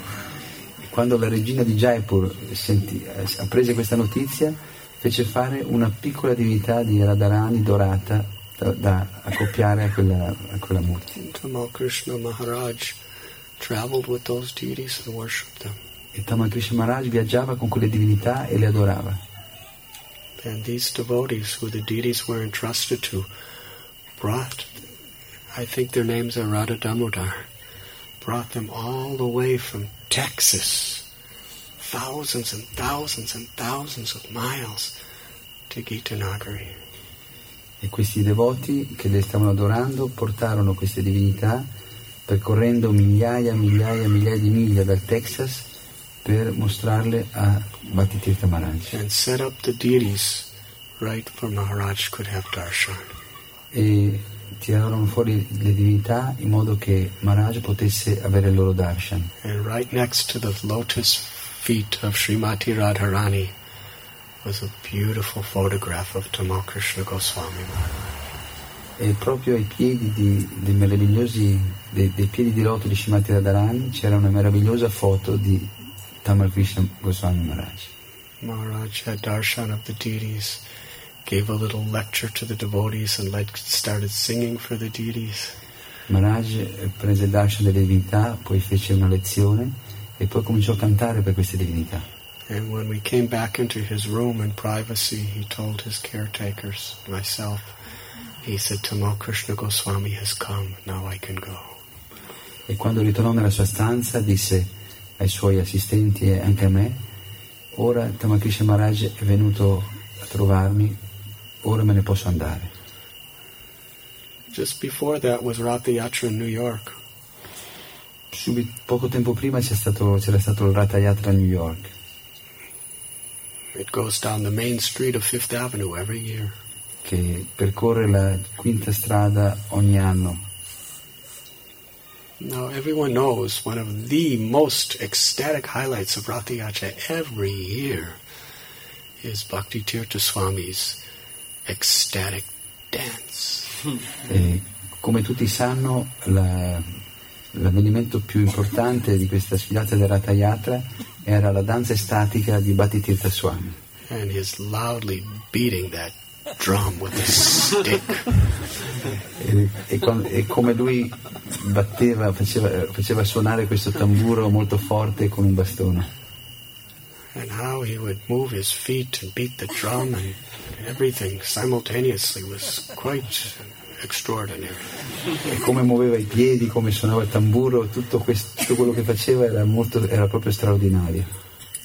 [SPEAKER 3] Quando la regina di Jaipur sentì, apprese questa notizia, fece fare una piccola divinità di Radharani dorata da, da accoppiare a quella, a quella murti.
[SPEAKER 2] Tamal Krishna Maharaj traveled with those deities and worshipped them.
[SPEAKER 3] E Tamal Krishna Maharaj viaggiava con quelle divinità e le adorava.
[SPEAKER 2] And these devotees, who the deities were entrusted to, brought, I think their names are Radha Damodar, brought them all the way from Texas, thousands and thousands and thousands of miles, to Gitanagari.
[SPEAKER 3] E questi devoti che le stavano adorando portarono queste divinità percorrendo migliaia, migliaia, migliaia di miglia dal Texas per mostrarle a Bhattitirtha Maharaj.
[SPEAKER 2] And set up the deities right where Maharaj could have darshan.
[SPEAKER 3] E tirarono fuori le divinità in modo che Maharaj potesse avere il loro darshan.
[SPEAKER 2] And right next to the lotus feet of Srimati Radharani was a beautiful photograph of Tamal Krishna Goswami Maharaj.
[SPEAKER 3] E proprio ai piedi di, dei meravigliosi dei, dei piedi di loto di Srimati Radharani c'era una meravigliosa foto di Tamal Krishna Goswami Maharaj.
[SPEAKER 2] Maharaj had darshan of the deities, gave a little lecture to the devotees and led, started singing for the deities.
[SPEAKER 3] Maharaj prese il darshan delle divinità, poi fece una lezione e poi cominciò a cantare per queste divinità.
[SPEAKER 2] And when we came back into his room in privacy, he told his caretakers, myself, he said, Tamal Krishna Goswami has come, now I can go.
[SPEAKER 3] E quando ritornò nella sua stanza disse ai suoi assistenti e anche a me, ora Tamal Krishna Maharaj è venuto a trovarmi, ora me ne posso andare.
[SPEAKER 2] Just before that was Ratha Yatra in New York.
[SPEAKER 3] Subito, poco tempo prima c'era stato, c'era stato il Ratha Yatra a New York.
[SPEAKER 2] It goes down the main street of Fifth Avenue every year.
[SPEAKER 3] Che percorre la quinta strada ogni anno.
[SPEAKER 2] Now, everyone knows one of the most ecstatic highlights of Ratha Yatra every year is Bhakti Tirtha Swami's ecstatic dance.
[SPEAKER 3] E, come tutti sanno, la, l'avvenimento più importante di questa sfilata della Ratha Yatra era la danza estatica di Bhakti Tirtha Swami.
[SPEAKER 2] And his loudly beating that drum with a stick.
[SPEAKER 3] E, e, quando, e come lui batteva, faceva, faceva suonare questo tamburo molto forte con un bastone.
[SPEAKER 2] And how he would move his feet and beat the drum and everything simultaneously was quite extraordinary.
[SPEAKER 3] E come muoveva i piedi, come suonava il tamburo, tutto, questo, tutto quello che faceva era, molto, era proprio straordinario.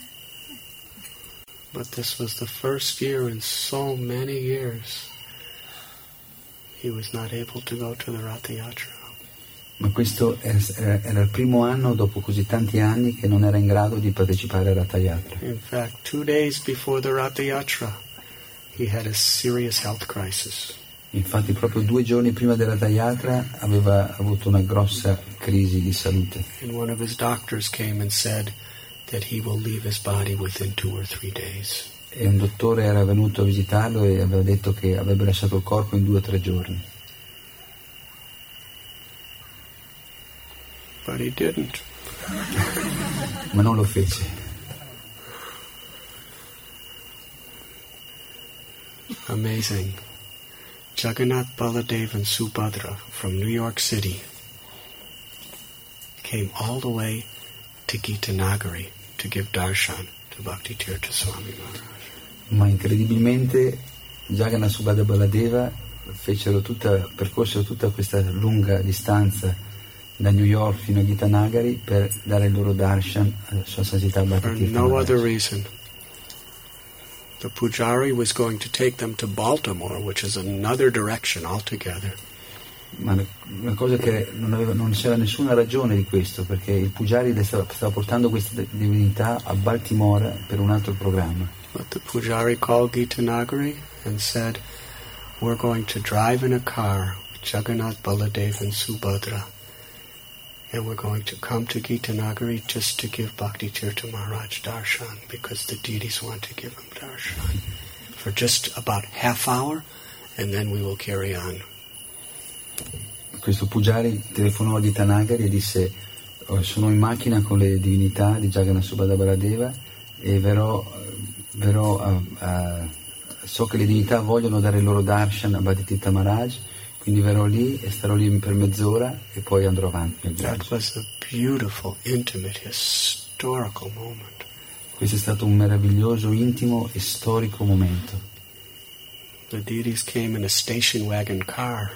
[SPEAKER 2] But this was the first year in so many years he was not able to go to the Ratha Yatra.
[SPEAKER 3] Ma questo era, era il primo anno dopo così tanti anni che non era in grado di partecipare a Ratha Yatra.
[SPEAKER 2] In fact, two days before the Ratha Yatra, he had a serious health crisis.
[SPEAKER 3] Infatti proprio due giorni prima della Ratha Yatra aveva avuto una grossa crisi di salute.
[SPEAKER 2] And one of his doctors came and said that he will leave his body within two or three days.
[SPEAKER 3] E un dottore era venuto a visitarlo e aveva detto che avrebbe lasciato il corpo in due o tre giorni.
[SPEAKER 2] But he didn't.
[SPEAKER 3] Ma non lo fece.
[SPEAKER 2] Amazing. Jagannath, Baladev and Subhadra from New York City came all the way to Gitanagari to give darshan to Bhakti Tirtha Swami Maharaj.
[SPEAKER 3] Ma incredibilmente Jagannath, Subhadra e Baladeva fecero tutta, percorsero tutta questa lunga distanza da New York fino a Gitanagari per dare il loro darshan a Sua Santità Bhakti
[SPEAKER 2] For
[SPEAKER 3] Tirtha
[SPEAKER 2] no
[SPEAKER 3] Maharaj.
[SPEAKER 2] other reason. The Pujari was going to take them to Baltimore, which is another direction altogether.
[SPEAKER 3] Ma una cosa che non, aveva, non c'era nessuna ragione di questo, perché il Pujari stava, stava portando questa divinità a Baltimora per un altro programma.
[SPEAKER 2] But the Pujari called Gitanagari and said, we're going to drive in a car with Jagannath, Baladev and Subhadra, and we're going to come to Gitanagari just to give Bhakti Tirtha Maharaj darshan, because the deities want to give him darshan for just about half hour, and then we will carry on.
[SPEAKER 3] Questo Pujari telefonò a Gitanagari e disse: oh, sono in macchina con le divinità di Jagannath, Subhadra, Baladeva e verrò, verrò a, a, so che le divinità vogliono dare il loro darshan a Bhakti Tirtha Maharaj, quindi verrò lì e starò lì per mezz'ora e poi andrò avanti nel
[SPEAKER 2] That
[SPEAKER 3] viaggio.
[SPEAKER 2] was a beautiful, intimate, historical moment.
[SPEAKER 3] Questo è stato un meraviglioso, intimo e storico momento.
[SPEAKER 2] The deities came in a station wagon car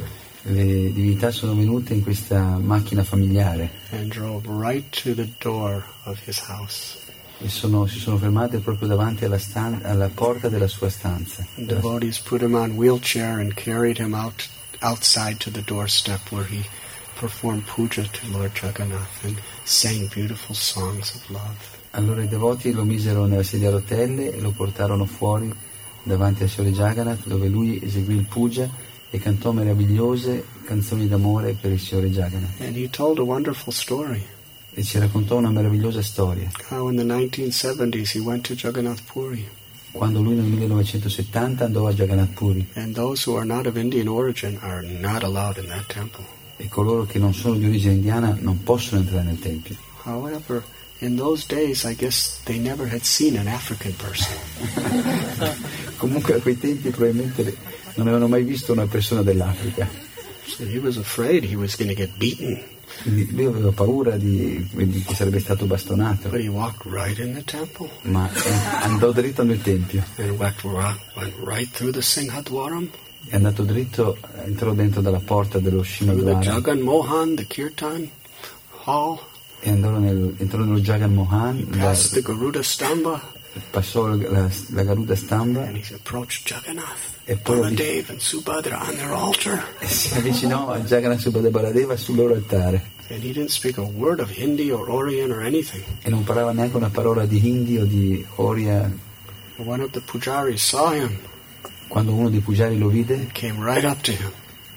[SPEAKER 3] Le divinità sono venute in questa macchina familiare
[SPEAKER 2] and drove right to the door of his house.
[SPEAKER 3] e sono, si sono fermate proprio davanti alla, stan- alla porta della sua stanza.
[SPEAKER 2] The devotees put him on wheelchair and carried him out outside to the doorstep where he performed puja to Lord Jagannath and sang beautiful songs of love.
[SPEAKER 3] Allora i devoti lo misero nella sedia a rotelle e lo portarono fuori davanti al Signore Jagannath, dove lui eseguì il puja e cantò meravigliose canzoni d'amore per il Signore Jagannath.
[SPEAKER 2] And he told a wonderful story,
[SPEAKER 3] E ci raccontò una meravigliosa storia.
[SPEAKER 2] how in the nineteen seventies he went to Jagannath Puri,
[SPEAKER 3] Quando lui nel millenovecentosettanta andò a Jagannath Puri
[SPEAKER 2] and those who are not of Indian origin are not allowed in that temple.
[SPEAKER 3] e coloro che non sono di origine indiana non possono entrare nel tempio.
[SPEAKER 2] However, in those days I guess they never had seen an African person.
[SPEAKER 3] Comunque a quei tempi probabilmente non avevano mai visto una persona dell'Africa.
[SPEAKER 2] So he was afraid he was going to get beaten.
[SPEAKER 3] Quindi lui aveva paura di, di che sarebbe stato bastonato,
[SPEAKER 2] But he walked right in the temple
[SPEAKER 3] ma eh, andò dritto nel tempio.
[SPEAKER 2] and went, ri- went right through the Singhadwaram,
[SPEAKER 3] È andato dritto, entrò dentro dalla porta dello
[SPEAKER 2] through the
[SPEAKER 3] Shinadwara
[SPEAKER 2] Jagan Mohan, the Kirtan hall,
[SPEAKER 3] e andò nel, entrò nello Jagan Mohan, la,
[SPEAKER 2] past the Garuda Stamba,
[SPEAKER 3] passò la, la Garuda Stamba
[SPEAKER 2] and he approached Jagannath,
[SPEAKER 3] e poi avvic-
[SPEAKER 2] Baladev and Subhadra on their altar.
[SPEAKER 3] e si avvicinò a Jagannath, Subhadra e Baladeva sul loro altare
[SPEAKER 2] And he didn't speak a word of Hindi or Orient or anything.
[SPEAKER 3] e non parlava neanche una parola di Hindi o di Oria.
[SPEAKER 2] One of the pujaris saw him,
[SPEAKER 3] Quando uno dei pugiari lo vide,
[SPEAKER 2] came right up to him,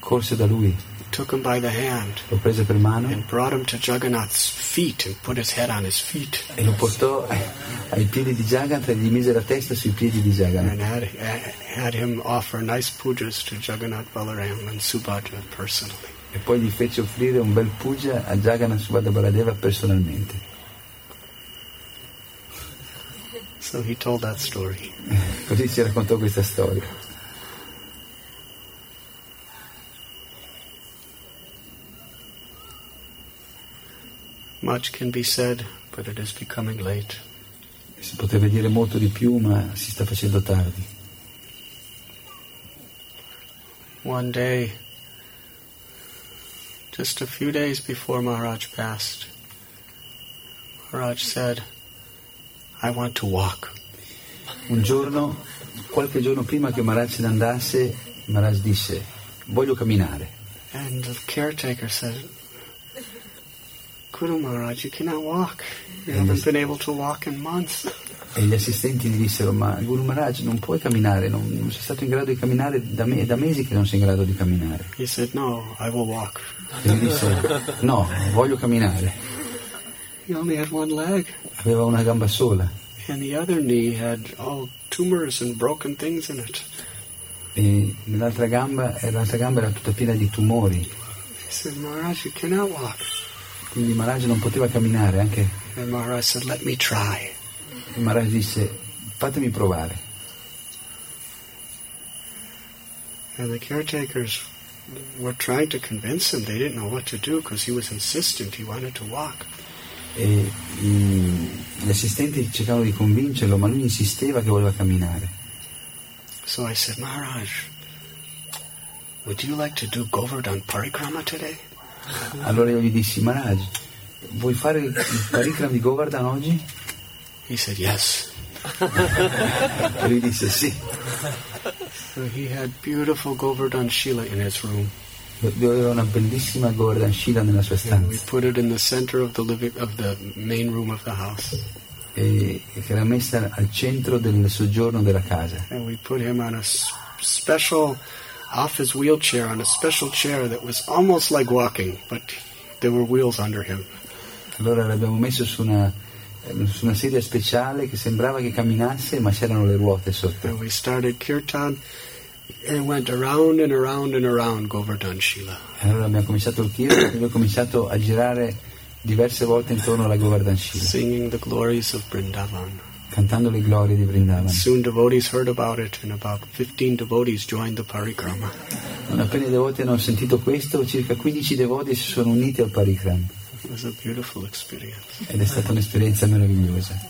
[SPEAKER 3] corse da lui,
[SPEAKER 2] took him by the hand,
[SPEAKER 3] lo prese per mano
[SPEAKER 2] and brought him to Jagannath's feet and put his head on his feet.
[SPEAKER 3] E lo portò ai piedi di Jagannath e gli mise la testa sui piedi di Jagannath.
[SPEAKER 2] And had, had him offer nice pujas to Jagannath, Balaram and Subhadra personally.
[SPEAKER 3] E poi gli fece offrire un bel puja a Jagannath, Subhadra e Baladeva personalmente.
[SPEAKER 2] So he told that story.
[SPEAKER 3] Così ci raccontò questa storia.
[SPEAKER 2] Much can be said, but it is becoming late.
[SPEAKER 3] Si potrebbe dire molto di più, ma si sta facendo tardi.
[SPEAKER 2] One day, just a few days before Maharaj passed, Maharaj said, I want to walk.
[SPEAKER 3] Un giorno, qualche giorno prima che Maharaj se ne andasse, Maharaj disse, voglio camminare.
[SPEAKER 2] And the caretaker said, Guru Maharaj, you cannot walk. You
[SPEAKER 3] e
[SPEAKER 2] haven't
[SPEAKER 3] gli,
[SPEAKER 2] been able to walk in months.
[SPEAKER 3] E gli assistenti gli dissero, ma Guru Maharaj non puoi camminare, non, non sei stato in grado di camminare, da, me, da mesi che non sei in grado di camminare.
[SPEAKER 2] He said, no, I will walk.
[SPEAKER 3] E gli disse, no, voglio camminare.
[SPEAKER 2] He only had one leg.
[SPEAKER 3] Aveva una gamba sola.
[SPEAKER 2] And the other knee had all tumors and broken things in it.
[SPEAKER 3] E l'altra gamba, l'altra gamba era tutta piena di tumori.
[SPEAKER 2] He said, Maharaj, you cannot walk.
[SPEAKER 3] Quindi Maharaj non poteva camminare anche.
[SPEAKER 2] And Maharaj said, let me try.
[SPEAKER 3] E Maharaj disse, fatemi provare.
[SPEAKER 2] And the caretakers were trying to convince him. They didn't know what to do because he was insistent. He wanted to walk.
[SPEAKER 3] E i, gli assistenti cercavano di convincerlo, ma lui insisteva che voleva camminare.
[SPEAKER 2] So I said, Maharaj, would you like to do Govardhan Parikrama today?
[SPEAKER 3] Allora io gli dissi, Maharaj, vuoi fare il Parikram di Govardhan oggi?
[SPEAKER 2] He said, yes.
[SPEAKER 3] E lui disse sì.
[SPEAKER 2] So he had beautiful Govardhan Shila in his room.
[SPEAKER 3] Lui aveva una bellissima Govardhan Shila nella sua
[SPEAKER 2] And we
[SPEAKER 3] stanza.
[SPEAKER 2] put it in the center of the living of the main room of the house.
[SPEAKER 3] E che era messa al centro del soggiorno della casa.
[SPEAKER 2] And we put him on a s- special, off his wheelchair, on a special chair that was almost like walking, but there were wheels under him.
[SPEAKER 3] Allora l'abbiamo messo su una, su una sedia speciale che sembrava che camminasse, ma c'erano le ruote sotto.
[SPEAKER 2] And we started kirtan and went around and around and around Govardhan Shila.
[SPEAKER 3] E allora abbiamo cominciato il kirtan e abbiamo cominciato a girare diverse volte intorno alla Govardhan Shila,
[SPEAKER 2] Singing the glories of Vrindavan.
[SPEAKER 3] cantando le glorie di Vrindavan.
[SPEAKER 2] Soon devotees heard about it, and about fifteen devotees joined the parikrama.
[SPEAKER 3] Non appena i devoti hanno sentito questo, circa quindici devoti si sono uniti al Parikram.
[SPEAKER 2] It was a beautiful experience.
[SPEAKER 3] Ed è stata un'esperienza meravigliosa.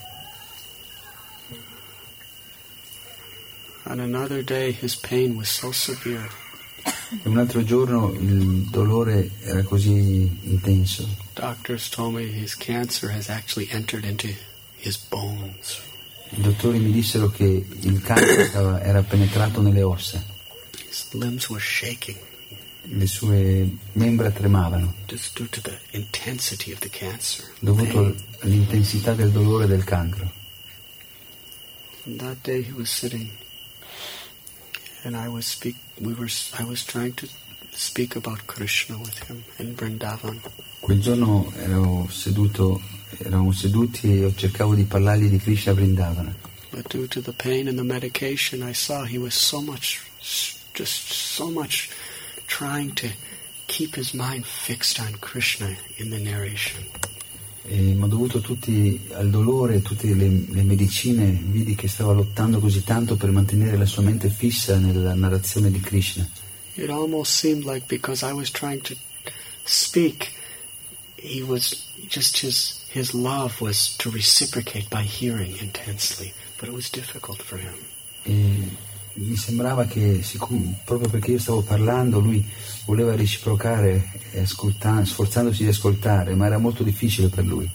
[SPEAKER 2] On another day, his pain was so severe.
[SPEAKER 3] E un altro giorno il dolore era così intenso.
[SPEAKER 2] Doctors told me his cancer has actually entered into his bones.
[SPEAKER 3] I dottori mi dissero che il cancro stava, era penetrato nelle ossa.
[SPEAKER 2] His limbs were shaking.
[SPEAKER 3] Le sue membra tremavano,
[SPEAKER 2] Just due to the intensity of the cancer.
[SPEAKER 3] dovuto all'intensità del dolore del cancro.
[SPEAKER 2] And that day he was sitting, and I was speak. We were. I was trying to speak about Krishna with him in Vrindavan.
[SPEAKER 3] Quel giorno ero seduto, eravamo seduti e cercavo di parlargli di Krishna Vrindavana.
[SPEAKER 2] But due to the pain and the medication, I saw he was so much, just so much, trying to keep his mind fixed on Krishna in the narration.
[SPEAKER 3] E, ma dovuto tutti al dolore e tutte le, le medicine, vidi che stava lottando così tanto per mantenere la sua mente fissa nella narrazione di Krishna.
[SPEAKER 2] It almost seemed like because I was trying to speak, he was just his his love was to reciprocate by hearing intensely, but it was difficult for him.
[SPEAKER 3] E mi sembrava che sicur- proprio perché io stavo parlando lui voleva reciprocare e ascolta- sforzandosi di ascoltare, ma era molto difficile per lui.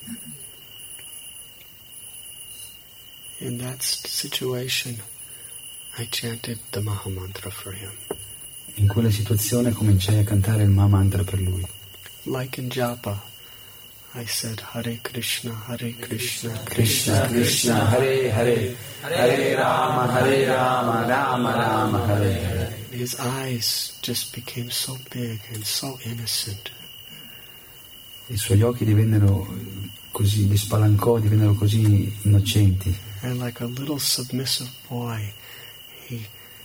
[SPEAKER 2] In that situation, I chanted the Mahamantra for him.
[SPEAKER 3] In quella situazione cominciai a cantare il Mahamantra per lui.
[SPEAKER 2] Like in Japa, I said Hare Krishna, Hare Krishna,
[SPEAKER 3] Krishna Krishna Hare Hare Hare Rama Hare Rama Rama Rama Hare Hare
[SPEAKER 2] And his eyes just became so big and so innocent.
[SPEAKER 3] I suoi occhi divennero così, li spalancò, divennero così innocenti.
[SPEAKER 2] And like a little submissive boy, he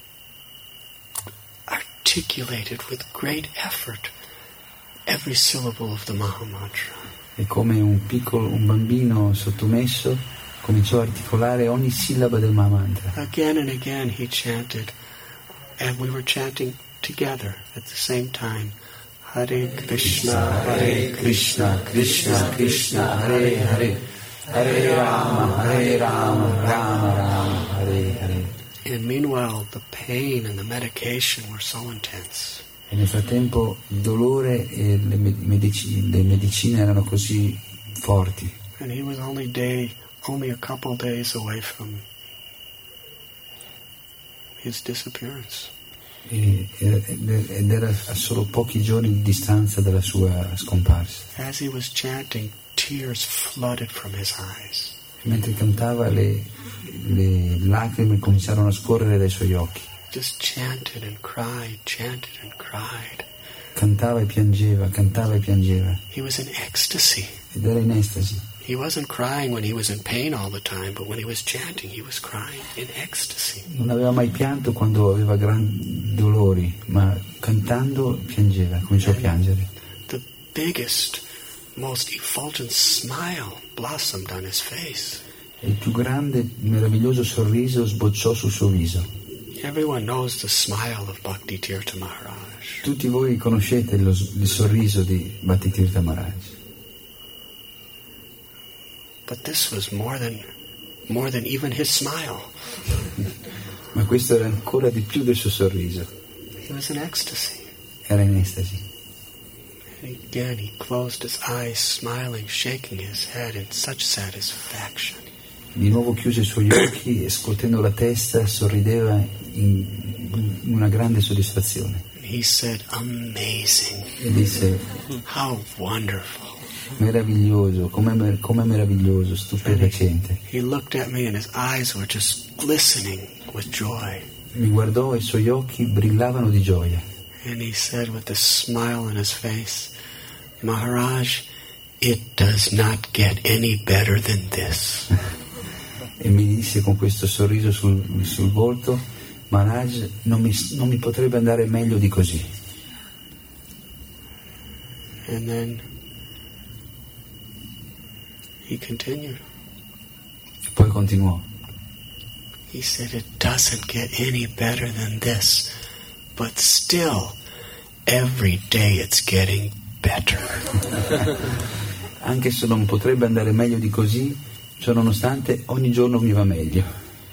[SPEAKER 2] articulated with great effort every syllable of the Mahamantra.
[SPEAKER 3] E come un piccolo, un bambino sottomesso, cominciò a articolare ogni sillaba del Mahamantra.
[SPEAKER 2] Again and again he chanted, and we were chanting together at the same time. Hare Krishna, Hare Krishna, Krishna Krishna, Hare Hare, Hare Rama, Hare Rama, Rama Rama, Hare Hare. And meanwhile, the pain and the medication were so intense.
[SPEAKER 3] E nel frattempo il dolore e le, medici, le medicine erano così forti.
[SPEAKER 2] And he was only day, only a couple days away from his disappearance.
[SPEAKER 3] E, ed era a solo pochi giorni di distanza dalla sua scomparsa.
[SPEAKER 2] As he was chanting, tears flooded from his eyes.
[SPEAKER 3] E mentre cantava, le, le lacrime cominciarono a scorrere dai suoi occhi.
[SPEAKER 2] Just chanted and cried, chanted and cried.
[SPEAKER 3] Cantava e piangeva, cantava e piangeva.
[SPEAKER 2] He was in ecstasy.
[SPEAKER 3] Ed era in estasi.
[SPEAKER 2] He wasn't crying when he was in pain all the time, but when he was chanting, he was crying in ecstasy.
[SPEAKER 3] Non aveva mai pianto quando aveva grandi dolori, ma cantando piangeva, cominciò a piangere.
[SPEAKER 2] The biggest, most effulgent smile blossomed on his face.
[SPEAKER 3] E il più grande, meraviglioso sorriso sbocciò sul suo viso.
[SPEAKER 2] Everyone knows the smile of Bhakti Tirtha Maharaj.
[SPEAKER 3] Tutti voi conoscete lo, il sorriso di Bhakti Tirtha Maharaj.
[SPEAKER 2] But this was more than, more than even his smile.
[SPEAKER 3] Ma questo era ancora di più del suo sorriso.
[SPEAKER 2] He was in ecstasy.
[SPEAKER 3] Era in estasi.
[SPEAKER 2] And again he closed his eyes, smiling, shaking his head in such satisfaction.
[SPEAKER 3] Di nuovo chiuse i suoi occhi e scuotendo la testa sorrideva in, in una grande soddisfazione.
[SPEAKER 2] He said, amazing.
[SPEAKER 3] E disse,
[SPEAKER 2] how wonderful.
[SPEAKER 3] Meraviglioso, come come meraviglioso, stupefacente.
[SPEAKER 2] He looked at me and his eyes were just glistening with joy.
[SPEAKER 3] Mi guardò e i suoi occhi brillavano di gioia.
[SPEAKER 2] And he said with a smile on his face, Maharaj, it does not get any better than this.
[SPEAKER 3] E mi disse con questo sorriso sul, sul volto, Maharaj, non mi, non mi potrebbe andare meglio di così.
[SPEAKER 2] And then he continued.
[SPEAKER 3] E poi continuò.
[SPEAKER 2] He said, it doesn't get any better than this, but still, every day it's getting better.
[SPEAKER 3] Anche se non potrebbe andare meglio di così, ciò nonostante ogni giorno mi va meglio.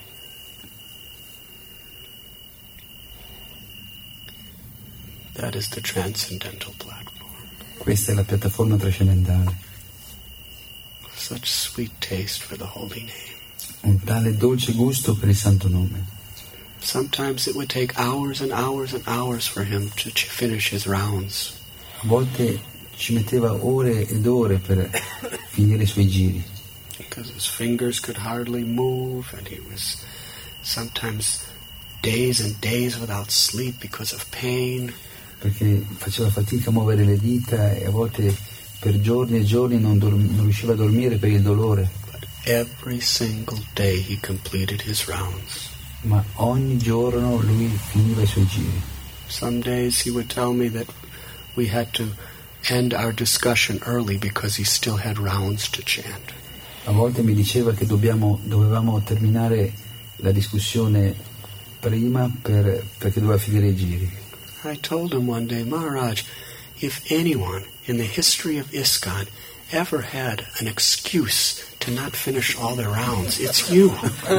[SPEAKER 2] That is the transcendental platform.
[SPEAKER 3] Questa è la piattaforma trascendentale.
[SPEAKER 2] Such sweet taste for the holy name.
[SPEAKER 3] Un tale dolce gusto per il santo nome.
[SPEAKER 2] Sometimes it would take hours and hours and hours for him to finish his rounds.
[SPEAKER 3] A volte ci metteva ore ed ore per finire i suoi giri.
[SPEAKER 2] Because his fingers could hardly move, and he was sometimes days and days without sleep because of pain.
[SPEAKER 3] Perché faceva fatica a muovere le dita e a volte per giorni e giorni non, dorm- non riusciva a dormire per il dolore.
[SPEAKER 2] But every single day he completed his rounds.
[SPEAKER 3] Ma ogni giorno lui finiva i suoi giri.
[SPEAKER 2] Some days he would tell me that we had to end our discussion early because he still had rounds to chant.
[SPEAKER 3] A volte mi diceva che dobbiamo, dovevamo terminare la discussione prima per, perché doveva finire i giri.
[SPEAKER 2] I told him one day, Maharaj, if anyone in the history of ISKCON ever had an excuse to not finish all their rounds, it's you.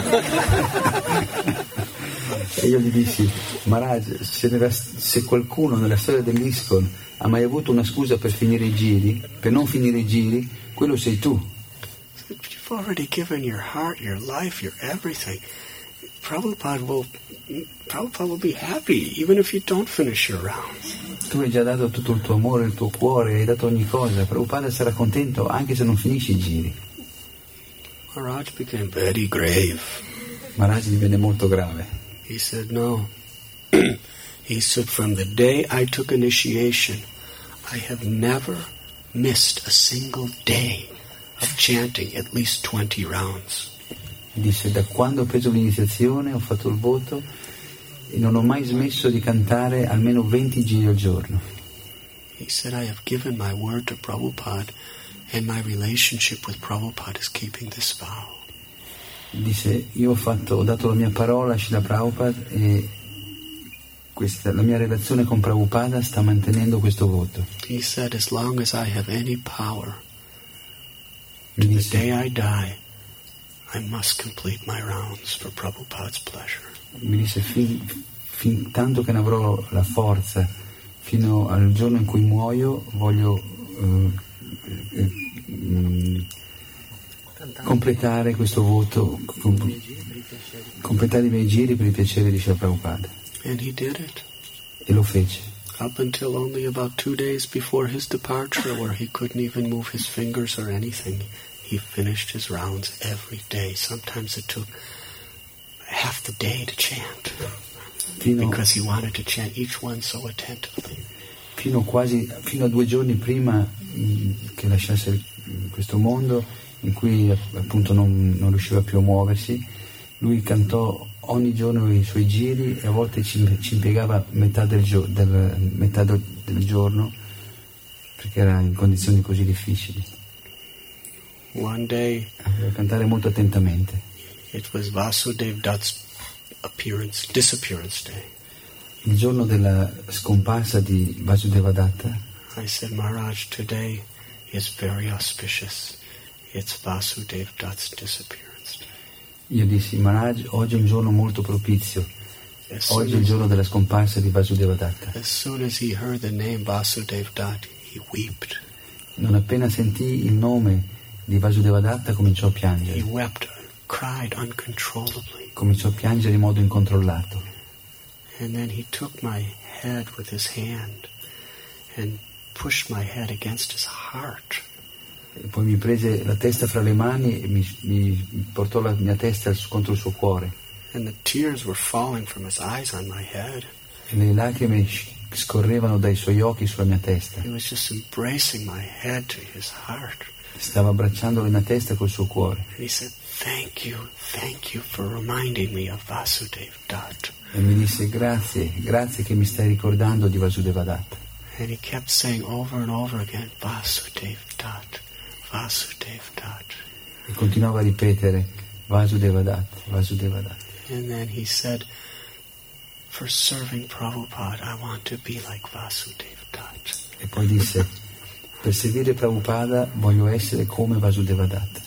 [SPEAKER 3] E io gli dissi, Maharaj, se, se qualcuno nella storia dell'ISKCON ha mai avuto una scusa per finire i giri, per non finire i giri, quello sei tu.
[SPEAKER 2] You've already given your heart, your life, your everything. Prabhupada will, Prabhupada will be happy even if you don't finish your rounds.
[SPEAKER 3] Tu hai già dato tutto il tuo amore, il tuo cuore, hai dato ogni cosa. Prabhupada sarà contento anche se non finisci i giri.
[SPEAKER 2] Maharaj became very grave.
[SPEAKER 3] Maharaj divenne molto grave.
[SPEAKER 2] He said, no. He said, from the day I took initiation, I have never missed a single day of chanting at least twenty rounds.
[SPEAKER 3] Dice, da quando ho preso l'iniziazione, ho fatto il voto e non ho mai smesso di cantare almeno venti giri al giorno.
[SPEAKER 2] He said, I have given my word to Prabhupada and my relationship with Prabhupada is keeping this vow.
[SPEAKER 3] Dice, io ho, fatto, ho dato la mia parola a Srila Prabhupada e questa, la mia relazione con Prabhupada sta mantenendo questo voto.
[SPEAKER 2] He said, as long as I have any power,
[SPEAKER 3] Mi
[SPEAKER 2] to the
[SPEAKER 3] disse,
[SPEAKER 2] day I die, I must complete my rounds for Prabhupada's pleasure.
[SPEAKER 3] mi disse fin, fin tanto che ne avrò la forza, fino al giorno in cui muoio, voglio eh, eh, eh, completare questo voto, com- completare i miei giri per il piacere di Srila Prabhupada.
[SPEAKER 2] And he did it.
[SPEAKER 3] E lo fece.
[SPEAKER 2] Up until only about two days before his departure, where he couldn't even move his fingers or anything, he finished his rounds every day. Sometimes it took half the day to chant,
[SPEAKER 3] Fino,
[SPEAKER 2] because he wanted to chant each one so attentively.
[SPEAKER 3] fino, quasi, fino a due giorni prima mh, che lasciasse questo mondo, in cui appunto non, non riusciva più a muoversi, lui cantò ogni giorno i suoi giri e a volte ci, ci impiegava metà del, gio- del, metà del, del giorno perché era in condizioni così difficili.
[SPEAKER 2] One day,
[SPEAKER 3] Doveva cantare molto attentamente.
[SPEAKER 2] it was Vasudev Dutt's appearance, disappearance day.
[SPEAKER 3] Il giorno della scomparsa di Vasudeva Datta,
[SPEAKER 2] I said, Maharaj, today is very auspicious. It's Vasudev Dutt's disappearance day.
[SPEAKER 3] io dissi, Maharaj, oggi è un giorno molto propizio.
[SPEAKER 2] As soon
[SPEAKER 3] Oggi è il
[SPEAKER 2] as,
[SPEAKER 3] giorno della scomparsa di Vasudeva Datta.
[SPEAKER 2] as soon as he heard the name Vasudev Dutt, he wept.
[SPEAKER 3] Non appena sentì il nome di Vasudeva Datta cominciò a
[SPEAKER 2] He
[SPEAKER 3] piangere.
[SPEAKER 2] wept, cried uncontrollably.
[SPEAKER 3] Cominciò a piangere in modo incontrollato.
[SPEAKER 2] And then he took my head with his hand and pushed my head against his heart.
[SPEAKER 3] E poi mi prese la testa fra le mani e mi, mi portò la mia testa contro il suo cuore.
[SPEAKER 2] And the tears were falling from his eyes on my head.
[SPEAKER 3] E le lacrime scorrevano dai suoi occhi sulla mia testa.
[SPEAKER 2] He was just embracing my head to his heart.
[SPEAKER 3] Stava abbracciando la mia testa col suo cuore.
[SPEAKER 2] And he said, thank you, thank you for reminding me of Vasudev Dutt.
[SPEAKER 3] E mi disse, grazie, grazie che mi stai ricordando di Vasudeva Datta.
[SPEAKER 2] And he kept saying over and over again, Vasudev Dutt, Vasudev Dutt.
[SPEAKER 3] E continuava a ripetere, Vasudeva Datta, Vasudeva Datta.
[SPEAKER 2] And then he said, for serving Prabhupada, I want to be like Vasudev Dutt.
[SPEAKER 3] E poi disse, per seguire Prabhupada voglio essere come Vasudeva Datta.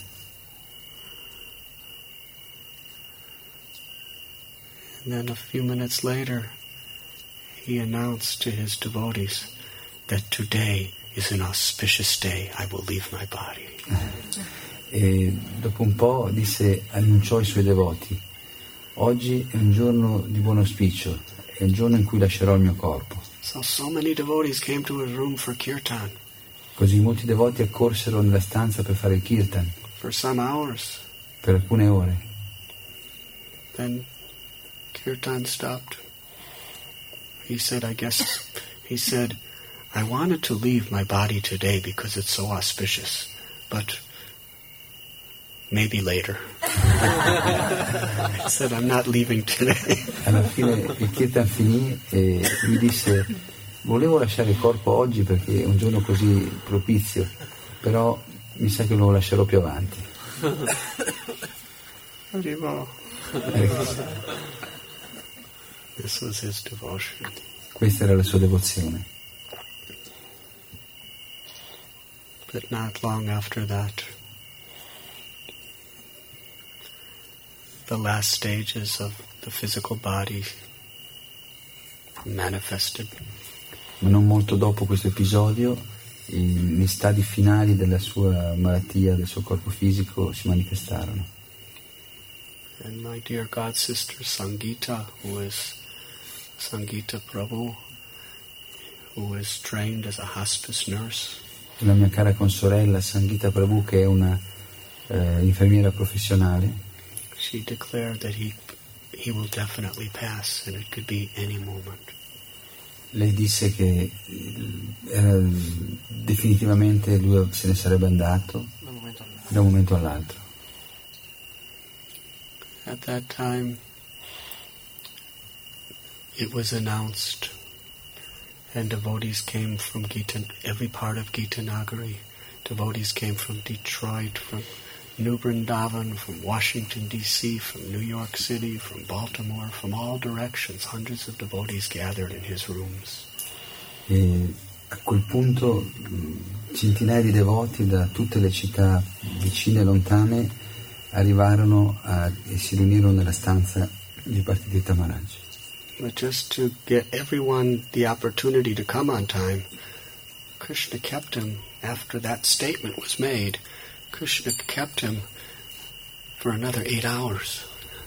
[SPEAKER 2] And then a few minutes later, he announced to his devotees that today is an auspicious day. I will leave my body.
[SPEAKER 3] E dopo un po' disse, annunciò ai suoi devoti, oggi è un giorno di buon auspicio, è il giorno in cui lascerò il mio corpo.
[SPEAKER 2] So, so many devotees came to his room for kirtan
[SPEAKER 3] Così molti devoti accorsero nella stanza per fare il kirtan,
[SPEAKER 2] for some hours.
[SPEAKER 3] per alcune ore.
[SPEAKER 2] Then kirtan stopped. He said, I guess, he said, I wanted to leave my body today because it's so auspicious, but maybe later. I said, I'm not leaving today.
[SPEAKER 3] Alla fine il kirtan finì e mi disse, volevo lasciare il corpo oggi perché è un giorno così propizio, però mi sa che lo lascerò più avanti.
[SPEAKER 2] Haribo.
[SPEAKER 3] Ecco,
[SPEAKER 2] This was his devotion.
[SPEAKER 3] questa era la sua devozione.
[SPEAKER 2] But not long after that, the last stages of the physical body manifested.
[SPEAKER 3] Ma non molto dopo questo episodio, i- gli stadi finali della sua malattia, del suo corpo fisico, si manifestarono.
[SPEAKER 2] And my dear god sister Sangita, who is Sangita Prabhu, who is trained as a hospice nurse,
[SPEAKER 3] E la mia cara consorella Sangita Prabhu, che è una eh, infermiera professionale,
[SPEAKER 2] she declared that he he will definitely pass and it could be any moment.
[SPEAKER 3] lei disse che era, definitivamente lui se ne sarebbe andato da un momento all'altro.
[SPEAKER 2] At that time, it was announced, and devotees came from Gita, every part of Gita Nagari. Devotees came from Detroit, from New Vrindavan, from Washington, D C, from New York City, from Baltimore, from all directions. Hundreds of devotees gathered in his rooms.
[SPEAKER 3] E a quel punto centinaia di devoti da tutte le città vicine e lontane arrivarono a, e si riunirono nella stanza di Bhaktivedanta Maharaj.
[SPEAKER 2] But just to get everyone the opportunity to come on time, Krishna kept him after that statement was made. Krishna kept him for another eight hours.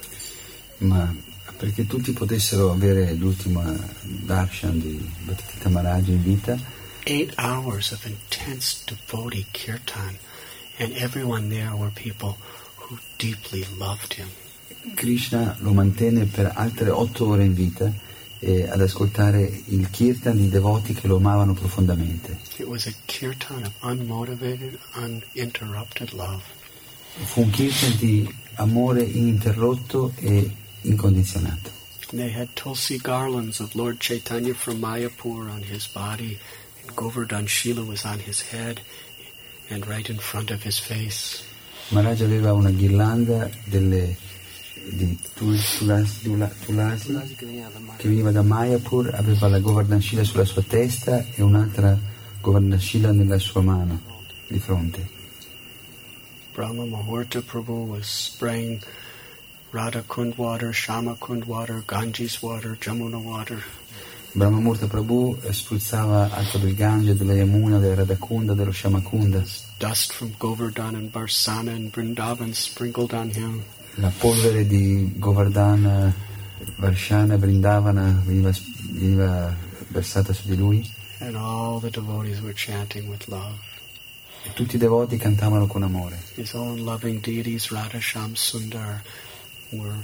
[SPEAKER 3] Ma perché tutti potessero avere l'ultima darshan di Bhaktivedanta Maharaj in vita,
[SPEAKER 2] Eight hours of intense devotee kirtan, and everyone there were people who deeply loved him.
[SPEAKER 3] Krishna lo mantenne per altre otto ore in vita eh, ad ascoltare il kirtan di devoti che lo amavano profondamente.
[SPEAKER 2] It was a kirtan of unmotivated, uninterrupted love.
[SPEAKER 3] Fu un kirtan di amore ininterrotto e incondizionato.
[SPEAKER 2] They had tulsi garlands of Lord Chaitanya from Mayapur on his body, and Govardhan Shila was on his head and right in front of his face.
[SPEAKER 3] Maharaj aveva una ghirlanda delle, di tulasi, tulasi che veniva da Mayapur, aveva la Govardhan Shila sulla sua testa e un'altra Govardhan Shila nella sua mano di fronte.
[SPEAKER 2] Brahma Muhurta Prabhu was spraying Radha Kund water, Shama Kund water, Ganges water, Jamuna water.
[SPEAKER 3] Brahmamurta Prabhu spruzzava acqua del Gange, della Yamuna, della Radhakunda, dello Shamakunda.
[SPEAKER 2] Dust from Govardhan and Barsana and Vrindavan sprinkled on him.
[SPEAKER 3] La polvere di Govardhana, Varshana, Vrindavana veniva, veniva versata su di lui.
[SPEAKER 2] And all the devotees were chanting with love.
[SPEAKER 3] E tutti i devoti cantavano con amore.
[SPEAKER 2] His own loving deities, Radha Sham Sundar, were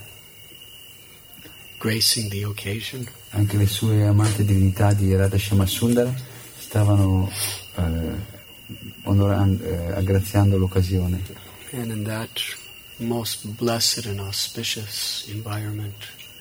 [SPEAKER 2] gracing the occasion.
[SPEAKER 3] Anche le sue amate divinità di Radha Shamasundara stavano eh, onorando, eh, aggraziando l'occasione.
[SPEAKER 2] And in that most blessed and auspicious environment,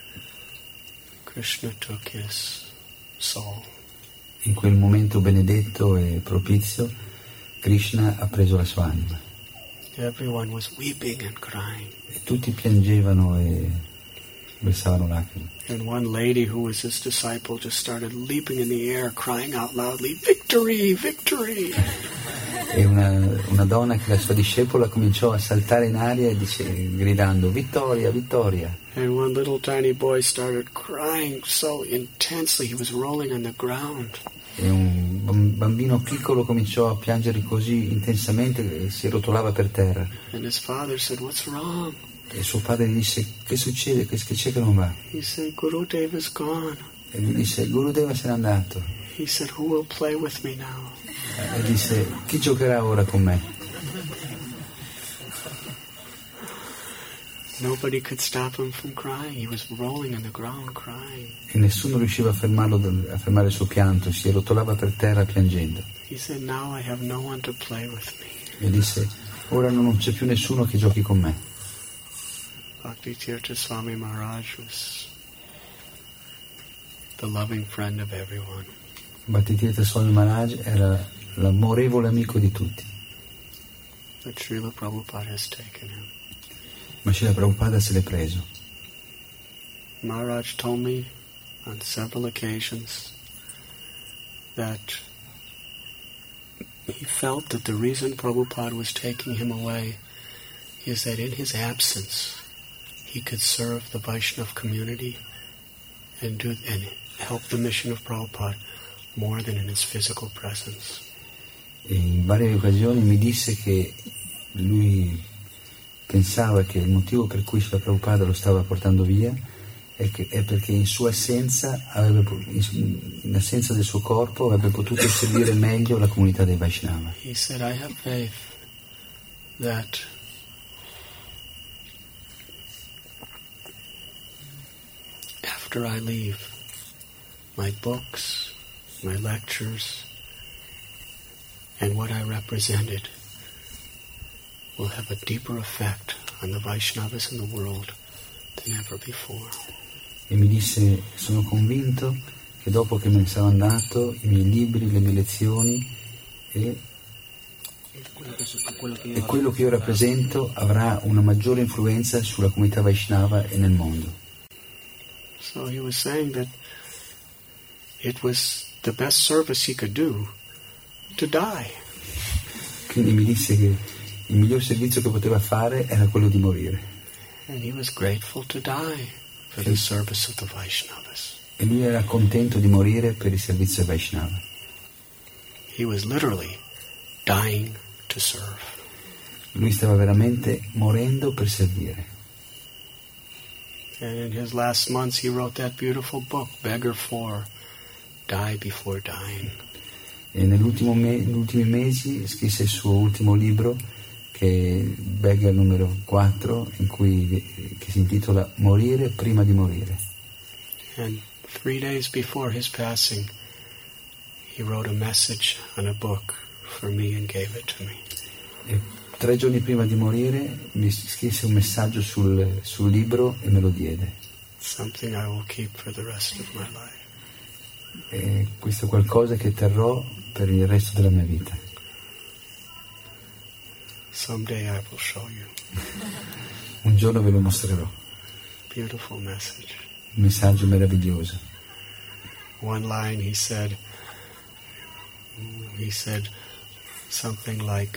[SPEAKER 2] Krishna took his soul.
[SPEAKER 3] In quel momento benedetto e propizio, Krishna ha preso la sua anima.
[SPEAKER 2] Everyone was weeping and crying.
[SPEAKER 3] E tutti piangevano e versavano lacrime.
[SPEAKER 2] And one lady who was his disciple just started leaping in the air, crying out loudly, "Victory! Victory!"
[SPEAKER 3] E una, una donna che la sua discepola cominciò a saltare in aria e dice, gridando, "Vittoria, vittoria!"
[SPEAKER 2] And one little tiny boy started crying so intensely he was rolling on the ground.
[SPEAKER 3] E un bambino piccolo cominciò a piangere così intensamente che si rotolava per terra.
[SPEAKER 2] And his father said, "What's wrong?"
[SPEAKER 3] E suo padre gli disse, "Che succede? Che, che c'è che non va?"
[SPEAKER 2] He said, "Gurudev is gone."
[SPEAKER 3] E gli disse, "Gurudeva se n'è andato."
[SPEAKER 2] He said, "Who will play with me now?"
[SPEAKER 3] E disse, "Chi giocherà ora con me?"
[SPEAKER 2] Nobody could stop him from crying. He was rolling on the ground crying.
[SPEAKER 3] E nessuno riusciva a fermarlo, a fermare il suo pianto, si rotolava per terra piangendo.
[SPEAKER 2] He said, "Now I have no one to play with me."
[SPEAKER 3] E disse, "Ora non c'è più nessuno che giochi con me."
[SPEAKER 2] Bhakti Tirtha Swami Maharaj was the loving friend of everyone.
[SPEAKER 3] Bhaktivedanta Swami Maharaj era l'amorevole amico di tutti.
[SPEAKER 2] But Srila Prabhupada has taken him.
[SPEAKER 3] Ma Srila Prabhupada se l'è preso.
[SPEAKER 2] Maharaj told me on several occasions that he felt that the reason Prabhupada was taking him away is that in his absence he could serve the Vaishnava community and do and help the mission of Prabhupada more than in his physical presence.
[SPEAKER 3] E in varie occasioni mi disse che lui pensava che il motivo per cui Srila Prabhupada lo stava portando via è, che, è perché in sua assenza, avrebbe, in assenza del suo corpo, avrebbe potuto servire meglio la comunità dei Vaishnava.
[SPEAKER 2] He said, "I have faith that after I leave, my books my lectures, and what I represented will have a deeper effect on the Vaishnavas in the world than ever before.
[SPEAKER 3] E mi disse, sono convinto che dopo che me ne sarò andato, i miei libri, le mie lezioni e, e quello che io rappresento avrà una maggiore influenza sulla comunità Vaishnava e nel mondo.
[SPEAKER 2] So he was saying that it was the best service he could do to die.
[SPEAKER 3] Quindi mi disse che il miglior servizio che poteva fare era quello di morire.
[SPEAKER 2] And he was grateful to die for the service of the Vaishnavas.
[SPEAKER 3] E lui era contento di morire per il servizio Vaishnava.
[SPEAKER 2] He was literally dying to serve.
[SPEAKER 3] Lui stava veramente morendo per servire.
[SPEAKER 2] And in his last months he wrote that beautiful book, Beggar four, Die Before Dying.
[SPEAKER 3] E nell'ultimo me- negli ultimi mesi scrisse il suo ultimo libro, che è Beggar numero quattro, in cui, che si intitola Morire prima di morire.
[SPEAKER 2] And three days before his passing, he wrote a message on a book for me and gave it to me.
[SPEAKER 3] E tre giorni prima di morire mi scrisse un messaggio sul, sul libro e me lo diede.
[SPEAKER 2] Something I will keep for the rest of my life.
[SPEAKER 3] E questo è qualcosa che terrò per il resto della mia vita.
[SPEAKER 2] Someday I will show you.
[SPEAKER 3] Un giorno ve lo mostrerò.
[SPEAKER 2] Beautiful message.
[SPEAKER 3] Un messaggio meraviglioso.
[SPEAKER 2] One line he said, he said something like,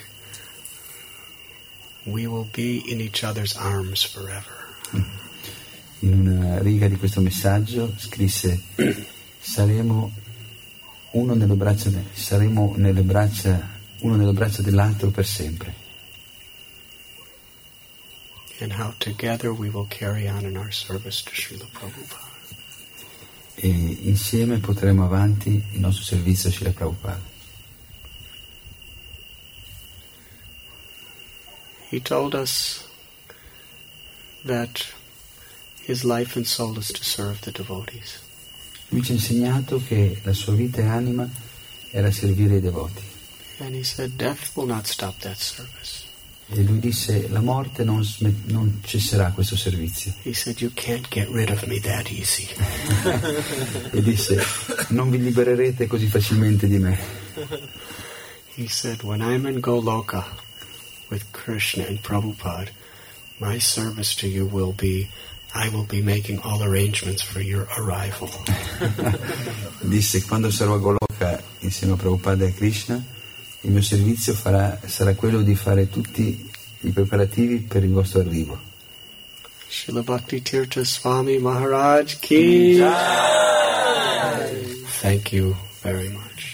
[SPEAKER 2] we will be in each other's arms forever.
[SPEAKER 3] In una riga di questo messaggio scrisse: saremo uno nelle braccia, saremo nelle braccia, uno nelle braccia dell'altro per sempre.
[SPEAKER 2] And how together we will carry on in our service to Srila Prabhupada.
[SPEAKER 3] E insieme porteremo avanti il nostro servizio a Srila Prabhupada.
[SPEAKER 2] He told us that his life and soul is to serve the devotees.
[SPEAKER 3] Lui ci ha insegnato che la sua vita e anima era servire i devoti.
[SPEAKER 2] And he said death will not stop that service.
[SPEAKER 3] E lui disse: la morte non, smet- non cesserà questo servizio.
[SPEAKER 2] He said you can't get rid of me that easy.
[SPEAKER 3] E disse: non vi libererete così facilmente di me.
[SPEAKER 2] He said when I'm in Goloka with Krishna and Prabhupada, my service to you will be, I will be making all arrangements for your arrival.
[SPEAKER 3] Disse: quando sarò a Goloka insieme a Prabhupada e a Krishna, il mio servizio farà, sarà quello di fare tutti i preparativi per il vostro arrivo.
[SPEAKER 2] Srila Bhakti Tirtha Swami Maharaj ki Jai. Thank you very much.